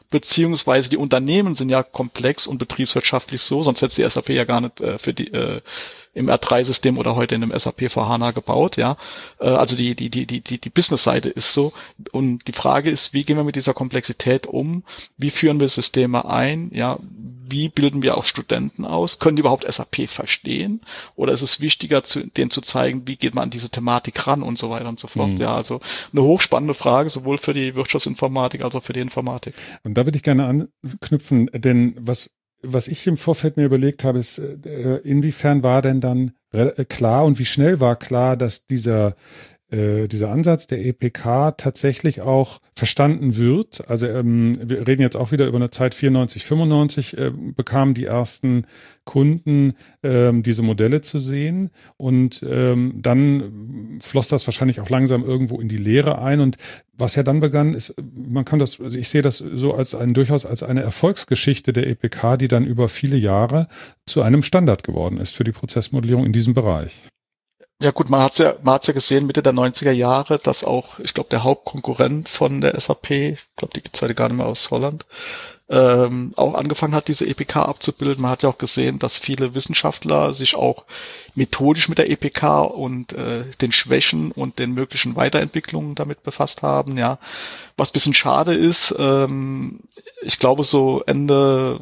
beziehungsweise die Unternehmen sind ja komplex und betriebswirtschaftlich so, sonst hätte die S A P ja gar nicht äh, für die äh, im R drei System oder heute in einem S A P vor HANA gebaut, ja. Äh, also die die die die die die Business-Seite ist so, und die Frage ist, wie gehen wir mit dieser Komplexität um? Wie führen wir Systeme ein? Ja, wie bilden wir auch Studenten aus? Können die überhaupt S A P verstehen? Oder ist es wichtiger, zu, denen zu zeigen, wie geht man an diese Thematik ran und so weiter und so fort? Mhm. Ja, also eine hochspannende Frage, sowohl für die Wirtschaftsinformatik als auch für die Informatik. Und da würde ich gerne anknüpfen, denn was was ich im Vorfeld mir überlegt habe, ist, äh, inwiefern war denn dann klar und wie schnell war klar, dass dieser äh, dieser Ansatz der E P K tatsächlich auch verstanden wird. Also ähm, wir reden jetzt auch wieder über eine Zeit vierundneunzig, fünfundneunzig, äh, bekamen die ersten Kunden ähm, diese Modelle zu sehen, und ähm, dann floss das wahrscheinlich auch langsam irgendwo in die Lehre ein, und was ja dann begann, ist, man kann das, also ich sehe das so als ein, durchaus als eine Erfolgsgeschichte der E P K, die dann über viele Jahre zu einem Standard geworden ist für die Prozessmodellierung in diesem Bereich. Ja gut, man hat's ja, man hat's ja gesehen, Mitte der neunziger Jahre, dass auch, ich glaube, der Hauptkonkurrent von der S A P, ich glaube, die gibt's heute gar nicht mehr aus Holland, ähm, auch angefangen hat, diese E P K abzubilden. Man hat ja auch gesehen, dass viele Wissenschaftler sich auch methodisch mit der E P K und äh, den Schwächen und den möglichen Weiterentwicklungen damit befasst haben. Ja, was bisschen schade ist, ähm, ich glaube, so Ende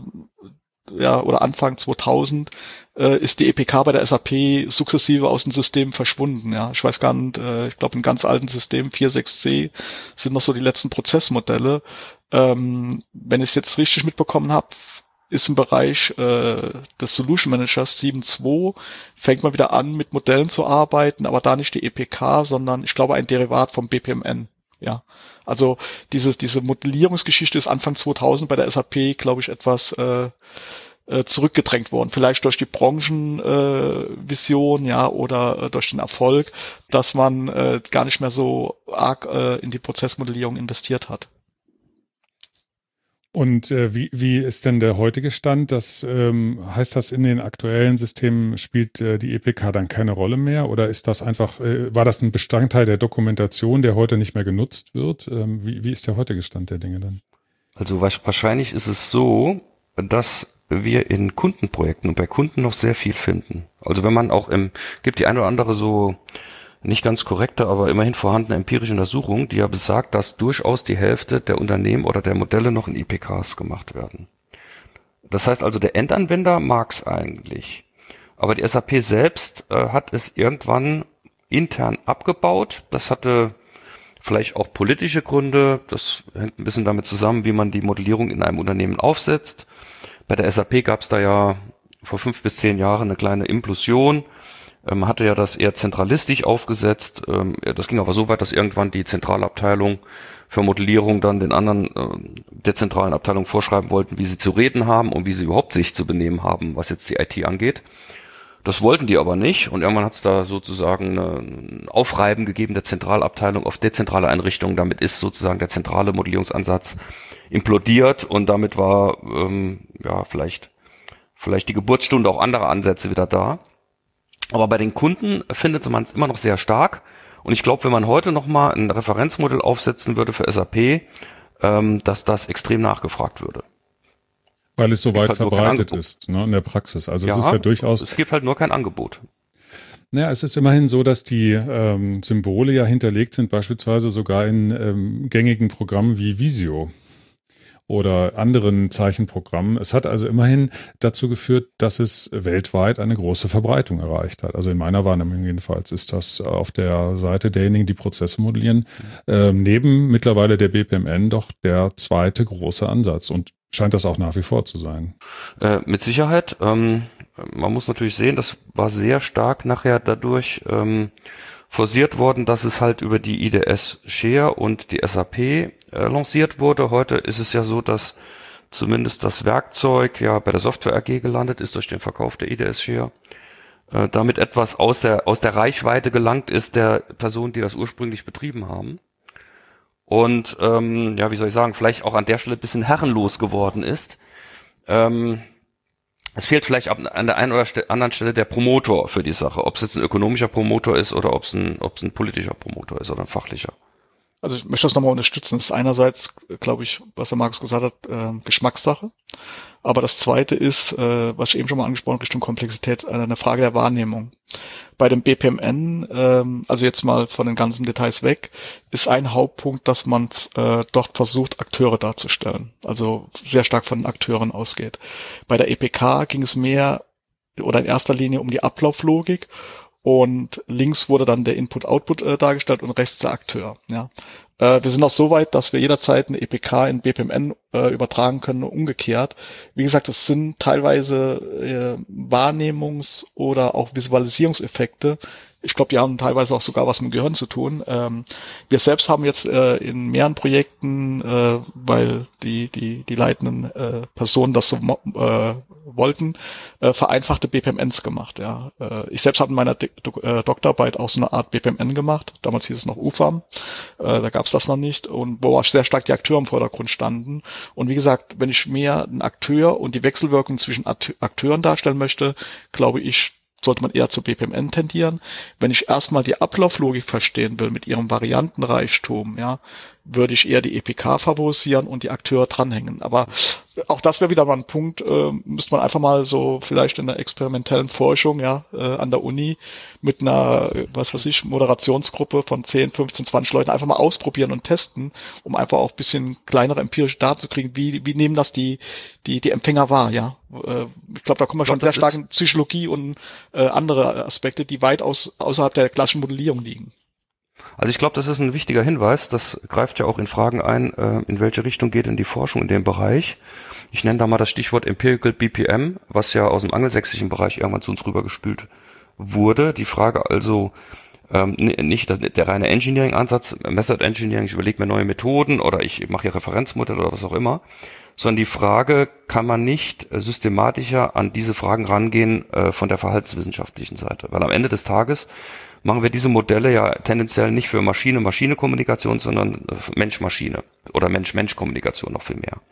ja oder Anfang zweitausend äh, ist die E P K bei der S A P sukzessive aus dem System verschwunden. Ja, ich weiß gar nicht, äh, ich glaube, im ganz alten System vier Punkt sechs c sind noch so die letzten Prozessmodelle. Ähm, wenn ich es jetzt richtig mitbekommen habe, ist im Bereich äh, des Solution Managers sieben Punkt zwei, fängt man wieder an, mit Modellen zu arbeiten, aber da nicht die E P K, sondern ich glaube ein Derivat vom B P M N. Ja, also dieses, diese Modellierungsgeschichte ist Anfang zweitausend bei der S A P, glaube ich, etwas äh, äh, zurückgedrängt worden. Vielleicht durch die Branchenvision, äh, ja, oder äh, durch den Erfolg, dass man äh, gar nicht mehr so arg äh, in die Prozessmodellierung investiert hat. Und äh, wie, wie ist denn der heutige Stand? Das ähm, heißt das, in den aktuellen Systemen spielt äh, die E P K dann keine Rolle mehr? Oder ist das einfach, äh, war das ein Bestandteil der Dokumentation, der heute nicht mehr genutzt wird? Ähm, wie, wie ist der heutige Stand der Dinge dann? Also wahrscheinlich ist es so, dass wir in Kundenprojekten und bei Kunden noch sehr viel finden. Also wenn man auch im, gibt die eine oder andere so nicht ganz korrekte, aber immerhin vorhandene empirische Untersuchung, die ja besagt, dass durchaus die Hälfte der Unternehmen oder der Modelle noch in E P Ks gemacht werden. Das heißt also, der Endanwender mag's eigentlich. Aber die S A P selbst äh, hat es irgendwann intern abgebaut. Das hatte vielleicht auch politische Gründe. Das hängt ein bisschen damit zusammen, wie man die Modellierung in einem Unternehmen aufsetzt. Bei der S A P gab's da ja vor fünf bis zehn Jahren eine kleine Implosion. Man hatte ja das eher zentralistisch aufgesetzt. Das ging aber so weit, dass irgendwann die Zentralabteilung für Modellierung dann den anderen der zentralen Abteilung vorschreiben wollten, wie sie zu reden haben und wie sie überhaupt sich zu benehmen haben, was jetzt die I T angeht. Das wollten die aber nicht, und irgendwann hat es da sozusagen ein Aufreiben gegeben der Zentralabteilung auf dezentrale Einrichtungen. Damit ist sozusagen der zentrale Modellierungsansatz implodiert, und damit war ähm, ja vielleicht vielleicht die Geburtsstunde auch anderer Ansätze wieder da. Aber bei den Kunden findet man es immer noch sehr stark. Und ich glaube, wenn man heute nochmal ein Referenzmodell aufsetzen würde für S A P, ähm, dass das extrem nachgefragt würde. Weil es so weit halt verbreitet ist, ne, in der Praxis. Also ja, es ist ja durchaus. Es gibt halt nur kein Angebot. Naja, es ist immerhin so, dass die ähm, Symbole ja hinterlegt sind, beispielsweise sogar in ähm, gängigen Programmen wie Visio oder anderen Zeichenprogrammen. Es hat also immerhin dazu geführt, dass es weltweit eine große Verbreitung erreicht hat. Also in meiner Wahrnehmung jedenfalls ist das auf der Seite derjenigen, die Prozesse modellieren, äh, neben mittlerweile der B P M N doch der zweite große Ansatz, und scheint das auch nach wie vor zu sein. Äh, mit Sicherheit. Ähm, man muss natürlich sehen, das war sehr stark nachher dadurch ähm, forciert worden, dass es halt über die I D S Share und die S A P äh, lanciert wurde. Heute ist es ja so, dass zumindest das Werkzeug ja bei der Software A G gelandet ist durch den Verkauf der I D S Share. Äh, damit etwas aus der aus der Reichweite gelangt ist der Personen, die das ursprünglich betrieben haben. Und ähm, ja, wie soll ich sagen, vielleicht auch an der Stelle ein bisschen herrenlos geworden ist. Ähm, es fehlt vielleicht an der einen oder anderen Stelle der Promotor für die Sache, ob es jetzt ein ökonomischer Promotor ist oder ob es ein, ob es ein politischer Promotor ist oder ein fachlicher. Also ich möchte das nochmal unterstützen. Das ist einerseits, glaube ich, was der Markus gesagt hat, äh, Geschmackssache. Aber das Zweite ist, äh, was ich eben schon mal angesprochen habe, Richtung Komplexität, äh, eine Frage der Wahrnehmung. Bei dem B P M N, ähm, also jetzt mal von den ganzen Details weg, ist ein Hauptpunkt, dass man äh, dort versucht, Akteure darzustellen. Also sehr stark von den Akteuren ausgeht. Bei der E P K ging es mehr oder in erster Linie um die Ablauflogik. Und links wurde dann der Input-Output äh, dargestellt und rechts der Akteur. Ja, äh, wir sind auch so weit, dass wir jederzeit eine E P K in B P M N äh, übertragen können, umgekehrt. Wie gesagt, es sind teilweise äh, Wahrnehmungs- oder auch Visualisierungseffekte. Ich glaube, die haben teilweise auch sogar was mit dem Gehirn zu tun. Ähm, wir selbst haben jetzt äh, in mehreren Projekten, äh, weil die die die leitenden äh, Personen das so äh, wollten, äh, vereinfachte B P M Ns gemacht. Ja, äh, ich selbst habe in meiner D- Do- äh, Doktorarbeit auch so eine Art B P M N gemacht. Damals hieß es noch U F A M. Äh, da gab es das noch nicht und wo auch sehr stark die Akteure im Vordergrund standen. Und wie gesagt, wenn ich mehr einen Akteur und die Wechselwirkung zwischen Akt- Akteuren darstellen möchte, glaube ich, sollte man eher zu B P M N tendieren. Wenn ich erstmal die Ablauflogik verstehen will mit ihrem Variantenreichtum, ja, würde ich eher die E P K favorisieren und die Akteure dranhängen. Aber auch das wäre wieder mal ein Punkt, äh, müsste man einfach mal so vielleicht in der experimentellen Forschung, ja, äh, an der Uni mit einer, was weiß ich, Moderationsgruppe von zehn, fünfzehn, zwanzig Leuten einfach mal ausprobieren und testen, um einfach auch ein bisschen kleinere empirische Daten zu kriegen, wie, wie nehmen das die, die, die Empfänger wahr, ja. Äh, ich glaube, da kommen wir schon sehr stark in Psychologie und äh, andere Aspekte, die weit aus, außerhalb der klassischen Modellierung liegen. Also ich glaube, das ist ein wichtiger Hinweis. Das greift ja auch in Fragen ein, äh, in welche Richtung geht denn die Forschung in dem Bereich. Ich nenne da mal das Stichwort Empirical B P M, was ja aus dem angelsächsischen Bereich irgendwann zu uns rübergespült wurde. Die Frage also, ähm, nicht der, der reine Engineering-Ansatz, Method Engineering, ich überlege mir neue Methoden oder ich mache hier Referenzmodelle oder was auch immer, sondern die Frage, kann man nicht äh, systematischer an diese Fragen rangehen äh, von der verhaltenswissenschaftlichen Seite? Weil am Ende des Tages machen wir diese Modelle ja tendenziell nicht für Maschine-Maschine-Kommunikation, sondern Mensch-Maschine oder Mensch-Mensch-Kommunikation noch viel mehr.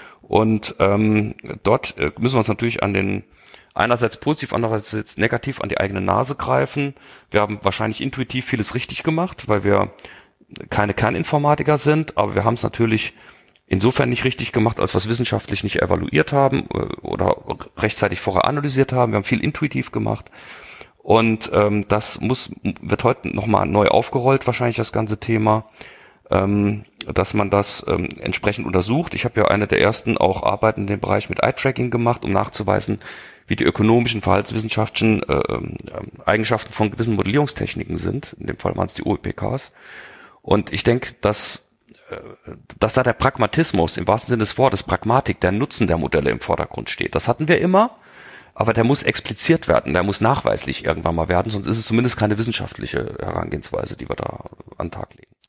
Und ähm, dort äh, müssen wir uns natürlich an den einerseits positiv, andererseits negativ an die eigene Nase greifen. Wir haben wahrscheinlich intuitiv vieles richtig gemacht, weil wir keine Kerninformatiker sind, aber wir haben es natürlich insofern nicht richtig gemacht, als wir es wissenschaftlich nicht evaluiert haben oder rechtzeitig vorher analysiert haben. Wir haben viel intuitiv gemacht. Und ähm, das muss wird heute nochmal neu aufgerollt, wahrscheinlich das ganze Thema, ähm, dass man das ähm, entsprechend untersucht. Ich habe ja eine der ersten auch Arbeiten in dem Bereich mit Eye-Tracking gemacht, um nachzuweisen, wie die ökonomischen, verhaltenswissenschaftlichen äh, äh, Eigenschaften von gewissen Modellierungstechniken sind. In dem Fall waren es die O E P Ks. Und ich denke, dass, äh, dass da der Pragmatismus, im wahrsten Sinne des Wortes, Pragmatik, der Nutzen der Modelle im Vordergrund steht. Das hatten wir immer. Aber der muss expliziert werden, der muss nachweislich irgendwann mal werden, sonst ist es zumindest keine wissenschaftliche Herangehensweise, die wir da an den Tag legen.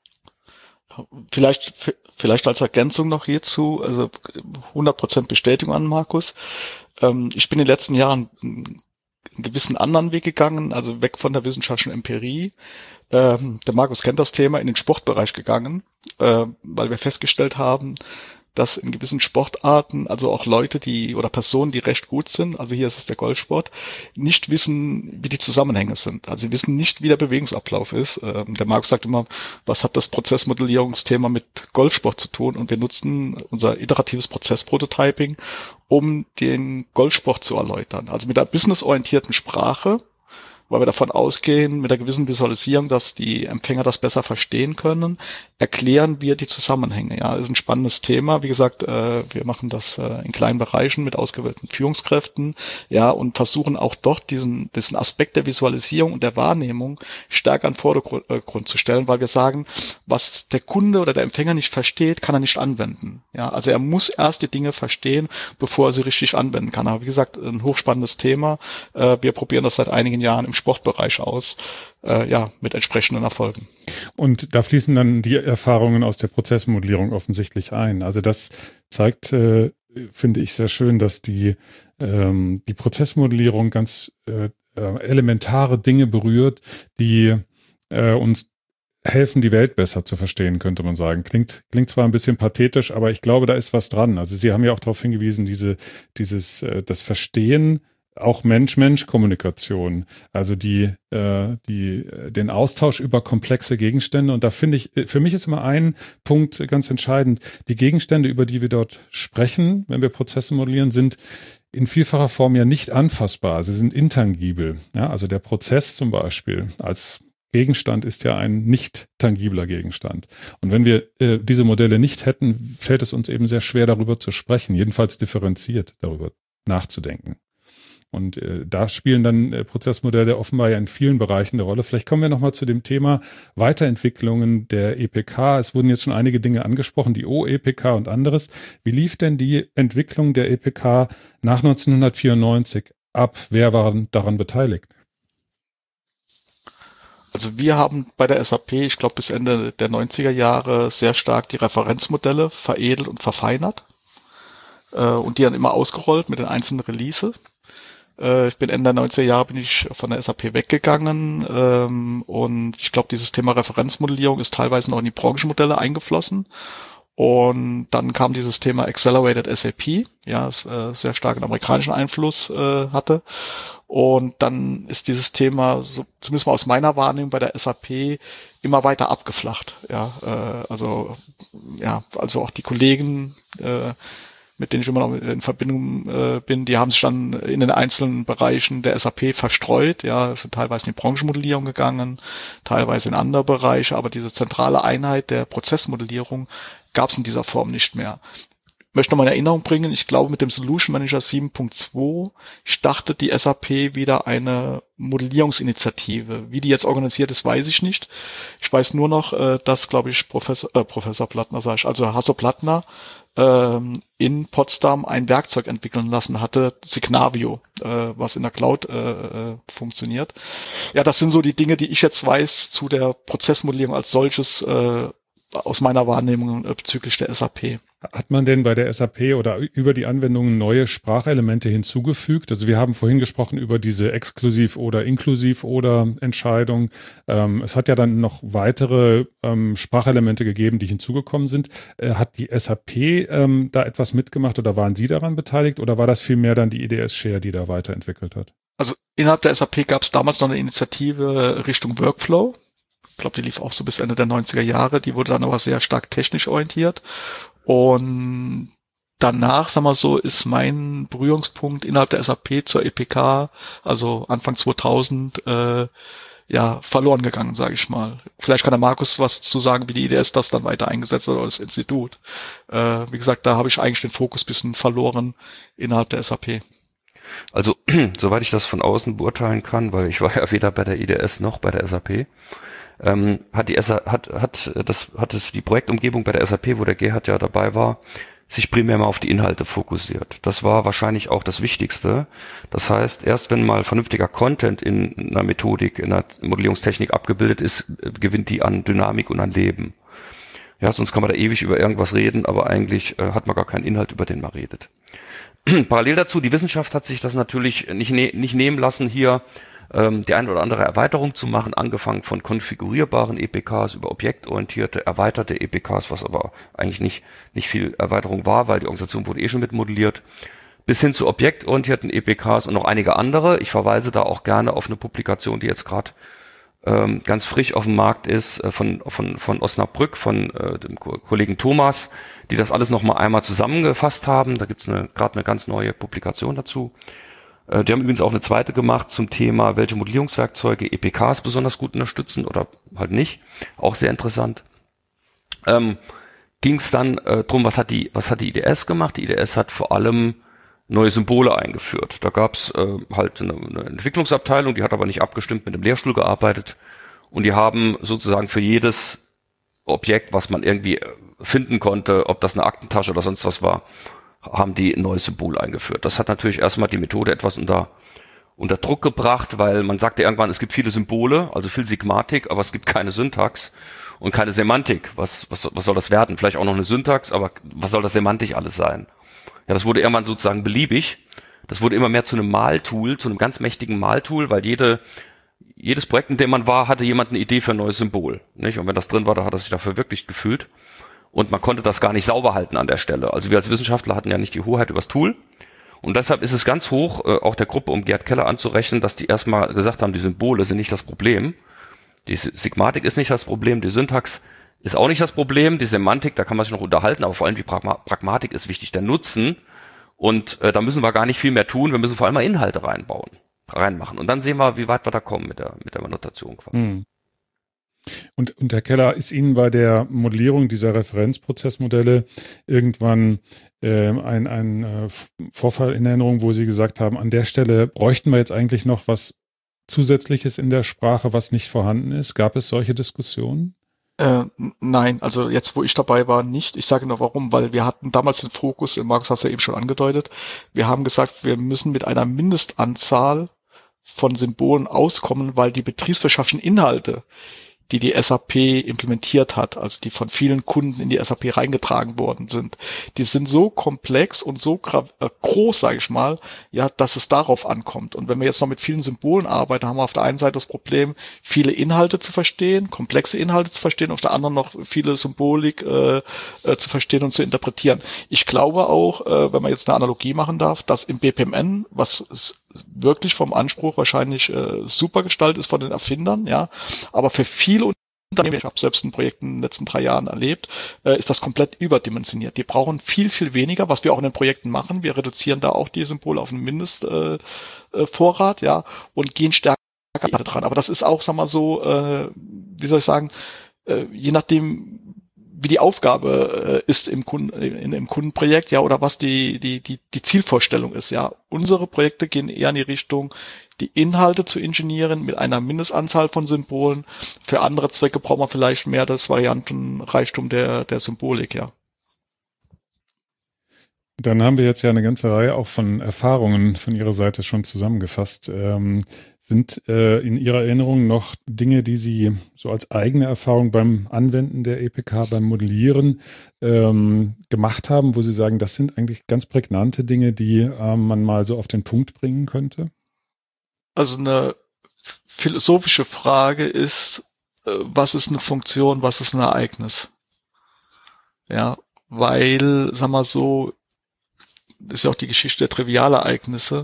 Vielleicht, vielleicht als Ergänzung noch hierzu, also hundert Prozent Bestätigung an Markus. Ähm, ich bin in den letzten Jahren einen gewissen anderen Weg gegangen, also weg von der wissenschaftlichen Empirie. Ähm, der Markus kennt das Thema, in den Sportbereich gegangen, äh, weil wir festgestellt haben, dass in gewissen Sportarten, also auch Leute, die oder Personen, die recht gut sind, also hier ist es der Golfsport, nicht wissen, wie die Zusammenhänge sind. Also sie wissen nicht, wie der Bewegungsablauf ist. Ähm, der Markus sagt immer, was hat das Prozessmodellierungsthema mit Golfsport zu tun? Und wir nutzen unser iteratives Prozessprototyping, um den Golfsport zu erläutern. Also mit einer businessorientierten Sprache, weil wir davon ausgehen, mit einer gewissen Visualisierung, dass die Empfänger das besser verstehen können, erklären wir die Zusammenhänge. Ja, ist ein spannendes Thema. Wie gesagt, äh, wir machen das äh, in kleinen Bereichen mit ausgewählten Führungskräften, ja, und versuchen auch dort diesen, diesen Aspekt der Visualisierung und der Wahrnehmung stärker in den Vordergrund zu stellen, weil wir sagen, was der Kunde oder der Empfänger nicht versteht, kann er nicht anwenden. Ja, also er muss erst die Dinge verstehen, bevor er sie richtig anwenden kann. Aber wie gesagt, ein hochspannendes Thema. Äh, wir probieren das seit einigen Jahren im Sportbereich aus, äh, ja, mit entsprechenden Erfolgen. Und da fließen dann die Erfahrungen aus der Prozessmodellierung offensichtlich ein. Also das zeigt, äh, finde ich, sehr schön, dass die, ähm, die Prozessmodellierung ganz äh, elementare Dinge berührt, die äh, uns helfen, die Welt besser zu verstehen, könnte man sagen. Klingt, klingt zwar ein bisschen pathetisch, aber ich glaube, da ist was dran. Also Sie haben ja auch darauf hingewiesen, diese, dieses, äh, das Verstehen auch Mensch-Mensch-Kommunikation, also die, äh, die, den Austausch über komplexe Gegenstände. Und da finde ich, für mich ist immer ein Punkt ganz entscheidend. Die Gegenstände, über die wir dort sprechen, wenn wir Prozesse modellieren, sind in vielfacher Form ja nicht anfassbar. Sie sind intangibel. Ja, also der Prozess zum Beispiel als Gegenstand ist ja ein nicht tangibler Gegenstand. Und wenn wir äh, diese Modelle nicht hätten, fällt es uns eben sehr schwer, darüber zu sprechen, jedenfalls differenziert darüber nachzudenken. Und äh, da spielen dann äh, Prozessmodelle offenbar ja in vielen Bereichen eine Rolle. Vielleicht kommen wir nochmal zu dem Thema Weiterentwicklungen der E P K. Es wurden jetzt schon einige Dinge angesprochen, die O E P K und anderes. Wie lief denn die Entwicklung der E P K nach neunzehnhundertvierundneunzig ab? Wer war daran beteiligt? Also wir haben bei der S A P, ich glaube bis Ende der neunziger Jahre, sehr stark die Referenzmodelle veredelt und verfeinert äh, und die dann immer ausgerollt mit den einzelnen Releases. Äh, ich bin Ende der neunziger Jahre bin ich von der S A P weggegangen ähm, und ich glaube, dieses Thema Referenzmodellierung ist teilweise noch in die Branchenmodelle eingeflossen. Und dann kam dieses Thema Accelerated S A P, ja, das äh, sehr starken amerikanischen Einfluss äh, hatte. Und dann ist dieses Thema, so, zumindest mal aus meiner Wahrnehmung bei der S A P, immer weiter abgeflacht. Ja, äh, also ja, also auch die Kollegen, äh, mit denen ich immer noch in Verbindung äh, bin, die haben sich dann in den einzelnen Bereichen der S A P verstreut. Ja, sind teilweise in die Branchenmodellierung gegangen, teilweise in andere Bereiche, aber diese zentrale Einheit der Prozessmodellierung gab es in dieser Form nicht mehr. Ich möchte nochmal in Erinnerung bringen, ich glaube mit dem Solution Manager sieben Punkt zwei startet die S A P wieder eine Modellierungsinitiative. Wie die jetzt organisiert ist, weiß ich nicht. Ich weiß nur noch, dass, glaube ich, Professor, äh, Professor Plattner, sag ich, also Hasso Plattner ähm, in Potsdam ein Werkzeug entwickeln lassen hatte, Signavio, äh, was in der Cloud äh, funktioniert. Ja, das sind so die Dinge, die ich jetzt weiß zu der Prozessmodellierung als solches äh, aus meiner Wahrnehmung bezüglich der S A P. Hat man denn bei der S A P oder über die Anwendungen neue Sprachelemente hinzugefügt? Also wir haben vorhin gesprochen über diese Exklusiv- oder Inklusiv- oder Entscheidung. Ähm, es hat ja dann noch weitere ähm, Sprachelemente gegeben, die hinzugekommen sind. Äh, hat die S A P ähm, da etwas mitgemacht oder waren Sie daran beteiligt oder war das vielmehr dann die I D S-Share, die da weiterentwickelt hat? Also innerhalb der S A P gab es damals noch eine Initiative Richtung Workflow. Ich glaube, die lief auch so bis Ende der neunziger Jahre. Die wurde dann aber sehr stark technisch orientiert. Und danach, sagen wir so, ist mein Berührungspunkt innerhalb der S A P zur E P K, also Anfang zweitausend, äh, ja, verloren gegangen, sage ich mal. Vielleicht kann der Markus was zu sagen, wie die I D S das dann weiter eingesetzt hat oder das Institut. Äh, wie gesagt, da habe ich eigentlich den Fokus ein bisschen verloren innerhalb der S A P. Also, soweit ich das von außen beurteilen kann, weil ich war ja weder bei der I D S noch bei der S A P, Ähm, hat die S A, hat, hat, das, hat es die Projektumgebung bei der S A P, wo der Gerhard ja dabei war, sich primär mal auf die Inhalte fokussiert. Das war wahrscheinlich auch das Wichtigste. Das heißt, erst wenn mal vernünftiger Content in einer Methodik, in einer Modellierungstechnik abgebildet ist, gewinnt die an Dynamik und an Leben. Ja, sonst kann man da ewig über irgendwas reden, aber eigentlich äh, hat man gar keinen Inhalt, über den man redet. Parallel dazu, die Wissenschaft hat sich das natürlich nicht, ne- nicht nehmen lassen, hier die eine oder andere Erweiterung zu machen, angefangen von konfigurierbaren E P Ks über objektorientierte, erweiterte E P Ks, was aber eigentlich nicht nicht viel Erweiterung war, weil die Organisation wurde eh schon mitmodelliert, bis hin zu objektorientierten E P Ks und noch einige andere. Ich verweise da auch gerne auf eine Publikation, die jetzt gerade ähm, ganz frisch auf dem Markt ist, äh, von von von Osnabrück, von äh, dem Ko- Kollegen Thomas, die das alles noch mal einmal zusammengefasst haben. Da gibt's eine gerade eine ganz neue Publikation dazu. Die haben übrigens auch eine zweite gemacht zum Thema, welche Modellierungswerkzeuge E P Ks besonders gut unterstützen oder halt nicht. Auch sehr interessant. Ähm, ging es dann äh, drum, was hat die, was hat die I D S gemacht? Die I D S hat vor allem neue Symbole eingeführt. Da gab es äh, halt eine, eine Entwicklungsabteilung, die hat aber nicht abgestimmt mit dem Lehrstuhl gearbeitet. Und die haben sozusagen für jedes Objekt, was man irgendwie finden konnte, ob das eine Aktentasche oder sonst was war, haben die ein neues Symbol eingeführt. Das hat natürlich erstmal die Methode etwas unter, unter Druck gebracht, weil man sagte irgendwann, es gibt viele Symbole, also viel Sigmatik, aber es gibt keine Syntax und keine Semantik. Was, was, was soll das werden? Vielleicht auch noch eine Syntax, aber was soll das semantisch alles sein? Ja, das wurde irgendwann sozusagen beliebig. Das wurde immer mehr zu einem Maltool, zu einem ganz mächtigen Maltool, weil jede, jedes Projekt, in dem man war, hatte jemand eine Idee für ein neues Symbol, nicht? Und wenn das drin war, da hat er sich dafür wirklich gefühlt. Und man konnte das gar nicht sauber halten an der Stelle. Also wir als Wissenschaftler hatten ja nicht die Hoheit über das Tool. Und deshalb ist es ganz hoch, äh, auch der Gruppe um Gerd Keller anzurechnen, dass die erstmal gesagt haben, die Symbole sind nicht das Problem. Die Sigmatik ist nicht das Problem, die Syntax ist auch nicht das Problem, die Semantik, da kann man sich noch unterhalten, aber vor allem die Pragma- Pragmatik ist wichtig, der Nutzen. Und äh, da müssen wir gar nicht viel mehr tun, wir müssen vor allem mal Inhalte reinbauen, reinmachen. Und dann sehen wir, wie weit wir da kommen mit der, mit der Notation. Hm. Und, und Herr Keller, ist Ihnen bei der Modellierung dieser Referenzprozessmodelle irgendwann äh, ein, ein äh, Vorfall in Erinnerung, wo Sie gesagt haben, an der Stelle bräuchten wir jetzt eigentlich noch was Zusätzliches in der Sprache, was nicht vorhanden ist? Gab es solche Diskussionen? Äh, nein, also jetzt, wo ich dabei war, nicht. Ich sage nur warum, weil wir hatten damals den Fokus, Markus hat es ja eben schon angedeutet, wir haben gesagt, wir müssen mit einer Mindestanzahl von Symbolen auskommen, weil die betriebswirtschaftlichen Inhalte, die die S A P implementiert hat, also die von vielen Kunden in die S A P reingetragen worden sind, die sind so komplex und so gra- äh, groß, sage ich mal, ja, dass es darauf ankommt. Und wenn wir jetzt noch mit vielen Symbolen arbeiten, haben wir auf der einen Seite das Problem, viele Inhalte zu verstehen, komplexe Inhalte zu verstehen, auf der anderen noch viele Symbolik äh, äh, zu verstehen und zu interpretieren. Ich glaube auch, äh, wenn man jetzt eine Analogie machen darf, dass im B P M N, was wirklich vom Anspruch wahrscheinlich äh, super gestaltet ist von den Erfindern, ja, aber für viele Unternehmen, ich habe selbst ein Projekt in den letzten drei Jahren erlebt, äh, ist das komplett überdimensioniert. Die brauchen viel, viel weniger, was wir auch in den Projekten machen. Wir reduzieren da auch die Symbole auf einen Mindestvorrat, äh, Vorrat, ja, und gehen stärker dran. Aber das ist auch, sag mal so, äh, wie soll ich sagen, äh, je nachdem, wie die Aufgabe äh, ist im Kunden, in, im Kundenprojekt, ja, oder was die, die, die, die Zielvorstellung ist, ja. Unsere Projekte gehen eher in die Richtung, die Inhalte zu ingenieren mit einer Mindestanzahl von Symbolen. Für andere Zwecke braucht man vielleicht mehr das Variantenreichtum der, der Symbolik, ja. Dann haben wir jetzt ja eine ganze Reihe auch von Erfahrungen von Ihrer Seite schon zusammengefasst. Ähm, sind äh, in Ihrer Erinnerung noch Dinge, die Sie so als eigene Erfahrung beim Anwenden der E P K, beim Modellieren ähm, gemacht haben, wo Sie sagen, das sind eigentlich ganz prägnante Dinge, die äh, man mal so auf den Punkt bringen könnte? Also eine philosophische Frage ist, äh, was ist eine Funktion, was ist ein Ereignis? Ja, weil, sag mal so, ist ja auch die Geschichte der Trivialereignisse.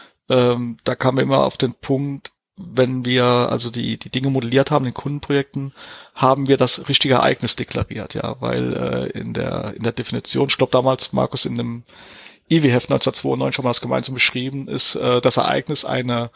Ähm, da kamen wir immer auf den Punkt, wenn wir also die die Dinge modelliert haben in Kundenprojekten, haben wir das richtige Ereignis deklariert, ja, weil äh, in der in der Definition, ich glaube damals Markus in dem I W Heft neunzehnhundertzweiundneunzig haben wir das gemeinsam beschrieben, ist äh, das Ereignis eine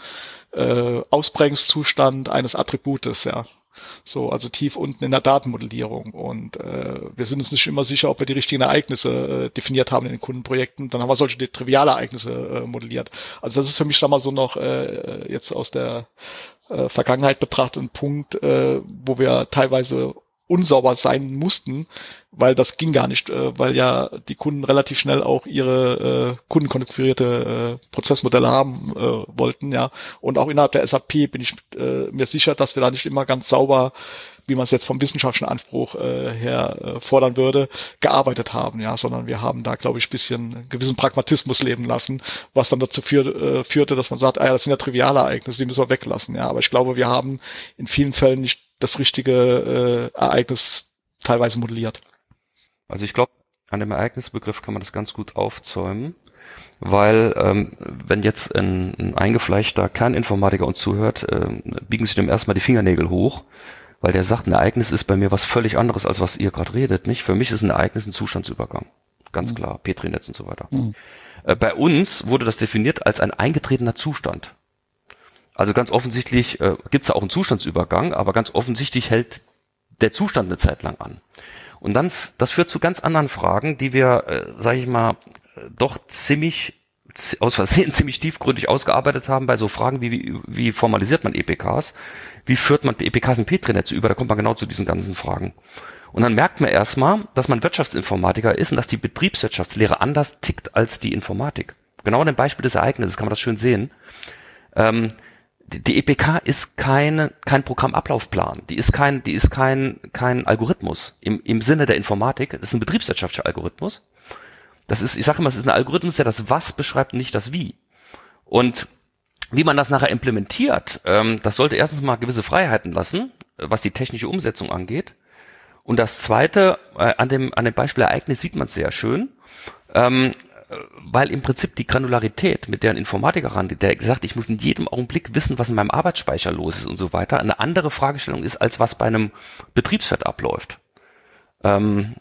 äh, Ausprägungszustand eines Attributes, ja. So, also tief unten in der Datenmodellierung. Und äh, wir sind uns nicht immer sicher, ob wir die richtigen Ereignisse äh, definiert haben in den Kundenprojekten. Dann haben wir solche triviale Ereignisse äh, modelliert. Also das ist für mich da mal so noch äh, jetzt aus der äh, Vergangenheit betrachtet ein Punkt, äh, wo wir teilweise unsauber sein mussten, weil das ging gar nicht, äh, weil ja die Kunden relativ schnell auch ihre äh, kundenkonfigurierte äh, Prozessmodelle haben äh, wollten, ja. Und auch innerhalb der S A P bin ich äh, mir sicher, dass wir da nicht immer ganz sauber, wie man es jetzt vom wissenschaftlichen Anspruch äh, her äh, fordern würde, gearbeitet haben, ja, sondern wir haben da, glaube ich, ein bisschen einen gewissen Pragmatismus leben lassen, was dann dazu führ, äh, führte, dass man sagt, ah ja, das sind ja triviale Ereignisse, die müssen wir weglassen, ja. Aber ich glaube, wir haben in vielen Fällen nicht das richtige äh, Ereignis teilweise modelliert. Also ich glaube, an dem Ereignisbegriff kann man das ganz gut aufzäumen, weil ähm, wenn jetzt ein, ein eingefleischter Kerninformatiker uns zuhört, äh, biegen sich dem erstmal die Fingernägel hoch, weil der sagt, ein Ereignis ist bei mir was völlig anderes, als was ihr gerade redet, nicht? Für mich ist ein Ereignis ein Zustandsübergang. Ganz mhm. klar, Petri-Netz und so weiter. Mhm. Äh, bei uns wurde das definiert als ein eingetretener Zustand. Also ganz offensichtlich äh, gibt es da auch einen Zustandsübergang, aber ganz offensichtlich hält der Zustand eine Zeit lang an. Und dann, das führt zu ganz anderen Fragen, die wir, äh, sage ich mal, doch ziemlich, aus Versehen ziemlich tiefgründig ausgearbeitet haben bei so Fragen wie, wie, wie formalisiert man E P Ks, wie führt man E P Ks in Petri-Netze über, da kommt man genau zu diesen ganzen Fragen. Und dann merkt man erstmal, dass man Wirtschaftsinformatiker ist und dass die Betriebswirtschaftslehre anders tickt als die Informatik. Genau an dem Beispiel des Ereignisses kann man das schön sehen. Ähm, Die E P K ist keine, kein Programmablaufplan. Die ist kein, die ist kein, kein Algorithmus im, im Sinne der Informatik. Das ist ein betriebswirtschaftlicher Algorithmus. Das ist, ich sage immer, es ist ein Algorithmus, der das Was beschreibt und nicht das Wie. Und wie man das nachher implementiert, ähm, das sollte erstens mal gewisse Freiheiten lassen, was die technische Umsetzung angeht. Und das Zweite, äh, an dem, an dem Beispiel Ereignis sieht man es sehr schön. Ähm, weil im Prinzip die Granularität, mit der ein Informatiker rangeht, der sagt, ich muss in jedem Augenblick wissen, was in meinem Arbeitsspeicher los ist und so weiter, eine andere Fragestellung ist, als was bei einem Betriebsfeld abläuft. Ähm,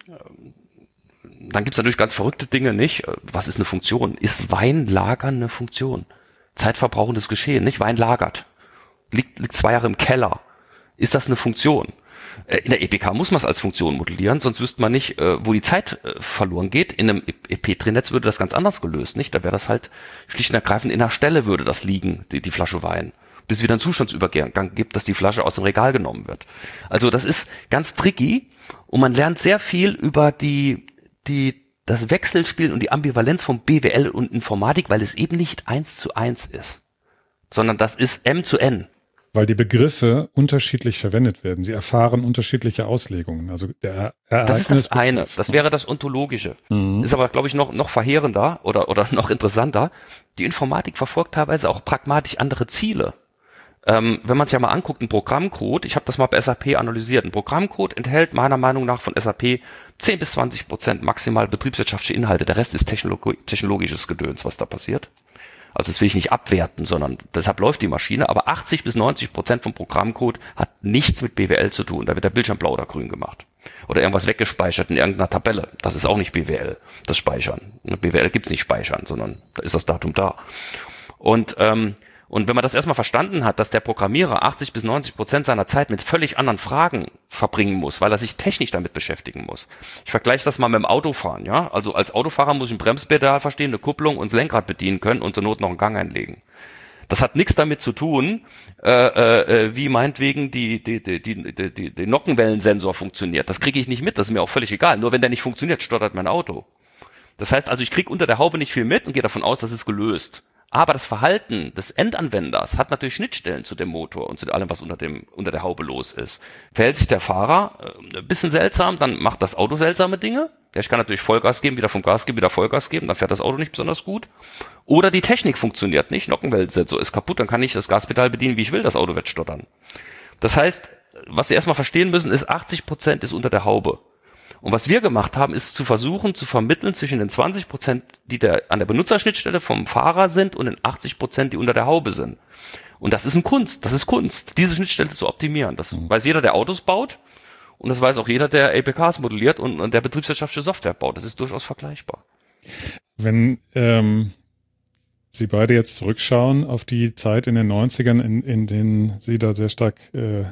dann gibt's natürlich ganz verrückte Dinge, nicht? Was ist eine Funktion? Ist Weinlagern eine Funktion? Zeitverbrauchendes Geschehen, nicht? Wein lagert. Liegt, liegt zwei Jahre im Keller. Ist das eine Funktion? In der E P K muss man es als Funktion modellieren, sonst wüsste man nicht, wo die Zeit verloren geht. In einem E Petri-Netz würde das ganz anders gelöst, nicht? Da wäre das halt schlicht und ergreifend in der Stelle würde das liegen, die, die Flasche Wein, bis es wieder einen Zustandsübergang gibt, dass die Flasche aus dem Regal genommen wird. Also das ist ganz tricky und man lernt sehr viel über die, die, das Wechselspiel und die Ambivalenz von B W L und Informatik, weil es eben nicht eins zu eins ist, sondern das ist M zu N. Weil die Begriffe unterschiedlich verwendet werden. Sie erfahren unterschiedliche Auslegungen. Also der Ereignis das ist das eine. Das wäre das Ontologische. Mhm. Ist aber, glaube ich, noch noch verheerender oder oder noch interessanter. Die Informatik verfolgt teilweise auch pragmatisch andere Ziele. Ähm, wenn man sich ja mal anguckt, ein Programmcode, ich habe das mal bei S A P analysiert, ein Programmcode enthält meiner Meinung nach von S A P zehn bis zwanzig Prozent maximal betriebswirtschaftliche Inhalte. Der Rest ist technolog- technologisches Gedöns, was da passiert. Also das will ich nicht abwerten, sondern deshalb läuft die Maschine, aber achtzig bis neunzig Prozent vom Programmcode hat nichts mit B W L zu tun. Da wird der Bildschirm blau oder grün gemacht. Oder irgendwas weggespeichert in irgendeiner Tabelle. Das ist auch nicht B W L, das Speichern. B W L gibt's nicht speichern, sondern da ist das Datum da. Und ähm, und wenn man das erstmal verstanden hat, dass der Programmierer achtzig bis neunzig Prozent seiner Zeit mit völlig anderen Fragen verbringen muss, weil er sich technisch damit beschäftigen muss. Ich vergleiche das mal mit dem Autofahren, ja. Also als Autofahrer muss ich ein Bremspedal verstehen, eine Kupplung und das Lenkrad bedienen können und zur Not noch einen Gang einlegen. Das hat nichts damit zu tun, äh, äh, wie meinetwegen die, die, die, die, die, die, die Nockenwellensensor funktioniert. Das kriege ich nicht mit, das ist mir auch völlig egal. Nur wenn der nicht funktioniert, stottert mein Auto. Das heißt also, ich kriege unter der Haube nicht viel mit und gehe davon aus, das ist gelöst. Aber das Verhalten des Endanwenders hat natürlich Schnittstellen zu dem Motor und zu allem, was unter dem unter der Haube los ist. Verhält sich der Fahrer äh, ein bisschen seltsam, dann macht das Auto seltsame Dinge. Ja, ich kann natürlich Vollgas geben, wieder vom Gas geben, wieder Vollgas geben, dann fährt das Auto nicht besonders gut. Oder die Technik funktioniert nicht, Nockenwellensensor ist kaputt, dann kann ich das Gaspedal bedienen, wie ich will, das Auto wird stottern. Das heißt, was wir erstmal verstehen müssen, ist, achtzig Prozent ist unter der Haube. Und was wir gemacht haben, ist zu versuchen, zu vermitteln zwischen den zwanzig Prozent, die der, an der Benutzerschnittstelle vom Fahrer sind und den achtzig Prozent, die unter der Haube sind. Und das ist ein Kunst, das ist Kunst, diese Schnittstelle zu optimieren. Das mhm. weiß jeder, der Autos baut und das weiß auch jeder, der A P Ks modelliert und, und der betriebswirtschaftliche Software baut. Das ist durchaus vergleichbar. Wenn ähm, Sie beide jetzt zurückschauen auf die Zeit in den neunzigern, in, in denen Sie da sehr stark äh,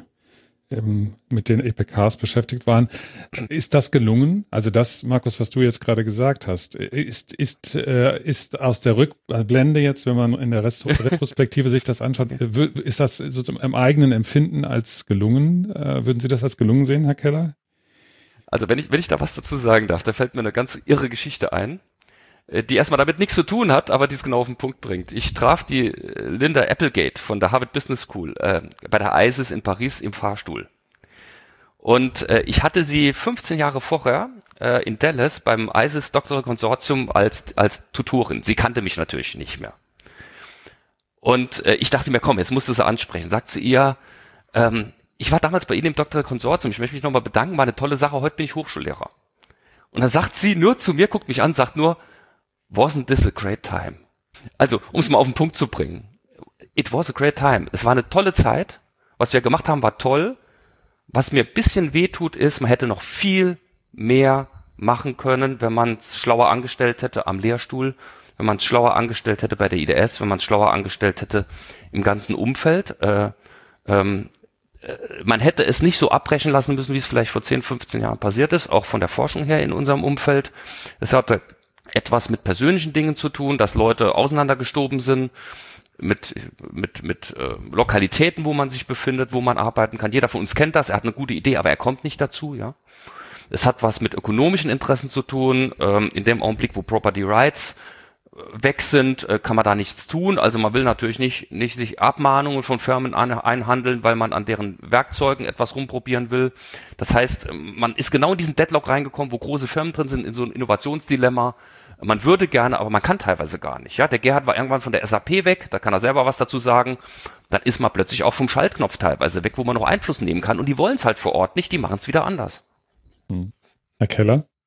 mit den A P Ks beschäftigt waren. Ist das gelungen? Also das, Markus, was du jetzt gerade gesagt hast, ist ist äh, ist aus der Rückblende jetzt, wenn man in der Retrospektive sich das anschaut, ist das sozusagen im eigenen Empfinden als gelungen? Äh, würden Sie das als gelungen sehen, Herr Keller? Also wenn ich wenn ich da was dazu sagen darf, da fällt mir eine ganz irre Geschichte ein, die erstmal damit nichts zu tun hat, aber die es genau auf den Punkt bringt. Ich traf die Linda Applegate von der Harvard Business School äh, bei der I S I S in Paris im Fahrstuhl. Und äh, ich hatte sie fünfzehn Jahre vorher äh, in Dallas beim I S I S Doctoral Consortium als als Tutorin. Sie kannte mich natürlich nicht mehr. Und äh, ich dachte mir, komm, jetzt musst du sie ansprechen. Sagt zu ihr, ähm, ich war damals bei Ihnen im Doctoral Consortium, ich möchte mich nochmal bedanken, war eine tolle Sache, heute bin ich Hochschullehrer. Und dann sagt sie nur zu mir, guckt mich an, sagt nur, wasn't this a great time? Also, um es mal auf den Punkt zu bringen. It was a great time. Es war eine tolle Zeit. Was wir gemacht haben, war toll. Was mir ein bisschen wehtut, ist, man hätte noch viel mehr machen können, wenn man es schlauer angestellt hätte am Lehrstuhl, wenn man es schlauer angestellt hätte bei der I D S, wenn man es schlauer angestellt hätte im ganzen Umfeld. Äh, ähm, man hätte es nicht so abbrechen lassen müssen, wie es vielleicht vor zehn, fünfzehn Jahren passiert ist, auch von der Forschung her in unserem Umfeld. Es hatte etwas mit persönlichen Dingen zu tun, dass Leute auseinandergestoben sind, mit mit mit äh, Lokalitäten, wo man sich befindet, wo man arbeiten kann. Jeder von uns kennt das, er hat eine gute Idee, aber er kommt nicht dazu, ja. Es hat was mit ökonomischen Interessen zu tun. Ähm, in dem Augenblick, wo Property Rights äh, weg sind, äh, kann man da nichts tun. Also man will natürlich nicht nicht sich Abmahnungen von Firmen an, einhandeln, weil man an deren Werkzeugen etwas rumprobieren will. Das heißt, man ist genau in diesen Deadlock reingekommen, wo große Firmen drin sind, in so ein Innovationsdilemma. Man würde gerne, aber man kann teilweise gar nicht. Ja, der Gerhard war irgendwann von der S A P weg, da kann er selber was dazu sagen. Dann ist man plötzlich auch vom Schaltknopf teilweise weg, wo man noch Einfluss nehmen kann. Und die wollen es halt vor Ort nicht, die machen es wieder anders. Hm. Herr Keller,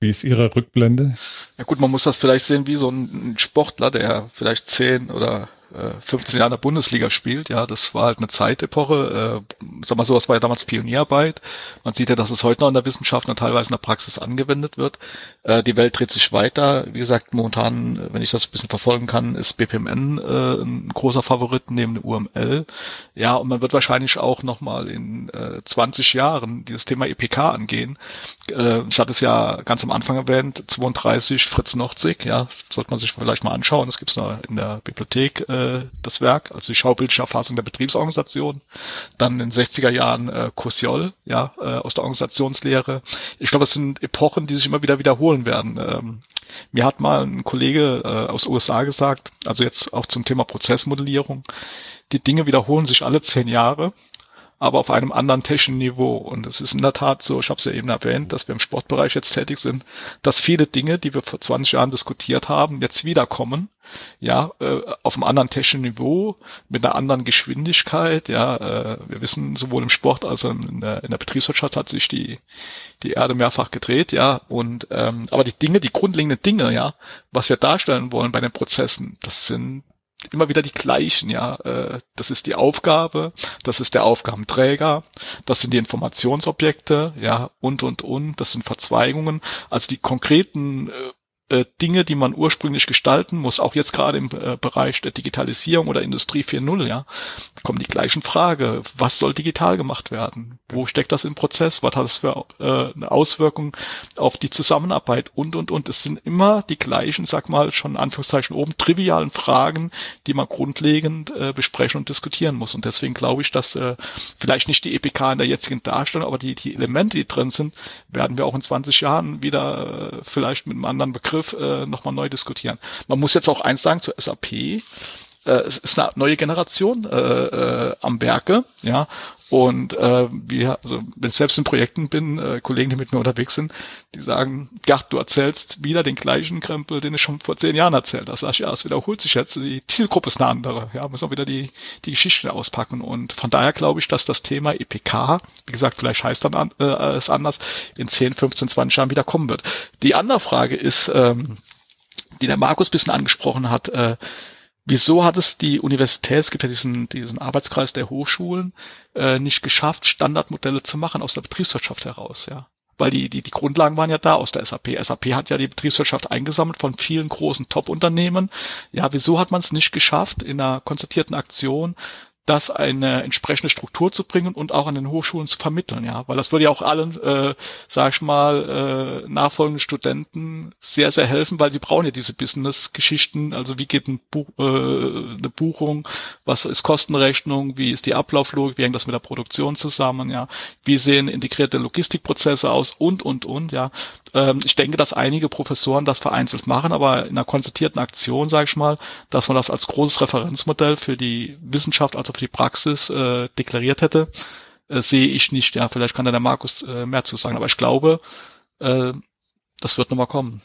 Wie ist Ihre Rückblende? Ja gut, man muss das vielleicht sehen wie so ein Sportler, der vielleicht zehn oder fünfzehn Jahre in der Bundesliga spielt, ja, das war halt eine Zeitepoche, äh, sag mal so, das war ja damals Pionierarbeit. Man sieht ja, dass es heute noch in der Wissenschaft und teilweise in der Praxis angewendet wird. Äh, die Welt dreht sich weiter. Wie gesagt, momentan, wenn ich das ein bisschen verfolgen kann, ist B P M N äh, ein großer Favorit neben der U M L. Ja, und man wird wahrscheinlich auch nochmal in äh, zwanzig Jahren dieses Thema E P K angehen. Äh, ich hatte es ja ganz am Anfang erwähnt, zweiunddreißig Fritz Nordzig, ja, das sollte man sich vielleicht mal anschauen. Das gibt's noch in der Bibliothek, äh, das Werk, also die schaubildliche Erfassung der Betriebsorganisation. Dann in den sechziger Jahren äh, Kossiol, ja, äh, aus der Organisationslehre. Ich glaube, es sind Epochen, die sich immer wieder wiederholen werden. Ähm, mir hat mal ein Kollege äh, aus den U S A gesagt, also jetzt auch zum Thema Prozessmodellierung, die Dinge wiederholen sich alle zehn Jahre, aber auf einem anderen technischen Niveau. Und es ist in der Tat so, ich habe es ja eben erwähnt, dass wir im Sportbereich jetzt tätig sind, dass viele Dinge, die wir vor zwanzig Jahren diskutiert haben, jetzt wiederkommen. Ja, äh, auf einem anderen technischen Niveau, mit einer anderen Geschwindigkeit. Ja, äh, wir wissen, sowohl im Sport als auch in der, in der Betriebswirtschaft hat sich die die Erde mehrfach gedreht. Ja, und ähm, aber die Dinge, die grundlegenden Dinge, ja, was wir darstellen wollen bei den Prozessen, das sind immer wieder die gleichen, ja. Äh, das ist die Aufgabe, das ist der Aufgabenträger, das sind die Informationsobjekte, ja, und, und, und, das sind Verzweigungen. Also die konkreten äh, Dinge, die man ursprünglich gestalten muss, auch jetzt gerade im äh, Bereich der Digitalisierung oder Industrie vier Punkt null, ja, kommen die gleichen Frage. Was soll digital gemacht werden? Wo steckt das im Prozess? Was hat es für äh, eine Auswirkung auf die Zusammenarbeit? Und, und, und. Es sind immer die gleichen, sag mal, schon in Anführungszeichen oben, trivialen Fragen, die man grundlegend äh, besprechen und diskutieren muss. Und deswegen glaube ich, dass äh, vielleicht nicht die E P K in der jetzigen Darstellung, aber die, die Elemente, die drin sind, werden wir auch in zwanzig Jahren wieder äh, vielleicht mit einem anderen Begriff äh, nochmal neu diskutieren. Man muss jetzt auch eins sagen zur S A P. Äh, es ist eine neue Generation äh, äh, am Werke, ja. Und äh, wir, also wenn ich selbst in Projekten bin, äh, Kollegen, die mit mir unterwegs sind, die sagen, Gerd, du erzählst wieder den gleichen Krempel, den ich schon vor zehn Jahren erzählt habe. Sag ich, ja, es wiederholt sich jetzt. Die Zielgruppe ist eine andere. Ja, müssen wir wieder die die Geschichte auspacken. Und von daher glaube ich, dass das Thema E P K, wie gesagt, vielleicht heißt dann äh, es anders, in zehn, fünfzehn, zwanzig Jahren wieder kommen wird. Die andere Frage ist, ähm, die der Markus ein bisschen angesprochen hat, äh, wieso hat es die Universität, es gibt ja diesen, diesen Arbeitskreis der Hochschulen, äh, nicht geschafft, Standardmodelle zu machen aus der Betriebswirtschaft heraus, ja? Weil die, die, die Grundlagen waren ja da aus der S A P. S A P hat ja die Betriebswirtschaft eingesammelt von vielen großen Top-Unternehmen. Ja, wieso hat man es nicht geschafft, in einer konzertierten Aktion das eine entsprechende Struktur zu bringen und auch an den Hochschulen zu vermitteln, ja, weil das würde ja auch allen, äh, sag ich mal, äh, nachfolgenden Studenten sehr, sehr helfen, weil sie brauchen ja diese Business-Geschichten, also wie geht ein Buch, äh, eine Buchung, was ist Kostenrechnung, wie ist die Ablauflogik, wie hängt das mit der Produktion zusammen, ja, wie sehen integrierte Logistikprozesse aus und, und, und, ja. Ähm, ich denke, dass einige Professoren das vereinzelt machen, aber in einer konzertierten Aktion, sag ich mal, dass man das als großes Referenzmodell für die Wissenschaft, also für die Praxis äh, deklariert hätte, äh, sehe ich nicht. Ja, vielleicht kann da der Markus äh, mehr zu sagen, aber ich glaube, äh, das wird nochmal kommen.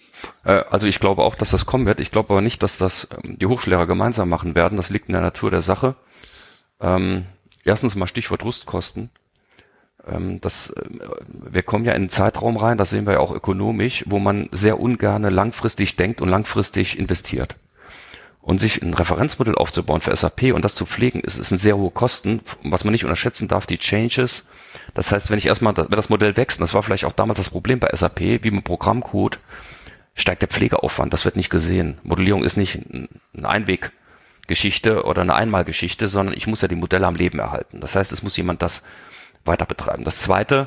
Äh, also ich glaube auch, dass das kommen wird. Ich glaube aber nicht, dass das ähm, die Hochschullehrer gemeinsam machen werden. Das liegt in der Natur der Sache. Ähm, erstens mal Stichwort Rüstkosten. Ähm, das, äh, wir kommen ja in einen Zeitraum rein, das sehen wir ja auch ökonomisch, wo man sehr ungerne langfristig denkt und langfristig investiert. Und sich ein Referenzmodell aufzubauen für S A P und das zu pflegen, ist, ist ein sehr hohe Kosten. Was man nicht unterschätzen darf, die Changes. Das heißt, wenn ich erstmal, wenn das Modell wächst, und das war vielleicht auch damals das Problem bei S A P, wie mit Programmcode, steigt der Pflegeaufwand. Das wird nicht gesehen. Modellierung ist nicht eine Einweggeschichte oder eine Einmalgeschichte, sondern ich muss ja die Modelle am Leben erhalten. Das heißt, es muss jemand das weiter betreiben. Das Zweite,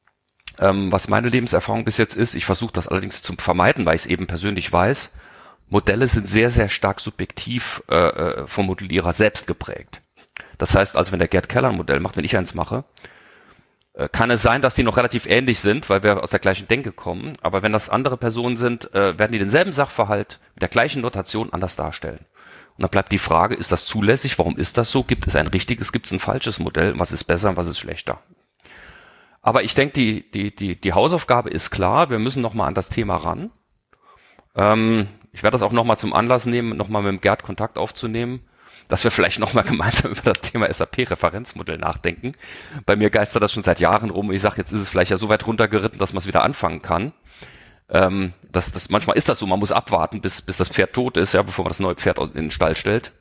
ähm, was meine Lebenserfahrung bis jetzt ist, ich versuche das allerdings zu vermeiden, weil ich es eben persönlich weiß, Modelle sind sehr, sehr stark subjektiv äh, vom Modellierer selbst geprägt. Das heißt also, wenn der Gerd Keller ein Modell macht, wenn ich eins mache, äh, kann es sein, dass die noch relativ ähnlich sind, weil wir aus der gleichen Denke kommen. Aber wenn das andere Personen sind, äh, werden die denselben Sachverhalt mit der gleichen Notation anders darstellen. Und dann bleibt die Frage, ist das zulässig? Warum ist das so? Gibt es ein richtiges, gibt es ein falsches Modell? Was ist besser und was ist schlechter? Aber ich denke, die, die, die, die Hausaufgabe ist klar. Wir müssen nochmal an das Thema ran. Ähm, Ich werde das auch nochmal zum Anlass nehmen, nochmal mit dem Gerd Kontakt aufzunehmen, dass wir vielleicht nochmal gemeinsam über das Thema S A P-Referenzmodell nachdenken. Bei mir geistert das schon seit Jahren rum. Ich sage, jetzt ist es vielleicht ja so weit runtergeritten, dass man es wieder anfangen kann. Ähm, das, das, manchmal ist das so, man muss abwarten, bis, bis das Pferd tot ist, ja, bevor man das neue Pferd in den Stall stellt.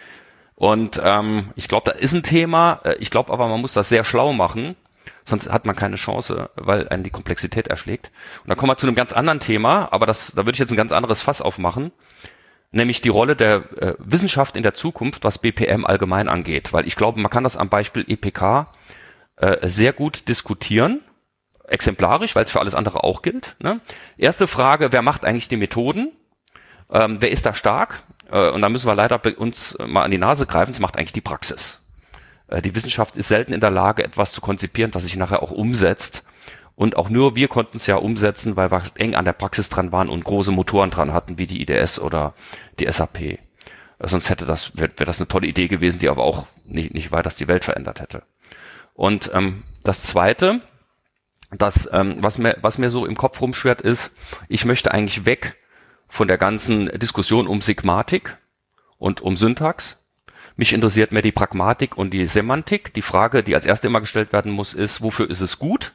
Und ähm, ich glaube, da ist ein Thema. Ich glaube aber, man muss das sehr schlau machen, sonst hat man keine Chance, weil einen die Komplexität erschlägt. Und da kommen wir zu einem ganz anderen Thema, aber das, da würde ich jetzt ein ganz anderes Fass aufmachen, nämlich die Rolle der äh, Wissenschaft in der Zukunft, was B P M allgemein angeht. Weil ich glaube, man kann das am Beispiel E P K äh, sehr gut diskutieren, exemplarisch, weil es für alles andere auch gilt. Ne? Erste Frage, wer macht eigentlich die Methoden? Ähm, wer ist da stark? Äh, und da müssen wir leider bei uns mal an die Nase greifen, es macht eigentlich die Praxis. Äh, die Wissenschaft ist selten in der Lage, etwas zu konzipieren, was sich nachher auch umsetzt. Und auch nur wir konnten es ja umsetzen, weil wir eng an der Praxis dran waren und große Motoren dran hatten, wie die I D S oder die S A P. Äh, sonst hätte das, wäre wär das eine tolle Idee gewesen, die aber auch nicht, nicht weit, dass die Welt verändert hätte. Und ähm, das Zweite, das, ähm, was mir, was mir so im Kopf rumschwirrt, ist, ich möchte eigentlich weg von der ganzen Diskussion um Sigmatik und um Syntax. Mich interessiert mehr die Pragmatik und die Semantik. Die Frage, die als erste immer gestellt werden muss, ist, wofür ist es gut?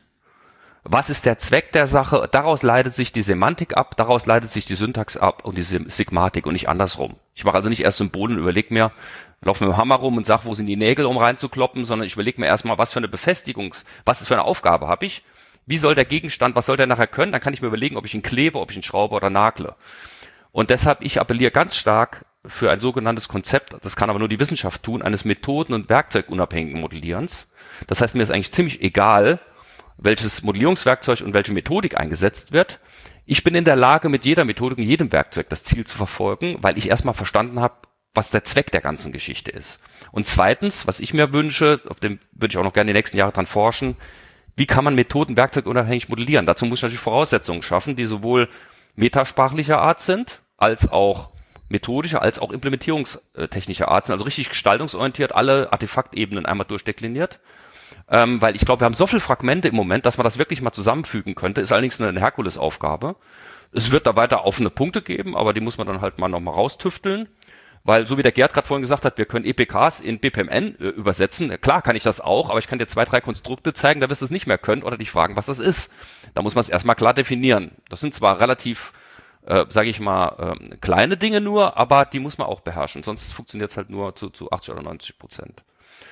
Was ist der Zweck der Sache? Daraus leitet sich die Semantik ab, daraus leitet sich die Syntax ab und die Sigmatik und nicht andersrum. Ich mache also nicht erst Symbole und überlege mir, laufe mit dem Hammer rum und sage, wo sind die Nägel, um reinzukloppen, sondern ich überlege mir erstmal, was für eine Befestigungs-, was für eine Aufgabe habe ich? Wie soll der Gegenstand, was soll der nachher können? Dann kann ich mir überlegen, ob ich ihn klebe, ob ich ihn schraube oder nagle. Und deshalb, ich appelliere ganz stark für ein sogenanntes Konzept, das kann aber nur die Wissenschaft tun, eines Methoden- und Werkzeugunabhängigen Modellierens. Das heißt, mir ist eigentlich ziemlich egal, welches Modellierungswerkzeug und welche Methodik eingesetzt wird. Ich bin in der Lage, mit jeder Methodik und jedem Werkzeug das Ziel zu verfolgen, weil ich erstmal verstanden habe, was der Zweck der ganzen Geschichte ist. Und zweitens, was ich mir wünsche, auf dem würde ich auch noch gerne die nächsten Jahre dran forschen, wie kann man Methoden werkzeugunabhängig modellieren? Dazu muss ich natürlich Voraussetzungen schaffen, die sowohl metasprachlicher Art sind, als auch methodischer, als auch implementierungstechnischer Art sind, also richtig gestaltungsorientiert, alle Artefaktebenen einmal durchdekliniert. Ähm, weil ich glaube, wir haben so viele Fragmente im Moment, dass man das wirklich mal zusammenfügen könnte, ist allerdings eine Herkulesaufgabe. Es wird da weiter offene Punkte geben, aber die muss man dann halt mal nochmal raustüfteln. Weil, so wie der Gerd gerade vorhin gesagt hat, wir können E P Ks in B P M N äh, übersetzen. Klar kann ich das auch, aber ich kann dir zwei, drei Konstrukte zeigen, da wirst du es nicht mehr können oder dich fragen, was das ist. Da muss man es erstmal klar definieren. Das sind zwar relativ, äh, sage ich mal, äh, kleine Dinge nur, aber die muss man auch beherrschen. Sonst funktioniert es halt nur zu, zu achtzig oder neunzig Prozent.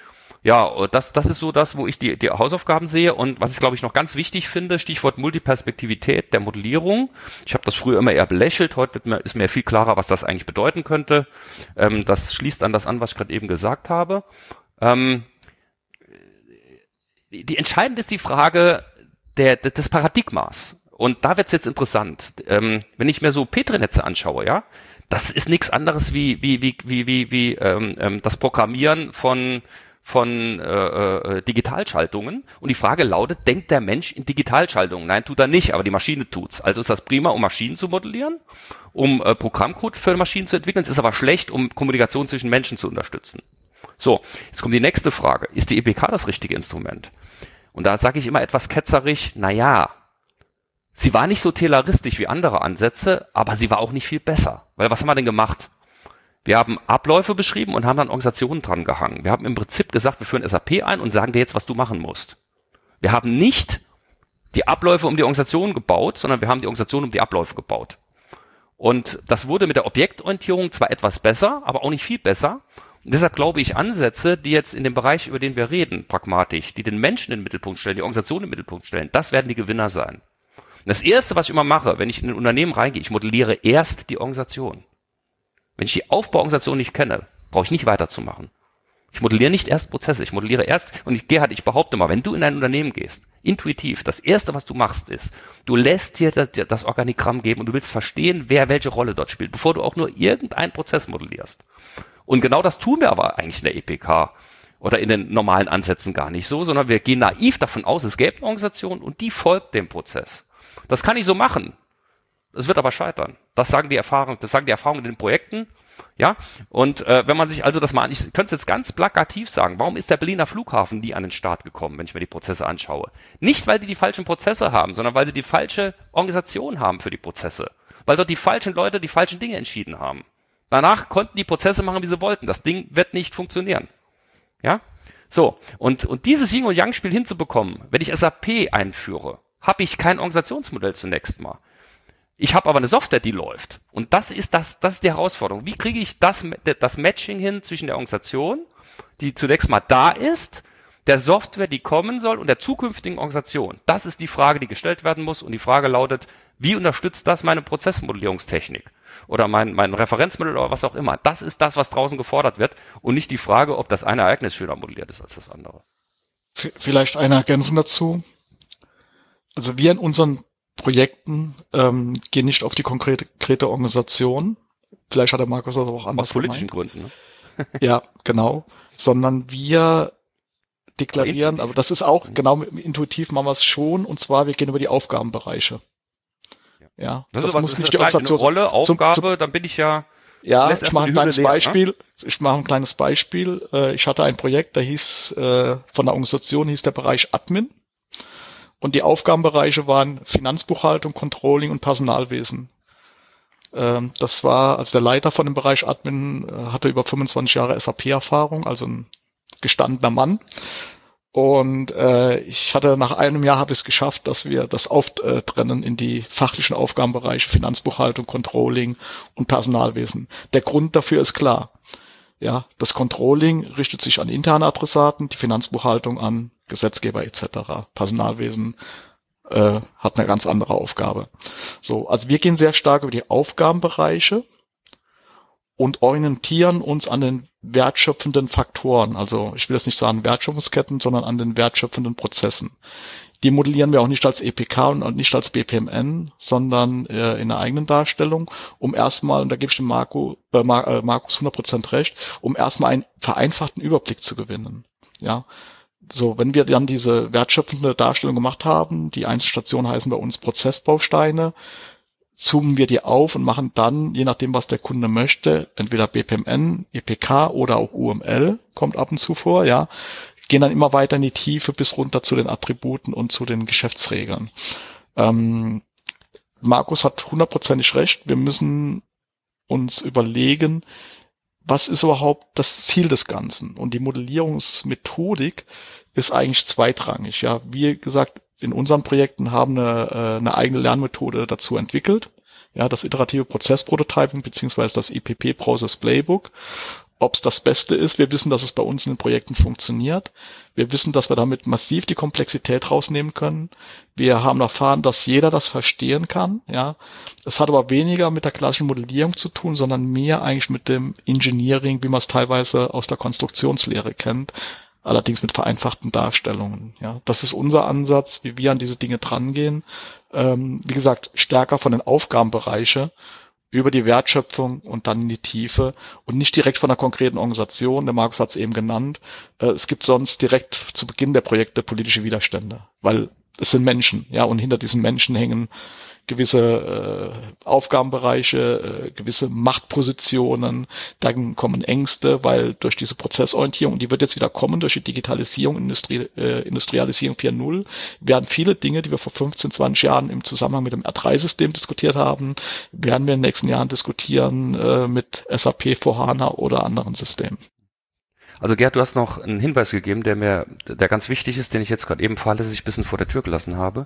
Ja, das, das ist so das, wo ich die, die Hausaufgaben sehe. Und was ich, glaube ich, noch ganz wichtig finde, Stichwort Multiperspektivität der Modellierung. Ich habe das früher immer eher belächelt. Heute wird mir, ist mir viel klarer, was das eigentlich bedeuten könnte. Ähm, das schließt an das an, was ich gerade eben gesagt habe. Ähm, die entscheidend ist die Frage der, des Paradigmas. Und da wird es jetzt interessant. Ähm, wenn ich mir so Petri-Netze anschaue, ja, das ist nichts anderes wie, wie, wie, wie, wie, wie ähm, das Programmieren von von äh, äh, Digitalschaltungen und die Frage lautet, denkt der Mensch in Digitalschaltungen? Nein, tut er nicht, aber die Maschine tut's. Also ist das prima, um Maschinen zu modellieren, um äh, Programmcode für Maschinen zu entwickeln, es ist aber schlecht, um Kommunikation zwischen Menschen zu unterstützen. So, jetzt kommt die nächste Frage. Ist die E P K das richtige Instrument? Und da sage ich immer etwas ketzerig, na ja, sie war nicht so tayloristisch wie andere Ansätze, aber sie war auch nicht viel besser. Weil was haben wir denn gemacht? Wir haben Abläufe beschrieben und haben dann Organisationen dran gehangen. Wir haben im Prinzip gesagt, wir führen S A P ein und sagen dir jetzt, was du machen musst. Wir haben nicht die Abläufe um die Organisation gebaut, sondern wir haben die Organisation um die Abläufe gebaut. Und das wurde mit der Objektorientierung zwar etwas besser, aber auch nicht viel besser. Und deshalb glaube ich, Ansätze, die jetzt in dem Bereich, über den wir reden, pragmatisch, die den Menschen in den Mittelpunkt stellen, die Organisation in den Mittelpunkt stellen, das werden die Gewinner sein. Und das Erste, was ich immer mache, wenn ich in ein Unternehmen reingehe, ich modelliere erst die Organisation. Wenn ich die Aufbauorganisation nicht kenne, brauche ich nicht weiterzumachen. Ich modelliere nicht erst Prozesse, ich modelliere erst, und ich, Gerhard, ich behaupte mal, wenn du in ein Unternehmen gehst, intuitiv, das Erste, was du machst, ist, du lässt dir das, das Organigramm geben und du willst verstehen, wer welche Rolle dort spielt, bevor du auch nur irgendeinen Prozess modellierst. Und genau das tun wir aber eigentlich in der E P K oder in den normalen Ansätzen gar nicht so, sondern wir gehen naiv davon aus, es gäbe eine Organisation und die folgt dem Prozess. Das kann ich so machen. Es wird aber scheitern. Das sagen die Erfahrungen, das sagen die Erfahrungen in den Projekten, ja. Und äh, wenn man sich also das mal, ich könnte es jetzt ganz plakativ sagen, warum ist der Berliner Flughafen nie an den Start gekommen, wenn ich mir die Prozesse anschaue? Nicht, weil die die falschen Prozesse haben, sondern weil sie die falsche Organisation haben für die Prozesse. Weil dort die falschen Leute die falschen Dinge entschieden haben. Danach konnten die Prozesse machen, wie sie wollten. Das Ding wird nicht funktionieren. Ja. So. Und, und dieses Yin- und Yang-Spiel hinzubekommen, wenn ich S A P einführe, habe ich kein Organisationsmodell zunächst mal. Ich habe aber eine Software, die läuft. Und das ist das, das ist die Herausforderung. Wie kriege ich das, das Matching hin zwischen der Organisation, die zunächst mal da ist, der Software, die kommen soll, und der zukünftigen Organisation? Das ist die Frage, die gestellt werden muss. Und die Frage lautet, wie unterstützt das meine Prozessmodellierungstechnik? Oder mein, mein Referenzmodell oder was auch immer. Das ist das, was draußen gefordert wird. Und nicht die Frage, ob das eine Ereignis schöner modelliert ist als das andere. Vielleicht eine Ergänzung dazu. Also wir in unseren Projekten ähm, gehen nicht auf die konkrete, konkrete Organisation. Vielleicht hat der Markus das auch anders Aus politischen gemeint. Gründen, ne? Ja, genau. Sondern wir deklarieren, aber das ist auch, genau, intuitiv machen wir es schon, und zwar, wir gehen über die Aufgabenbereiche. Ja, das, das ist was, muss ist nicht die eine Organisation Rolle, Aufgabe, zum, zum, dann bin ich ja... Ja, ich mache ein kleines leer, Beispiel. Ne? Ich mache ein kleines Beispiel. Ich hatte ein Projekt, da hieß, von der Organisation hieß der Bereich Admin. Und die Aufgabenbereiche waren Finanzbuchhaltung, Controlling und Personalwesen. Das war, also der Leiter von dem Bereich Admin hatte über fünfundzwanzig Jahre S A P-Erfahrung, also ein gestandener Mann. Und äh, ich hatte nach einem Jahr habe ich es geschafft, dass wir das auftrennen in die fachlichen Aufgabenbereiche Finanzbuchhaltung, Controlling und Personalwesen. Der Grund dafür ist klar. Ja, das Controlling richtet sich an interne Adressaten, die Finanzbuchhaltung an Gesetzgeber et cetera. Personalwesen äh, hat eine ganz andere Aufgabe. So, also wir gehen sehr stark über die Aufgabenbereiche und orientieren uns an den wertschöpfenden Faktoren. Also ich will jetzt nicht sagen Wertschöpfungsketten, sondern an den wertschöpfenden Prozessen. Die modellieren wir auch nicht als E P K und nicht als B P M N, sondern äh, in einer eigenen Darstellung, um erstmal, und da gebe ich dem Marco, äh, Markus hundert Prozent recht, um erstmal einen vereinfachten Überblick zu gewinnen. Ja, so, wenn wir dann diese wertschöpfende Darstellung gemacht haben, die Einzelstationen heißen bei uns Prozessbausteine, zoomen wir die auf und machen dann, je nachdem, was der Kunde möchte, entweder B P M N, E P K oder auch U M L, kommt ab und zu vor, ja, gehen dann immer weiter in die Tiefe bis runter zu den Attributen und zu den Geschäftsregeln. Ähm, Markus hat hundertprozentig recht, wir müssen uns überlegen, was ist überhaupt das Ziel des Ganzen? Und die Modellierungsmethodik ist eigentlich zweitrangig, ja, wie gesagt, in unseren Projekten haben eine, eine eigene Lernmethode dazu entwickelt. Ja, das iterative Prozessprototyping beziehungsweise das I P P Process Playbook. Ob es das Beste ist, wir wissen, dass es bei uns in den Projekten funktioniert. Wir wissen, dass wir damit massiv die Komplexität rausnehmen können. Wir haben erfahren, dass jeder das verstehen kann. Ja, es hat aber weniger mit der klassischen Modellierung zu tun, sondern mehr eigentlich mit dem Engineering, wie man es teilweise aus der Konstruktionslehre kennt. Allerdings mit vereinfachten Darstellungen. Ja, das ist unser Ansatz, wie wir an diese Dinge drangehen. Ähm, wie gesagt, stärker von den Aufgabenbereiche über die Wertschöpfung und dann in die Tiefe und nicht direkt von einer konkreten Organisation. Der Markus hat es eben genannt. Äh, es gibt sonst direkt zu Beginn der Projekte politische Widerstände, weil es sind Menschen, ja, und hinter diesen Menschen hängen gewisse äh, Aufgabenbereiche, äh, gewisse Machtpositionen, dann kommen Ängste, weil durch diese Prozessorientierung, und die wird jetzt wieder kommen, durch die Digitalisierung, Industrie, äh, Industrialisierung vier Punkt null, werden viele Dinge, die wir vor fünfzehn, zwanzig Jahren im Zusammenhang mit dem R drei System diskutiert haben, werden wir in den nächsten Jahren diskutieren äh, mit S A P, vier HANA oder anderen Systemen. Also Gerd, du hast noch einen Hinweis gegeben, der mir, der ganz wichtig ist, den ich jetzt gerade eben fahrlässig ein bisschen vor der Tür gelassen habe.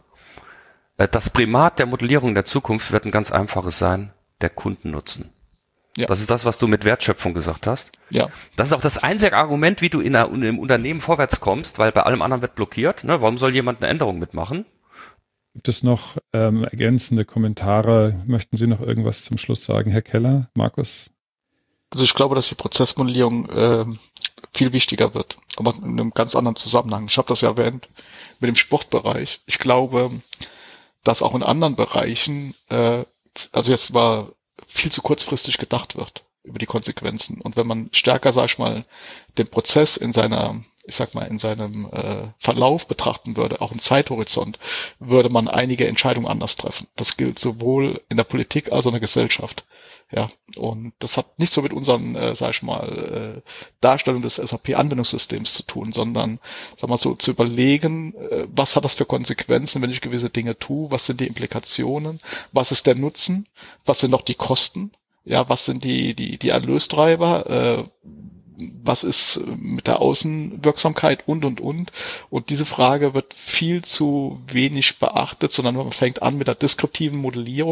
Das Primat der Modellierung der Zukunft wird ein ganz einfaches sein, der Kundennutzen. Ja. Das ist das, was du mit Wertschöpfung gesagt hast. Ja. Das ist auch das einzige Argument, wie du in einem Unternehmen vorwärts kommst, weil bei allem anderen wird blockiert. Ne? Warum soll jemand eine Änderung mitmachen? Gibt es noch ähm, ergänzende Kommentare? Möchten Sie noch irgendwas zum Schluss sagen, Herr Keller, Markus? Also ich glaube, dass die Prozessmodellierung äh, viel wichtiger wird, aber in einem ganz anderen Zusammenhang. Ich habe das ja erwähnt mit dem Sportbereich. Ich glaube, dass auch in anderen Bereichen, äh, also jetzt mal viel zu kurzfristig gedacht wird über die Konsequenzen. Und wenn man stärker, sag ich mal, den Prozess in seiner, ich sag mal, in seinem äh, Verlauf betrachten würde, auch im Zeithorizont, würde man einige Entscheidungen anders treffen. Das gilt sowohl in der Politik als auch in der Gesellschaft. Ja, und das hat nicht so mit unseren, äh, sag ich mal, äh, Darstellung des S A P-Anwendungssystems zu tun, sondern, sag mal so, zu überlegen, äh, was hat das für Konsequenzen, wenn ich gewisse Dinge tue, was sind die Implikationen, was ist der Nutzen, was sind noch die Kosten, ja, was sind die, die, die Erlöstreiber, äh, was ist mit der Außenwirksamkeit und, und, und. Und diese Frage wird viel zu wenig beachtet, sondern man fängt an mit der deskriptiven Modellierung.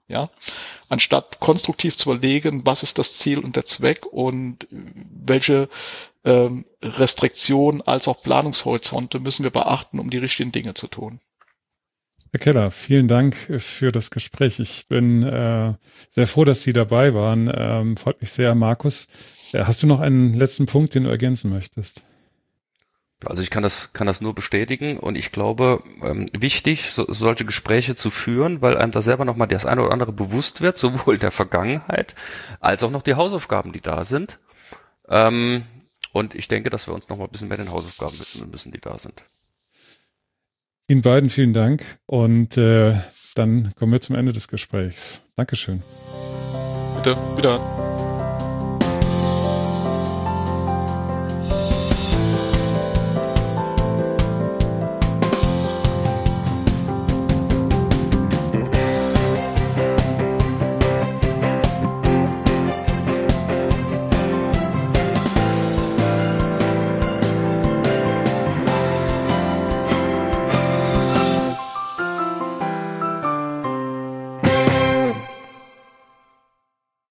ja, anstatt konstruktiv zu überlegen, was ist das Ziel und der Zweck und welche ähm, Restriktionen als auch Planungshorizonte müssen wir beachten, um die richtigen Dinge zu tun. Herr Keller, vielen Dank für das Gespräch. Ich bin äh, sehr froh, dass Sie dabei waren. Ähm, freut mich sehr, Markus. Äh, hast du noch einen letzten Punkt, den du ergänzen möchtest? Also ich kann das kann das nur bestätigen und ich glaube, ähm, wichtig, so, solche Gespräche zu führen, weil einem da selber nochmal das eine oder andere bewusst wird, sowohl der Vergangenheit als auch noch die Hausaufgaben, die da sind. Ähm, und ich denke, dass wir uns nochmal ein bisschen mehr den Hausaufgaben widmen müssen, die da sind. Ihnen beiden vielen Dank und äh, dann kommen wir zum Ende des Gesprächs. Dankeschön. Bitte, wieder.